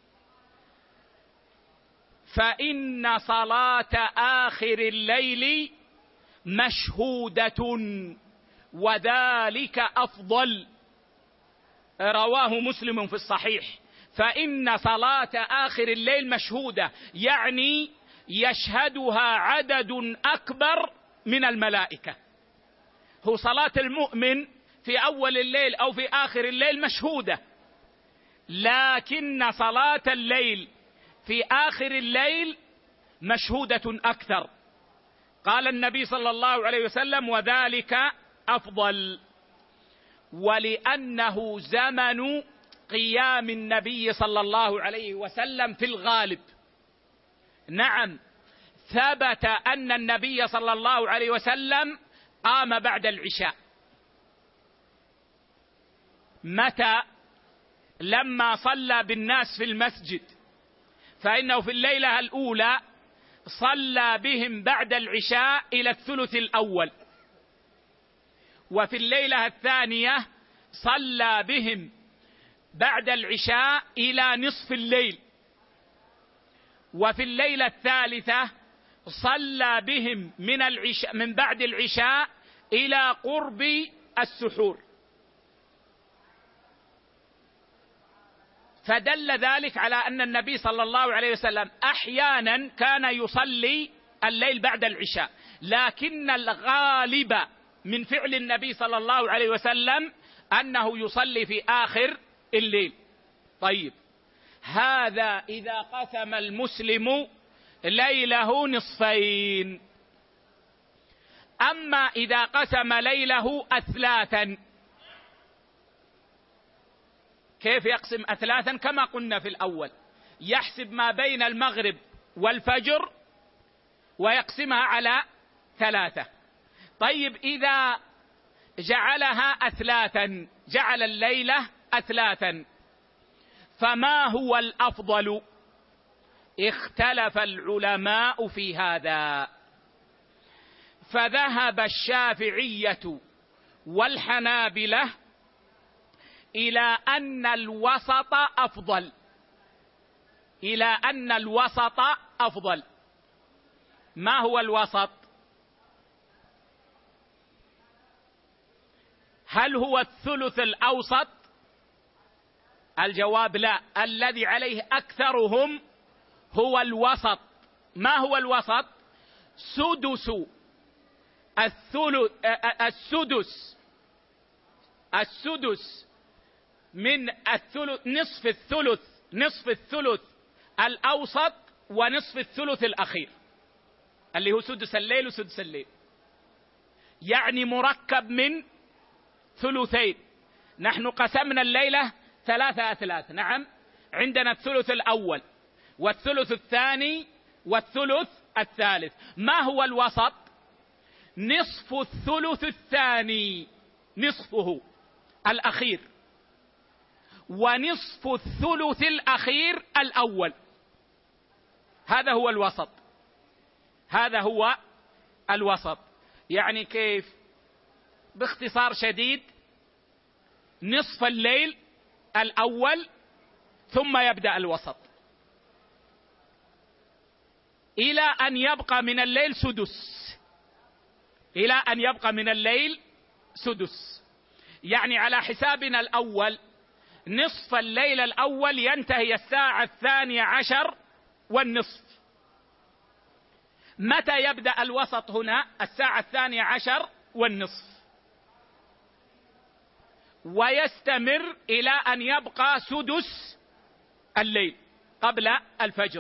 فإن صلاة آخر الليل مشهودة وذلك أفضل، رواه مسلم في الصحيح. فإن صلاة آخر الليل مشهودة، يعني يشهدها عدد أكبر من الملائكة. هو صلاة المؤمن في أول الليل أو في آخر الليل مشهودة، لكن صلاة الليل في آخر الليل مشهودة أكثر. قال النبي صلى الله عليه وسلم: وذلك أفضل. ولأنه زمن قيام النبي صلى الله عليه وسلم في الغالب. نعم، ثبت أن النبي صلى الله عليه وسلم قام بعد العشاء. متى؟ لما صلى بالناس في المسجد، فإنه في الليلة الأولى صلى بهم بعد العشاء إلى الثلث الأول، وفي الليلة الثانية صلى بهم بعد العشاء إلى نصف الليل، وفي الليلة الثالثة صلى بهم من العشاء من بعد العشاء إلى قرب السحور. فدل ذلك على أن النبي صلى الله عليه وسلم أحيانا كان يصلي الليل بعد العشاء، لكن الغالب من فعل النبي صلى الله عليه وسلم أنه يصلي في آخر الليل. طيب، هذا إذا قسم المسلم ليله نصفين. أما إذا قسم ليله أثلاثا، كيف يقسم أثلاثا؟ كما قلنا في الأول، يحسب ما بين المغرب والفجر ويقسمها على ثلاثة. طيب، إذا جعلها أثلاثا، جعل الليلة أثلاثا، فما هو الأفضل؟ اختلف العلماء في هذا، فذهب الشافعية والحنابلة إلى أن الوسط أفضل، إلى أن الوسط أفضل. ما هو الوسط؟ هل هو الثلث الأوسط؟ الجواب لا، الذي عليه أكثرهم هو الوسط. ما هو الوسط؟ سدس الثلث السدس السدس من الثلث، نصف الثلث نصف الثلث الأوسط ونصف الثلث الأخير اللي هو سدس الليل وسدس الليل، يعني مركب من ثلثين. نحن قسمنا الليلة ثلاثة أثلاث، نعم، عندنا الثلث الأول والثلث الثاني والثلث الثالث. ما هو الوسط؟ نصف الثلث الثاني، نصفه الأخير، ونصف الثلث الأخير الأول، هذا هو الوسط. هذا هو الوسط. يعني كيف؟ باختصار شديد، نصف الليل الأول ثم يبدأ الوسط إلى أن يبقى من الليل سدس، إلى أن يبقى من الليل سدس. يعني على حسابنا الأول نصف الليل الأول ينتهي الساعة الثانية عشر والنصف. متى يبدأ الوسط هنا؟ الساعة الثانية عشر والنصف، ويستمر إلى أن يبقى سدس الليل قبل الفجر.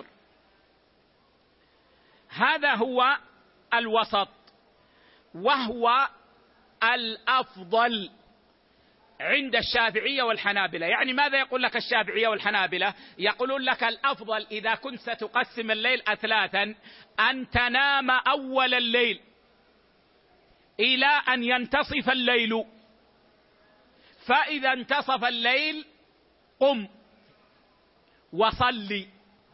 هذا هو الوسط، وهو الأفضل عند الشافعية والحنابلة. يعني ماذا يقول لك الشافعية والحنابلة؟ يقولون لك الأفضل إذا كنت ستقسم الليل أثلاثا أن تنام أول الليل إلى أن ينتصف الليل، فإذا انتصف الليل قم وصلي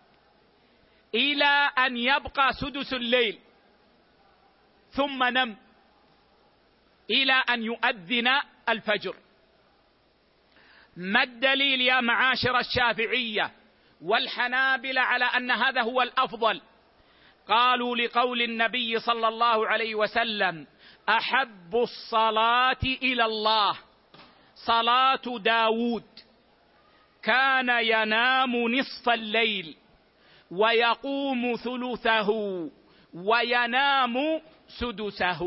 إلى أن يبقى سدس الليل، ثم نم إلى أن يؤذن الفجر. ما الدليل يا معاشر الشافعية والحنابلة على أن هذا هو الأفضل؟ قالوا لقول النبي صلى الله عليه وسلم: أحب الصلاة إلى الله صلاة داود، كان ينام نصف الليل ويقوم ثلثه وينام سدسه.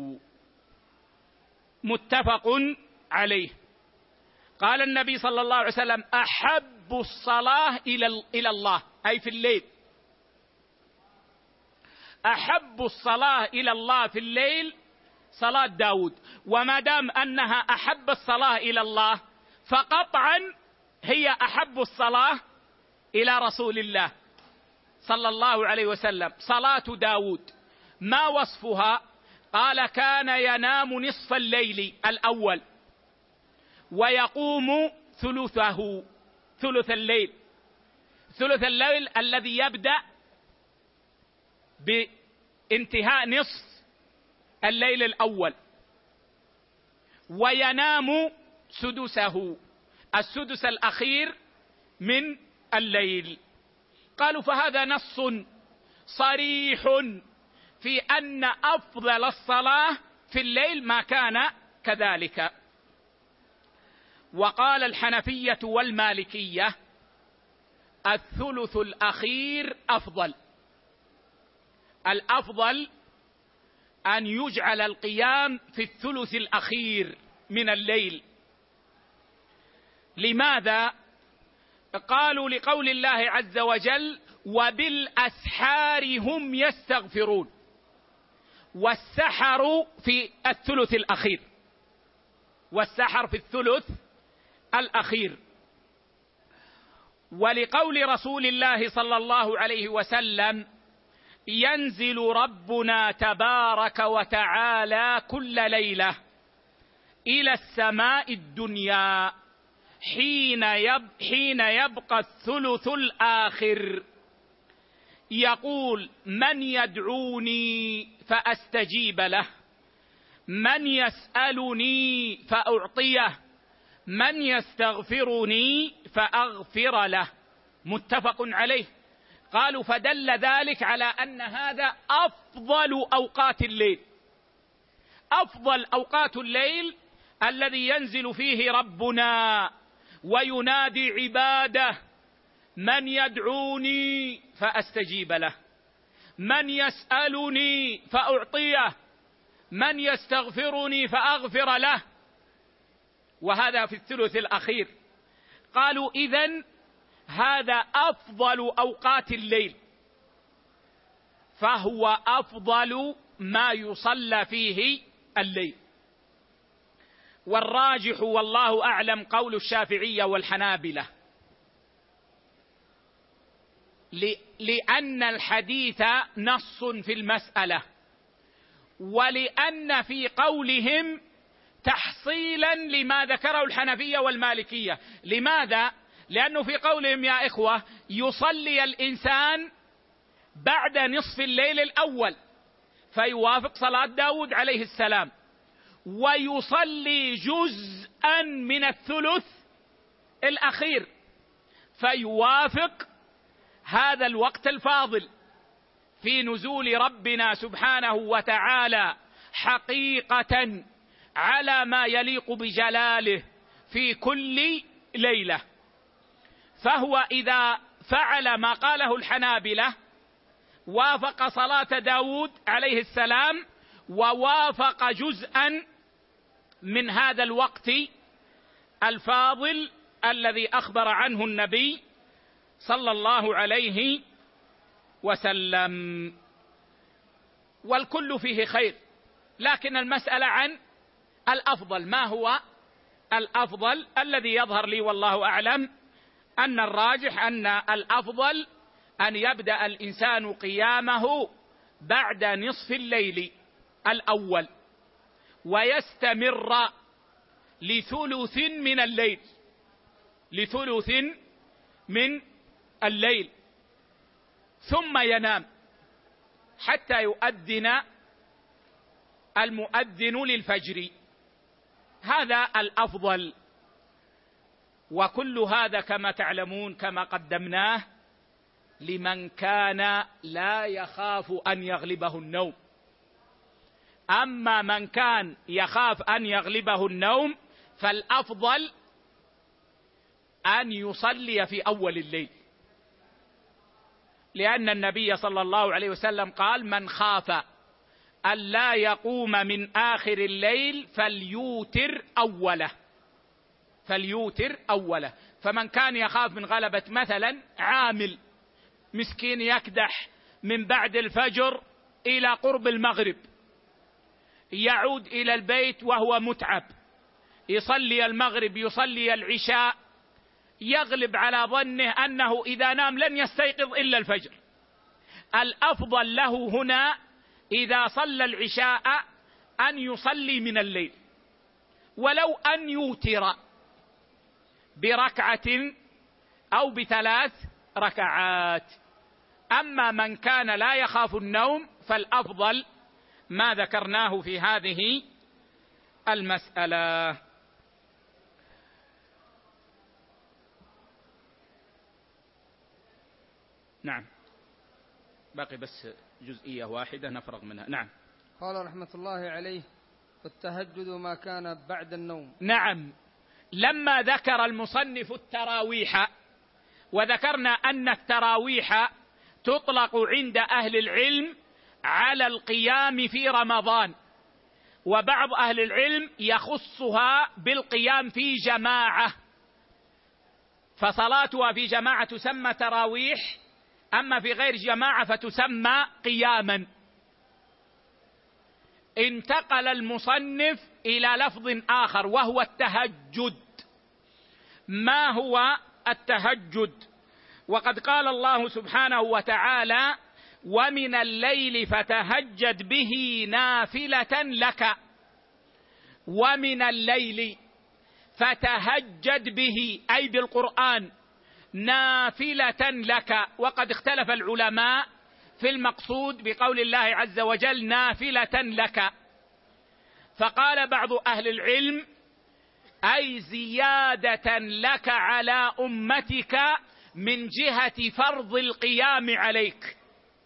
متفق عليه. قال النبي صلى الله عليه وسلم: أحب الصلاة إلى الله، أي في الليل، أحب الصلاة إلى الله في الليل صلاة داود. وما دام أنها أحب الصلاة إلى الله فقطعا هي أحب الصلاة إلى رسول الله صلى الله عليه وسلم. صلاة داود ما وصفها؟ قال: كان ينام نصف الليل الأول ويقوم ثلثه، ثلث الليل، ثلث الليل الذي يبدأ بانتهاء نصف الليل الأول، وينام سدسه، السدس الأخير من الليل. قالوا: فهذا نص صريح في أن أفضل الصلاة في الليل ما كان كذلك. وقال الحنفية والمالكية: الثلث الأخير أفضل، الأفضل أن يجعل القيام في الثلث الأخير من الليل. لماذا؟ قالوا: لقول الله عز وجل: وبالأسحار هم يستغفرون، والسحر في الثلث الأخير، والسحر في الثلث الأخير. ولقول رسول الله صلى الله عليه وسلم: ينزل ربنا تبارك وتعالى كل ليلة إلى السماء الدنيا حين يب حين يبقى الثلث الآخر، يقول: من يدعوني فأستجيب له، من يسألني فأعطيه، من يستغفرني فأغفر له. متفق عليه. قالوا: فدل ذلك على أن هذا أفضل أوقات الليل، أفضل أوقات الليل الذي ينزل فيه ربنا وينادي عباده: من يدعوني فأستجيب له، من يسألني فأعطيه، من يستغفرني فأغفر له. وهذا في الثلث الأخير. قالوا: إذن هذا أفضل أوقات الليل، فهو أفضل ما يصلى فيه الليل. والراجح والله أعلم قول الشافعية والحنابلة، لأن الحديث نص في المسألة، ولأن في قولهم تحصيلا لما ذكره الحنفية والمالكية. لماذا؟ لأنه في قولهم يا إخوة يصلي الإنسان بعد نصف الليل الأول فيوافق صلاة داود عليه السلام، ويصلي جزءا من الثلث الأخير فيوافق هذا الوقت الفاضل في نزول ربنا سبحانه وتعالى حقيقة على ما يليق بجلاله في كل ليلة. فهو إذا فعل ما قاله الحنابلة وافق صلاة داود عليه السلام ووافق جزءا من هذا الوقت الفاضل الذي أخبر عنه النبي صلى الله عليه وسلم، والكل فيه خير. لكن المسألة عن الأفضل، ما هو الأفضل؟ الذي يظهر لي والله أعلم أن الراجح أن الأفضل أن يبدأ الإنسان قيامه بعد نصف الليل الأول ويستمر لثلث من الليل لثلث من الليل ثم ينام حتى يؤذن المؤذن للفجر. هذا الأفضل. وكل هذا كما تعلمون كما قدمناه لمن كان لا يخاف أن يغلبه النوم. أما من كان يخاف أن يغلبه النوم فالأفضل أن يصلي في أول الليل، لأن النبي صلى الله عليه وسلم قال: من خاف أن لا يقوم من آخر الليل فليوتر أوله فليوتر أوله. فمن كان يخاف من غلبة مثلا عامل مسكين يكدح من بعد الفجر إلى قرب المغرب، يعود إلى البيت وهو متعب، يصلي المغرب يصلي العشاء، يغلب على ظنه أنه إذا نام لن يستيقظ إلا الفجر. الأفضل له هنا إذا صلى العشاء أن يصلي من الليل ولو أن يوتر بركعة أو بثلاث ركعات. أما من كان لا يخاف النوم فالأفضل ما ذكرناه في هذه المسألة. نعم، باقي بس جزئية واحدة نفرغ منها. نعم. قال رحمة الله عليه: والتهجد ما كان بعد النوم. نعم، لما ذكر المصنف التراويح وذكرنا أن التراويح تطلق عند أهل العلم على القيام في رمضان، وبعض أهل العلم يخصها بالقيام في جماعة، فصلاتها في جماعة تسمى تراويح، أما في غير جماعة فتسمى قياما. انتقل المصنف إلى لفظ آخر وهو التهجد. ما هو التهجد؟ وقد قال الله سبحانه وتعالى: ومن الليل فتهجد به نافلة لك. ومن الليل فتهجد به أي بالقرآن نافلة لك. وقد اختلف العلماء في المقصود بقول الله عز وجل نافلة لك، فقال بعض أهل العلم أي زيادة لك على أمتك من جهة فرض القيام عليك،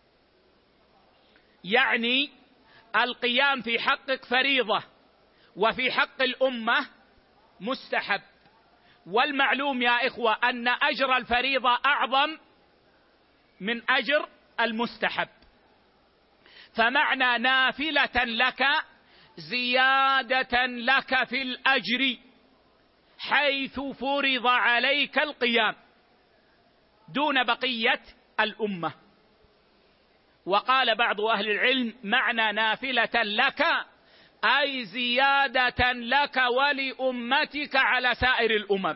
يعني القيام في حقك فريضة وفي حق الأمة مستحب. والمعلوم يا إخوة أن أجر الفريضة أعظم من أجر المستحب، فمعنى نافلة لك زيادة لك في الأجر حيث فرض عليك القيام دون بقية الأمة. وقال بعض أهل العلم معنى نافلة لك أي زيادة لك ولأمتك على سائر الأمم،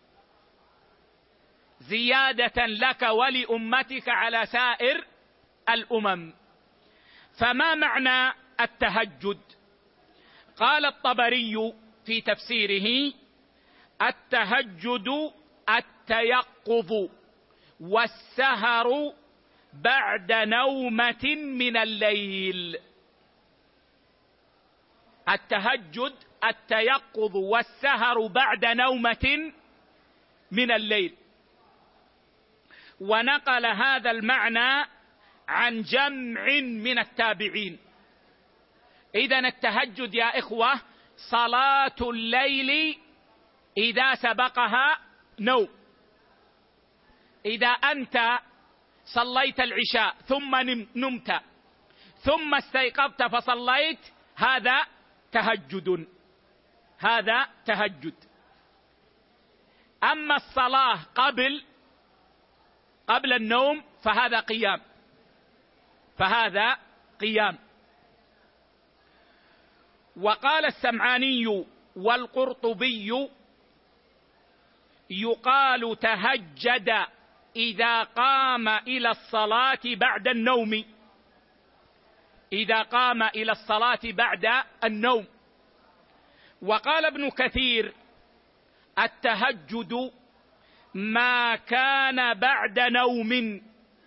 زيادة لك ولأمتك على سائر الأمم. فما معنى التهجد؟ قال الطبري في تفسيره: التهجد التيقظ والسهر بعد نومة من الليل. التهجد التيقظ والسهر بعد نومة من الليل. ونقل هذا المعنى عن جمع من التابعين. إذن التهجد يا إخوة صلاة الليل إذا سبقها نوم. إذا أنت صليت العشاء ثم نمت ثم استيقظت فصليت، هذا تهجد، هذا تهجد. أما الصلاة قبل قبل النوم فهذا قيام، فهذا قيام. وقال السمعاني والقرطبي: يقال تهجد إذا قام إلى الصلاة بعد النوم، إذا قام إلى الصلاة بعد النوم. وقال ابن كثير: التهجد ما كان بعد نوم.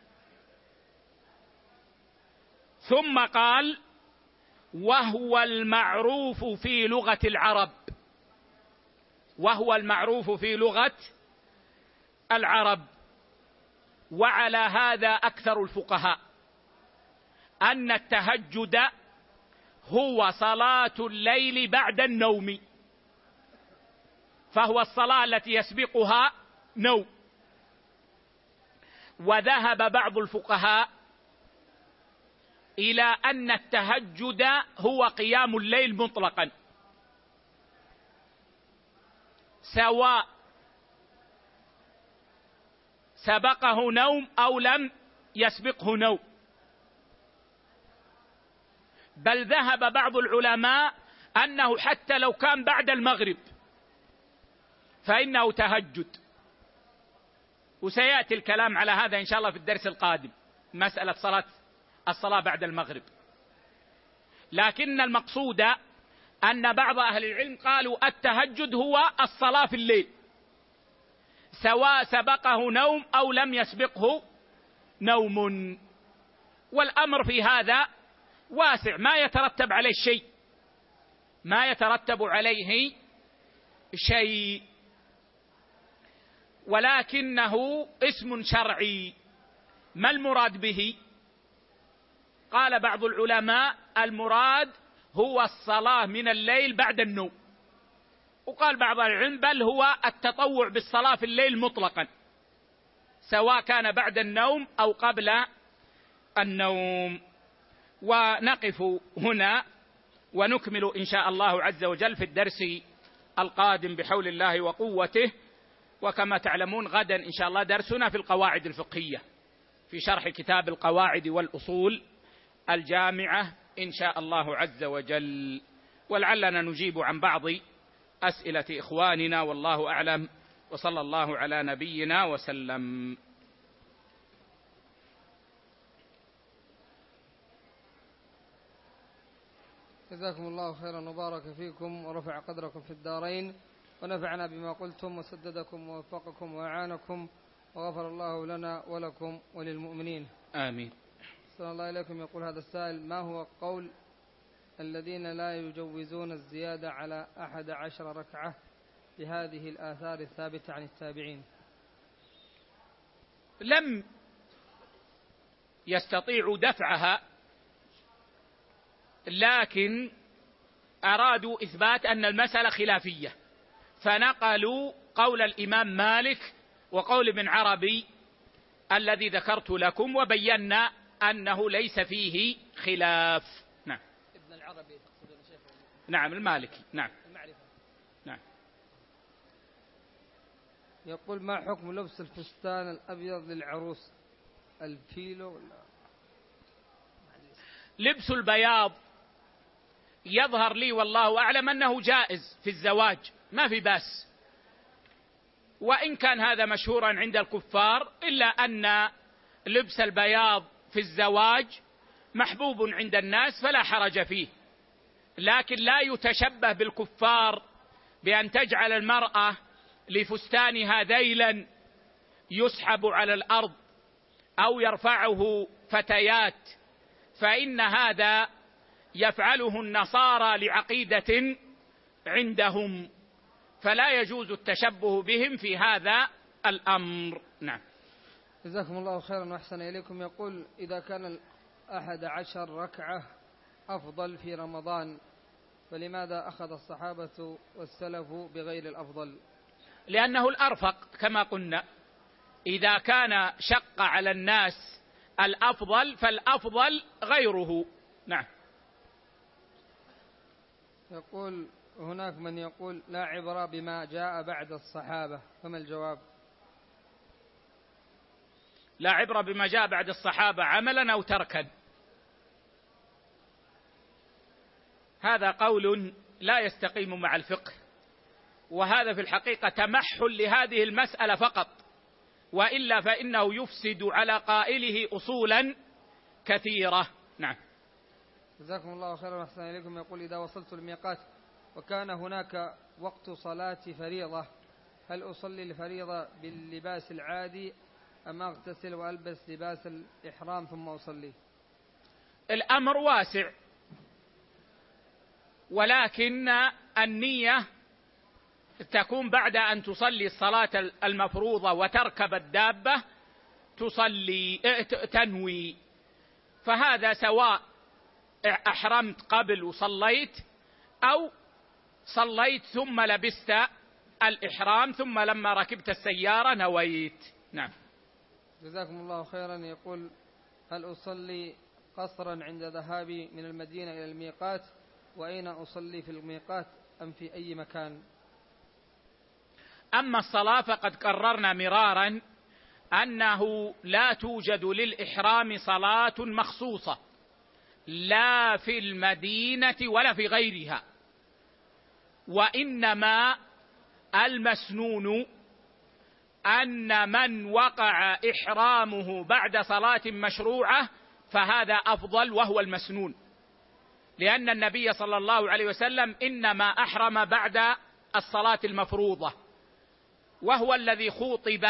ثم قال: وهو المعروف في لغة العرب، وهو المعروف في لغة العرب. وعلى هذا أكثر الفقهاء، أن التهجد هو صلاة الليل بعد النوم، فهو الصلاة التي يسبقها نوم. وذهب بعض الفقهاء إلى أن التهجد هو قيام الليل مطلقا، سواء سبقه نوم أو لم يسبقه نوم. بل ذهب بعض العلماء أنه حتى لو كان بعد المغرب فإنه تهجد. وسيأتي الكلام على هذا إن شاء الله في الدرس القادم، مسألة صلاة الصلاة بعد المغرب. لكن المقصود أن بعض أهل العلم قالوا التهجد هو الصلاة في الليل، سواء سبقه نوم أو لم يسبقه نوم. والأمر في هذا واسع، ما يترتب عليه شيء، ما يترتب عليه شيء، ولكنه اسم شرعي. ما المراد به؟ قال بعض العلماء: المراد هو الصلاة من الليل بعد النوم. وقال بعض العلم: بل هو التطوع بالصلاة في الليل مطلقا، سواء كان بعد النوم أو قبل النوم. ونقف هنا ونكمل إن شاء الله عز وجل في الدرس القادم بحول الله وقوته. وكما تعلمون غدا إن شاء الله درسنا في القواعد الفقهية، في شرح كتاب القواعد والأصول الجامعة إن شاء الله عز وجل. ولعلنا نجيب عن بعض أسئلة إخواننا، والله أعلم، وصلى الله على نبينا وسلم. جزاكم الله خيرا وبارك فيكم ورفع قدركم في الدارين، ونفعنا بما قلتم وسددكم ووفقكم وأعانكم، وغفر الله لنا ولكم وللمؤمنين. آمين. صلى الله إليكم. يقول هذا السائل: ما هو قول الذين لا يجوزون الزيادة على أحد عشر ركعة بهذه الآثار الثابتة عن التابعين؟ لم يستطيعوا دفعها، لكن أرادوا إثبات أن المسألة خلافية، فنقلوا قول الإمام مالك وقول ابن عربي الذي ذكرت لكم، وبينا أنه ليس فيه خلاف. نعم. ابن العربي تقصدون شيخ؟ نعم المالكي. نعم. المعرفة. نعم. يقول: ما حكم لبس الفستان الأبيض للعروس؟ الفيلو ولا لبس البياض يظهر لي والله أعلم أنه جائز في الزواج، ما في بأس، وإن كان هذا مشهورا عند الكفار، إلا أن لبس البياض في الزواج محبوب عند الناس فلا حرج فيه، لكن لا يتشبه بالكفار بأن تجعل المرأة لفستانها ذيلا يسحب على الأرض أو يرفعه فتيات، فإن هذا يفعله النصارى لعقيدة عندهم، فلا يجوز التشبه بهم في هذا الأمر. نعم. جزاكم الله خيرا وأحسن إليكم. يقول: إذا كان الأحد عشر ركعة أفضل في رمضان، فلماذا أخذ الصحابة والسلف بغير الأفضل؟ لأنه الأرفق كما قلنا، إذا كان شق على الناس الأفضل فالأفضل غيره. نعم. يقول: هناك من يقول لا عبرة بما جاء بعد الصحابة، فما الجواب؟ لا عبرة بما جاء بعد الصحابة عملا أو تركا، هذا قول لا يستقيم مع الفقه، وهذا في الحقيقة تمحل لهذه المسألة فقط، وإلا فإنه يفسد على قائله أصولا كثيرة. نعم. جزاكم الله خيرا وأحسن إليكم. يقول: إذا وصلت الميقات وكان هناك وقت صلاة فريضة، هل أصلي الفريضة باللباس العادي أم أغتسل وألبس لباس الإحرام ثم أصلي؟ الأمر واسع، ولكن النية تكون بعد أن تصلي الصلاة المفروضة وتركب الدابة تصلي تنوي، فهذا سواء أحرمت قبل وصليت أو صليت ثم لبست الإحرام ثم لما ركبت السيارة نويت. نعم. جزاكم الله خيرا. يقول: هل أصلي قصرا عند ذهابي من المدينة إلى الميقات؟ وأين أصلي في الميقات أم في أي مكان؟ أما الصلاة فقد قررنا مرارا أنه لا توجد للإحرام صلاة مخصوصة لا في المدينة ولا في غيرها، وإنما المسنون أن من وقع إحرامه بعد صلاة مشروعة فهذا أفضل، وهو المسنون، لأن النبي صلى الله عليه وسلم إنما أحرم بعد الصلاة المفروضة، وهو الذي خوطب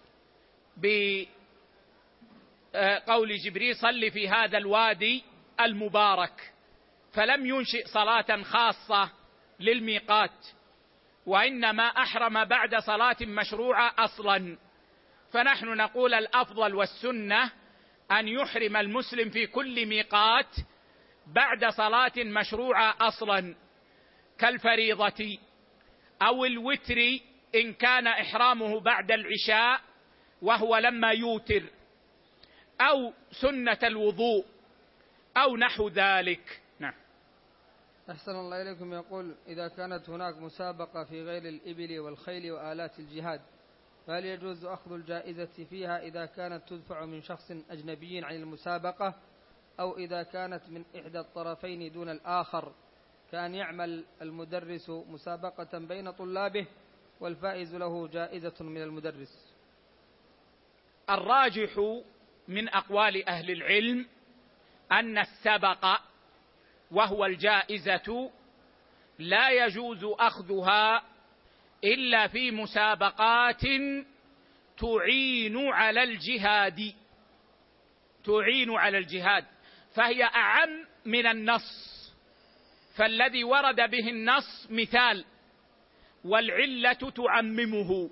بقول جبريل: صل في هذا الوادي المبارك، فلم ينشئ صلاة خاصة للميقات، وإنما أحرم بعد صلاة مشروعة أصلا. فنحن نقول الأفضل والسنة أن يحرم المسلم في كل ميقات بعد صلاة مشروعة أصلا، كالفريضة أو الوتر إن كان إحرامه بعد العشاء وهو لما يوتر، أو سنة الوضوء أو نحو ذلك. نعم. أحسن الله إليكم. يقول: إذا كانت هناك مسابقة في غير الإبل والخيل وآلات الجهاد، فهل يجوز أخذ الجائزة فيها إذا كانت تدفع من شخص أجنبي عن المسابقة، أو إذا كانت من إحدى الطرفين دون الآخر، كأن يعمل المدرس مسابقة بين طلابه والفائز له جائزة من المدرس؟ الراجح من أقوال أهل العلم أن السبق وهو الجائزة لا يجوز أخذها إلا في مسابقات تعين على الجهاد تعين على الجهاد فهي أعم من النص، فالذي ورد به النص مثال والعلة تعممه،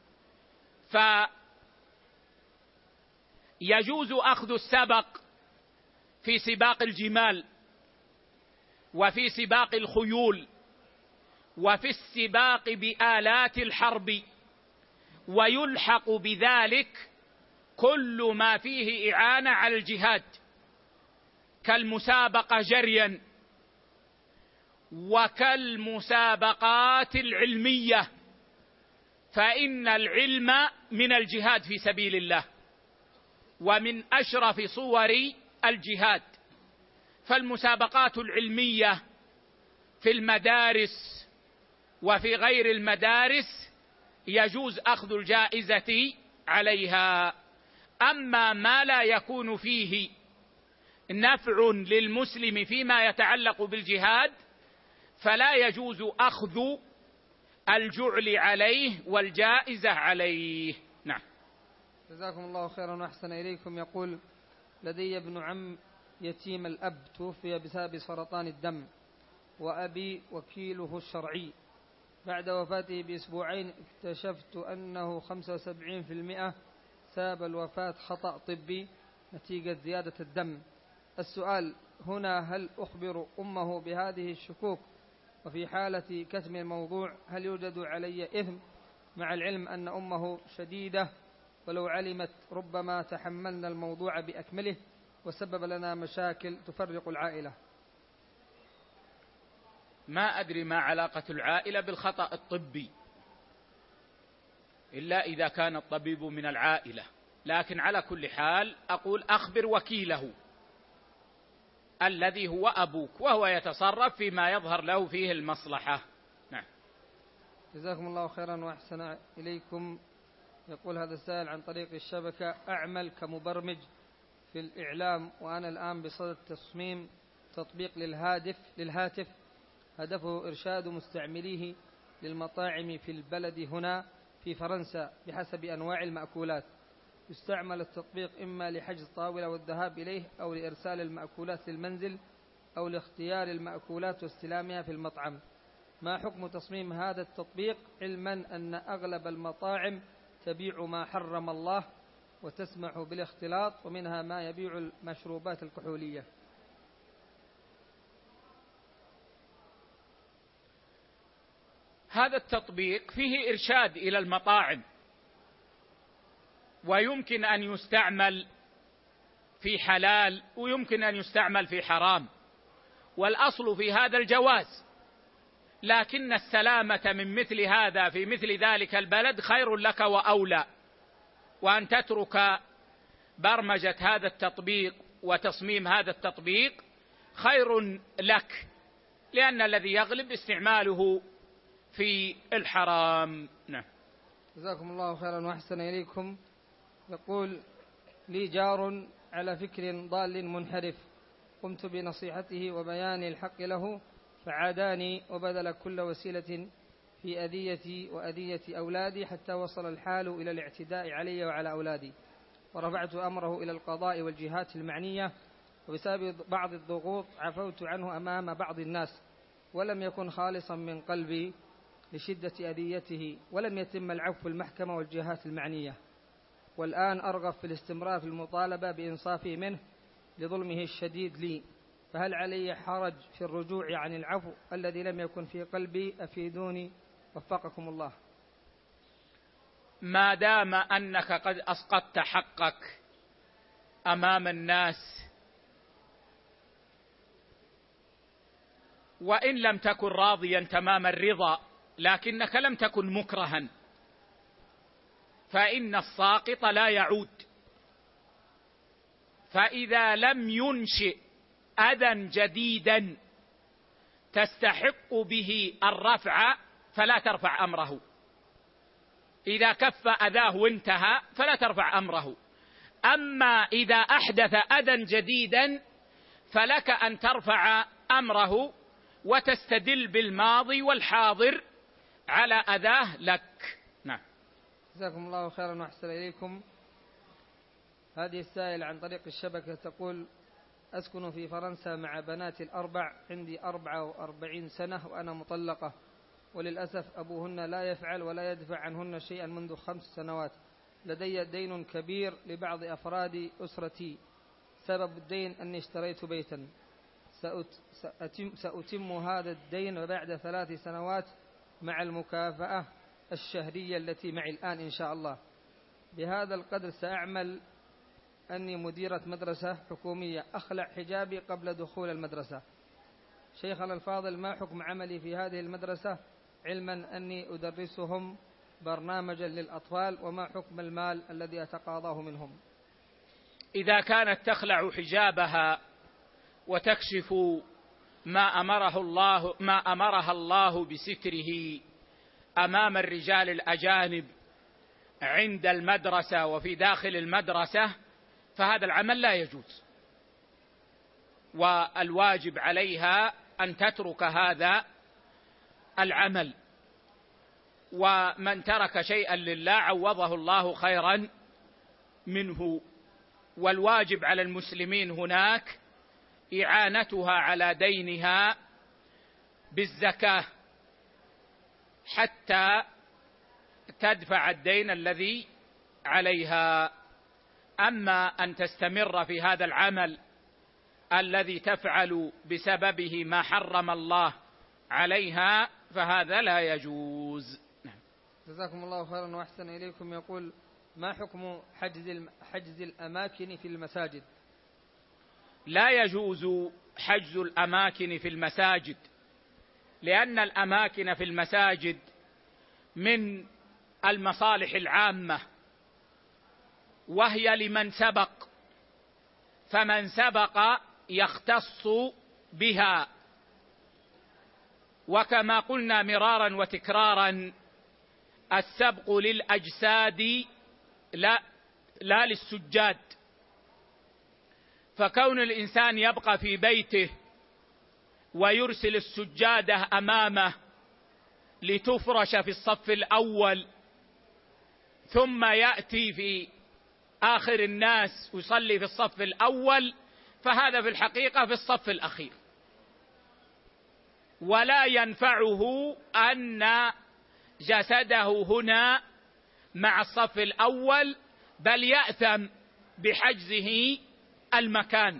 فيجوز أخذ السبق في سباق الجمال وفي سباق الخيول وفي السباق بآلات الحرب، ويلحق بذلك كل ما فيه إعانة على الجهاد كالمسابقة جريا وكالمسابقات العلمية، فإن العلم من الجهاد في سبيل الله ومن أشرف صور الجهاد، فالمسابقات العلمية في المدارس وفي غير المدارس يجوز أخذ الجائزة عليها. أما ما لا يكون فيه نفع للمسلم فيما يتعلق بالجهاد فلا يجوز أخذ الجعل عليه والجائزة عليه. نعم. جزاكم الله خيرا وأحسن إليكم. يقول: لدي ابن عم يتيم الأب توفي بسبب سرطان الدم، وأبي وكيله الشرعي. بعد وفاته بأسبوعين اكتشفت أنه خمسة وسبعين بالمئة سبب الوفاة خطأ طبي نتيجة زيادة الدم. السؤال هنا: هل أخبر أمه بهذه الشكوك؟ وفي حالة كتم الموضوع هل يوجد علي إثم، مع العلم أن أمه شديدة ولو علمت ربما تحملنا الموضوع بأكمله وسبب لنا مشاكل تفرق العائلة؟ ما أدري ما علاقة العائلة بالخطأ الطبي إلا إذا كان الطبيب من العائلة، لكن على كل حال أقول أخبر وكيله الذي هو أبوك وهو يتصرف فيما يظهر له فيه المصلحة. نعم. جزاكم الله خيرا وأحسن إليكم. يقول هذا السائل عن طريق الشبكة: أعمل كمبرمج في الإعلام، وأنا الآن بصدد تصميم تطبيق للهاتف للهاتف هدفه إرشاد مستعمليه للمطاعم في البلد هنا في فرنسا بحسب أنواع المأكولات. يستعمل التطبيق إما لحجز طاولة والذهاب إليه، أو لإرسال المأكولات للمنزل، أو لاختيار المأكولات واستلامها في المطعم. ما حكم تصميم هذا التطبيق، علما أن أغلب المطاعم تبيع ما حرم الله وتسمح بالاختلاط، ومنها ما يبيع المشروبات الكحولية؟ هذا التطبيق فيه إرشاد إلى المطاعم، ويمكن أن يستعمل في حلال ويمكن أن يستعمل في حرام، والأصل في هذا الجواز، لكن السلامة من مثل هذا في مثل ذلك البلد خير لك وأولى، وأن تترك برمجة هذا التطبيق وتصميم هذا التطبيق خير لك، لأن الذي يغلب استعماله في الحرام. نعم. جزاكم الله خيرا وأحسن إليكم. يقول: لي جار على فكر ضال منحرف، قمت بنصيحته وبيان الحق له فعاداني وبذل كل وسيلة في أذيتي وأذية أولادي، حتى وصل الحال إلى الاعتداء علي وعلى أولادي، ورفعت أمره إلى القضاء والجهات المعنية، وبسبب بعض الضغوط عفوت عنه أمام بعض الناس، ولم يكن خالصا من قلبي لشدة أذيته، ولم يتم العفو في المحكمة والجهات المعنية، والآن أرغب في الاستمرار في المطالبة بإنصافه منه لظلمه الشديد لي، فهل علي حرج في الرجوع عن العفو الذي لم يكن في قلبي؟ أفيدوني وفقكم الله. ما دام أنك قد أسقطت حقك أمام الناس، وإن لم تكن راضيا تمام الرضا لكنك لم تكن مكرها، فإن الساقط لا يعود، فإذا لم ينشئ أذى جديدا تستحق به الرفع فلا ترفع أمره، إذا كف أذاه وانتهى فلا ترفع أمره. أما إذا أحدث أذى جديدا فلك أن ترفع أمره وتستدل بالماضي والحاضر على أذاه لك. نعم. جزاكم الله خيرا وأحسن إليكم. هذه السائل عن طريق الشبكة تقول: أسكن في فرنسا مع بناتي الأربع، عندي أربعة وأربعين سنة وأنا مطلقة، وللأسف أبوهن لا يفعل ولا يدفع عنهن شيئا منذ خمس سنوات. لدي دين كبير لبعض أفراد أسرتي، سبب الدين أني اشتريت بيتا، سأتم, سأتم هذا الدين بعد ثلاث سنوات مع المكافأة الشهرية التي معي الآن إن شاء الله. بهذا القدر سأعمل أني مديرة مدرسة حكومية، أخلع حجابي قبل دخول المدرسة. شيخنا الفاضل، ما حكم عملي في هذه المدرسة، علما أني أدرسهم برنامجا للأطفال، وما حكم المال الذي أتقاضاه منهم؟ إذا كانت تخلع حجابها وتكشف ما أمره الله ما أمرها الله بستره أمام الرجال الأجانب عند المدرسة وفي داخل المدرسة، فهذا العمل لا يجوز، والواجب عليها أن تترك هذا العمل. ومن ترك شيئا لله عوضه الله خيرا منه. والواجب على المسلمين هناك إعانتها على دينها بالزكاة حتى تدفع الدين الذي عليها. أما أن تستمر في هذا العمل الذي تفعل بسببه ما حرم الله عليها فهذا لا يجوز. جزاكم الله خيرا وأحسن إليكم. يقول: ما حكم حجز حجز الأماكن في المساجد؟ لا يجوز حجز الأماكن في المساجد، لأن الأماكن في المساجد من المصالح العامة، وهي لمن سبق، فمن سبق يختص بها. وكما قلنا مرارا وتكرارا: السبق للأجساد لا, لا للسجاد. فكون الإنسان يبقى في بيته ويرسل السجادة أمامه لتفرش في الصف الأول، ثم يأتي في آخر الناس ويصلي في الصف الأول، فهذا في الحقيقة في الصف الأخير، ولا ينفعه أن جسده هنا مع الصف الأول، بل يأثم بحجزه المكان.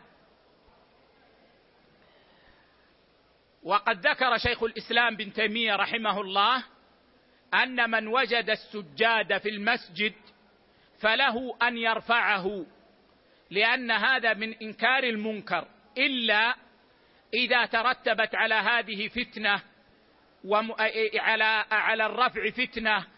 وقد ذكر شيخ الإسلام بن تيمية رحمه الله أن من وجد السجاد في المسجد فله أن يرفعه، لأن هذا من إنكار المنكر، إلا إذا ترتبت على هذه فتنة وعلى على الرفع فتنة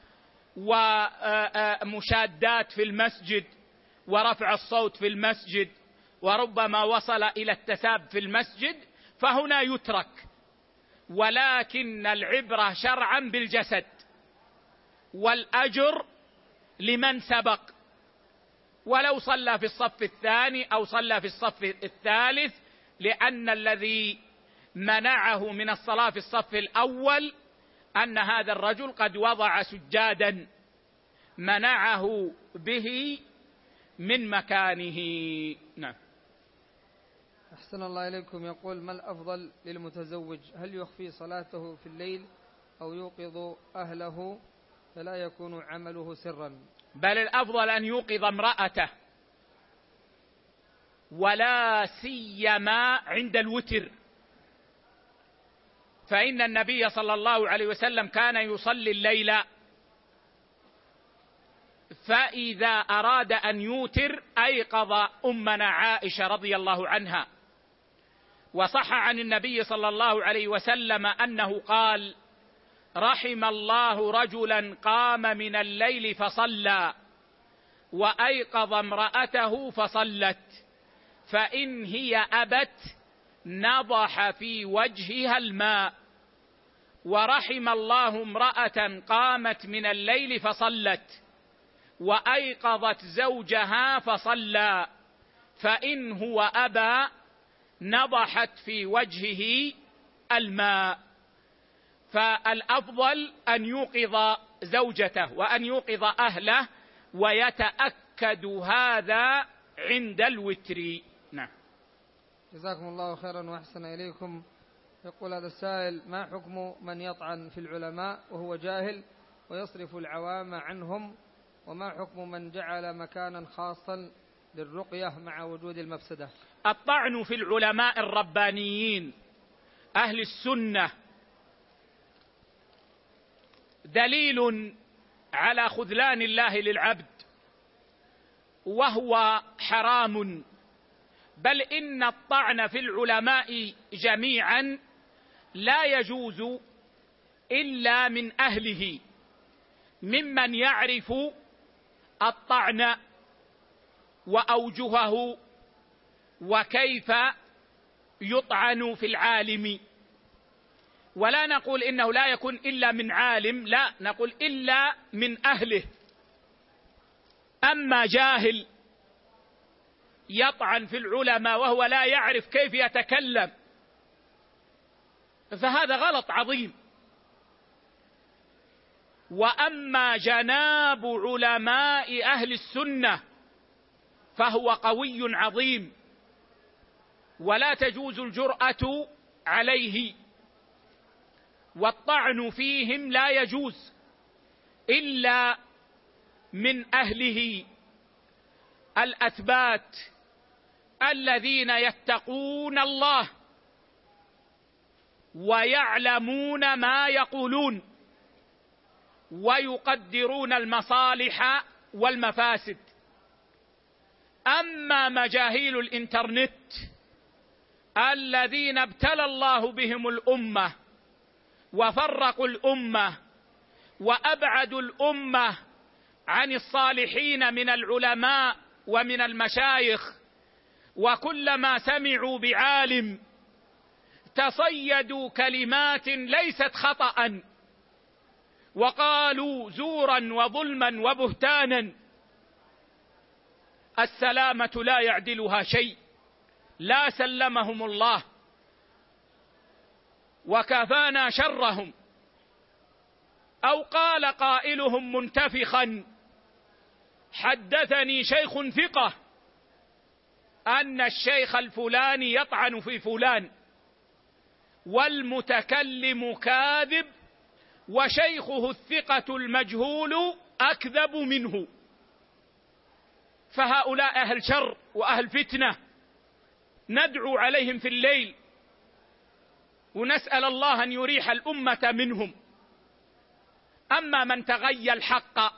ومشادات في المسجد ورفع الصوت في المسجد، وربما وصل إلى التساب في المسجد، فهنا يترك. ولكن العبرة شرعا بالجسد، والأجر لمن سبق، ولو صلى في الصف الثاني أو صلى في الصف الثالث، لأن الذي منعه من الصلاة في الصف الأول أن هذا الرجل قد وضع سجادا منعه به من مكانه. نعم. أحسن الله إليكم. يقول: ما الأفضل للمتزوج؟ هل يخفي صلاته في الليل أو يوقظ أهله فلا يكون عمله سرا؟ بل الأفضل أن يوقظ امرأته، ولا سيما عند الوتر، فإن النبي صلى الله عليه وسلم كان يصلي الليل، فإذا أراد أن يوتر أيقظ أمنا عائشة رضي الله عنها. وصح عن النبي صلى الله عليه وسلم أنه قال: رحم الله رجلا قام من الليل فصلى وأيقظ امرأته فصلت، فإن هي أبت نضح في وجهها الماء. ورحم الله امرأة قامت من الليل فصلت وأيقظت زوجها فصلى، فإن هو أبى نضحت في وجهه الماء. فالأفضل أن يوقظ زوجته وأن يوقظ أهله، ويتأكد هذا عند الوتر. نعم. جزاكم الله خيرا وأحسن إليكم. يقول هذا السائل: ما حكم من يطعن في العلماء وهو جاهل ويصرف العوام عنهم؟ وما حكم من جعل مكانا خاصا للرقية مع وجود المفسدة؟ الطعن في العلماء الربانيين أهل السنة دليل على خذلان الله للعبد، وهو حرام. بل إن الطعن في العلماء جميعا لا يجوز إلا من أهله، ممن يعرف الطعن وأوجهه وكيف يطعن في العالم، ولا نقول إنه لا يكون إلا من عالم، لا، نقول إلا من أهله. أما جاهل يطعن في العلماء وهو لا يعرف كيف يتكلم فهذا غلط عظيم. وأما جناب علماء أهل السنة فهو قوي عظيم، ولا تجوز الجرأة عليه، والطعن فيهم لا يجوز إلا من أهله الأثبات الذين يتقون الله ويعلمون ما يقولون ويقدرون المصالح والمفاسد. أما مجاهيل الإنترنت الذين ابتلى الله بهم الأمة وفرقوا الأمة وأبعدوا الأمة عن الصالحين من العلماء ومن المشايخ، وكلما سمعوا بعالم تصيدوا كلمات ليست خطأ وقالوا زورا وظلما وبهتانا، السلامة لا يعدلها شيء، لا سلمهم الله وكفانا شرهم. أو قال قائلهم منتفخا: حدثني شيخ ثقة أن الشيخ الفلاني يطعن في فلان، والمتكلم كاذب وشيخه الثقة المجهول أكذب منه. فهؤلاء أهل شر وأهل فتنة، ندعو عليهم في الليل ونسأل الله أن يريح الأمة منهم. أما من تغيى الحق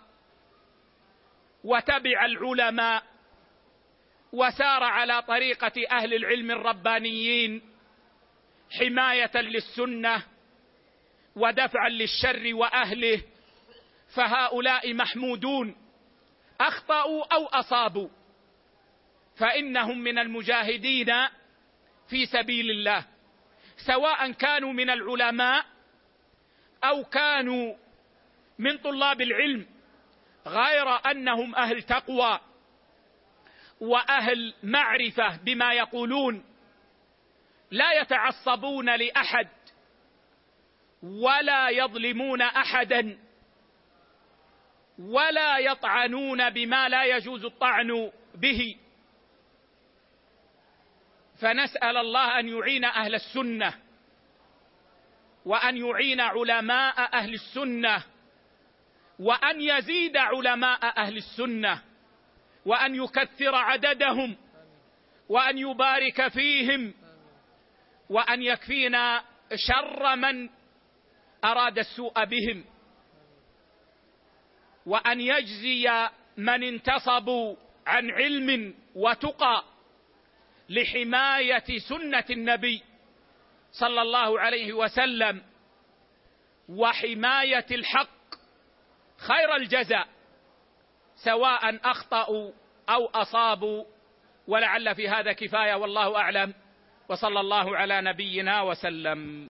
وتبع العلماء وسار على طريقة أهل العلم الربانيين حماية للسنة ودفعا للشر وأهله، فهؤلاء محمودون، أخطأوا أو أصابوا، فإنهم من المجاهدين في سبيل الله، سواء كانوا من العلماء أو كانوا من طلاب العلم، غير أنهم أهل تقوى وأهل معرفة بما يقولون، لا يتعصبون لأحد ولا يظلمون أحدا ولا يطعنون بما لا يجوز الطعن به. فنسأل الله أن يعين أهل السنة وأن يعين علماء أهل السنة وأن يزيد علماء أهل السنة وأن يكثر عددهم وأن يبارك فيهم وأن يكفينا شر من أراد السوء بهم، وأن يجزي من انتصبوا عن علم وتقى لحماية سنة النبي صلى الله عليه وسلم وحماية الحق خير الجزاء، سواء أخطأوا أو أصابوا. ولعل في هذا كفاية، والله أعلم، وصلى الله على نبينا وسلم.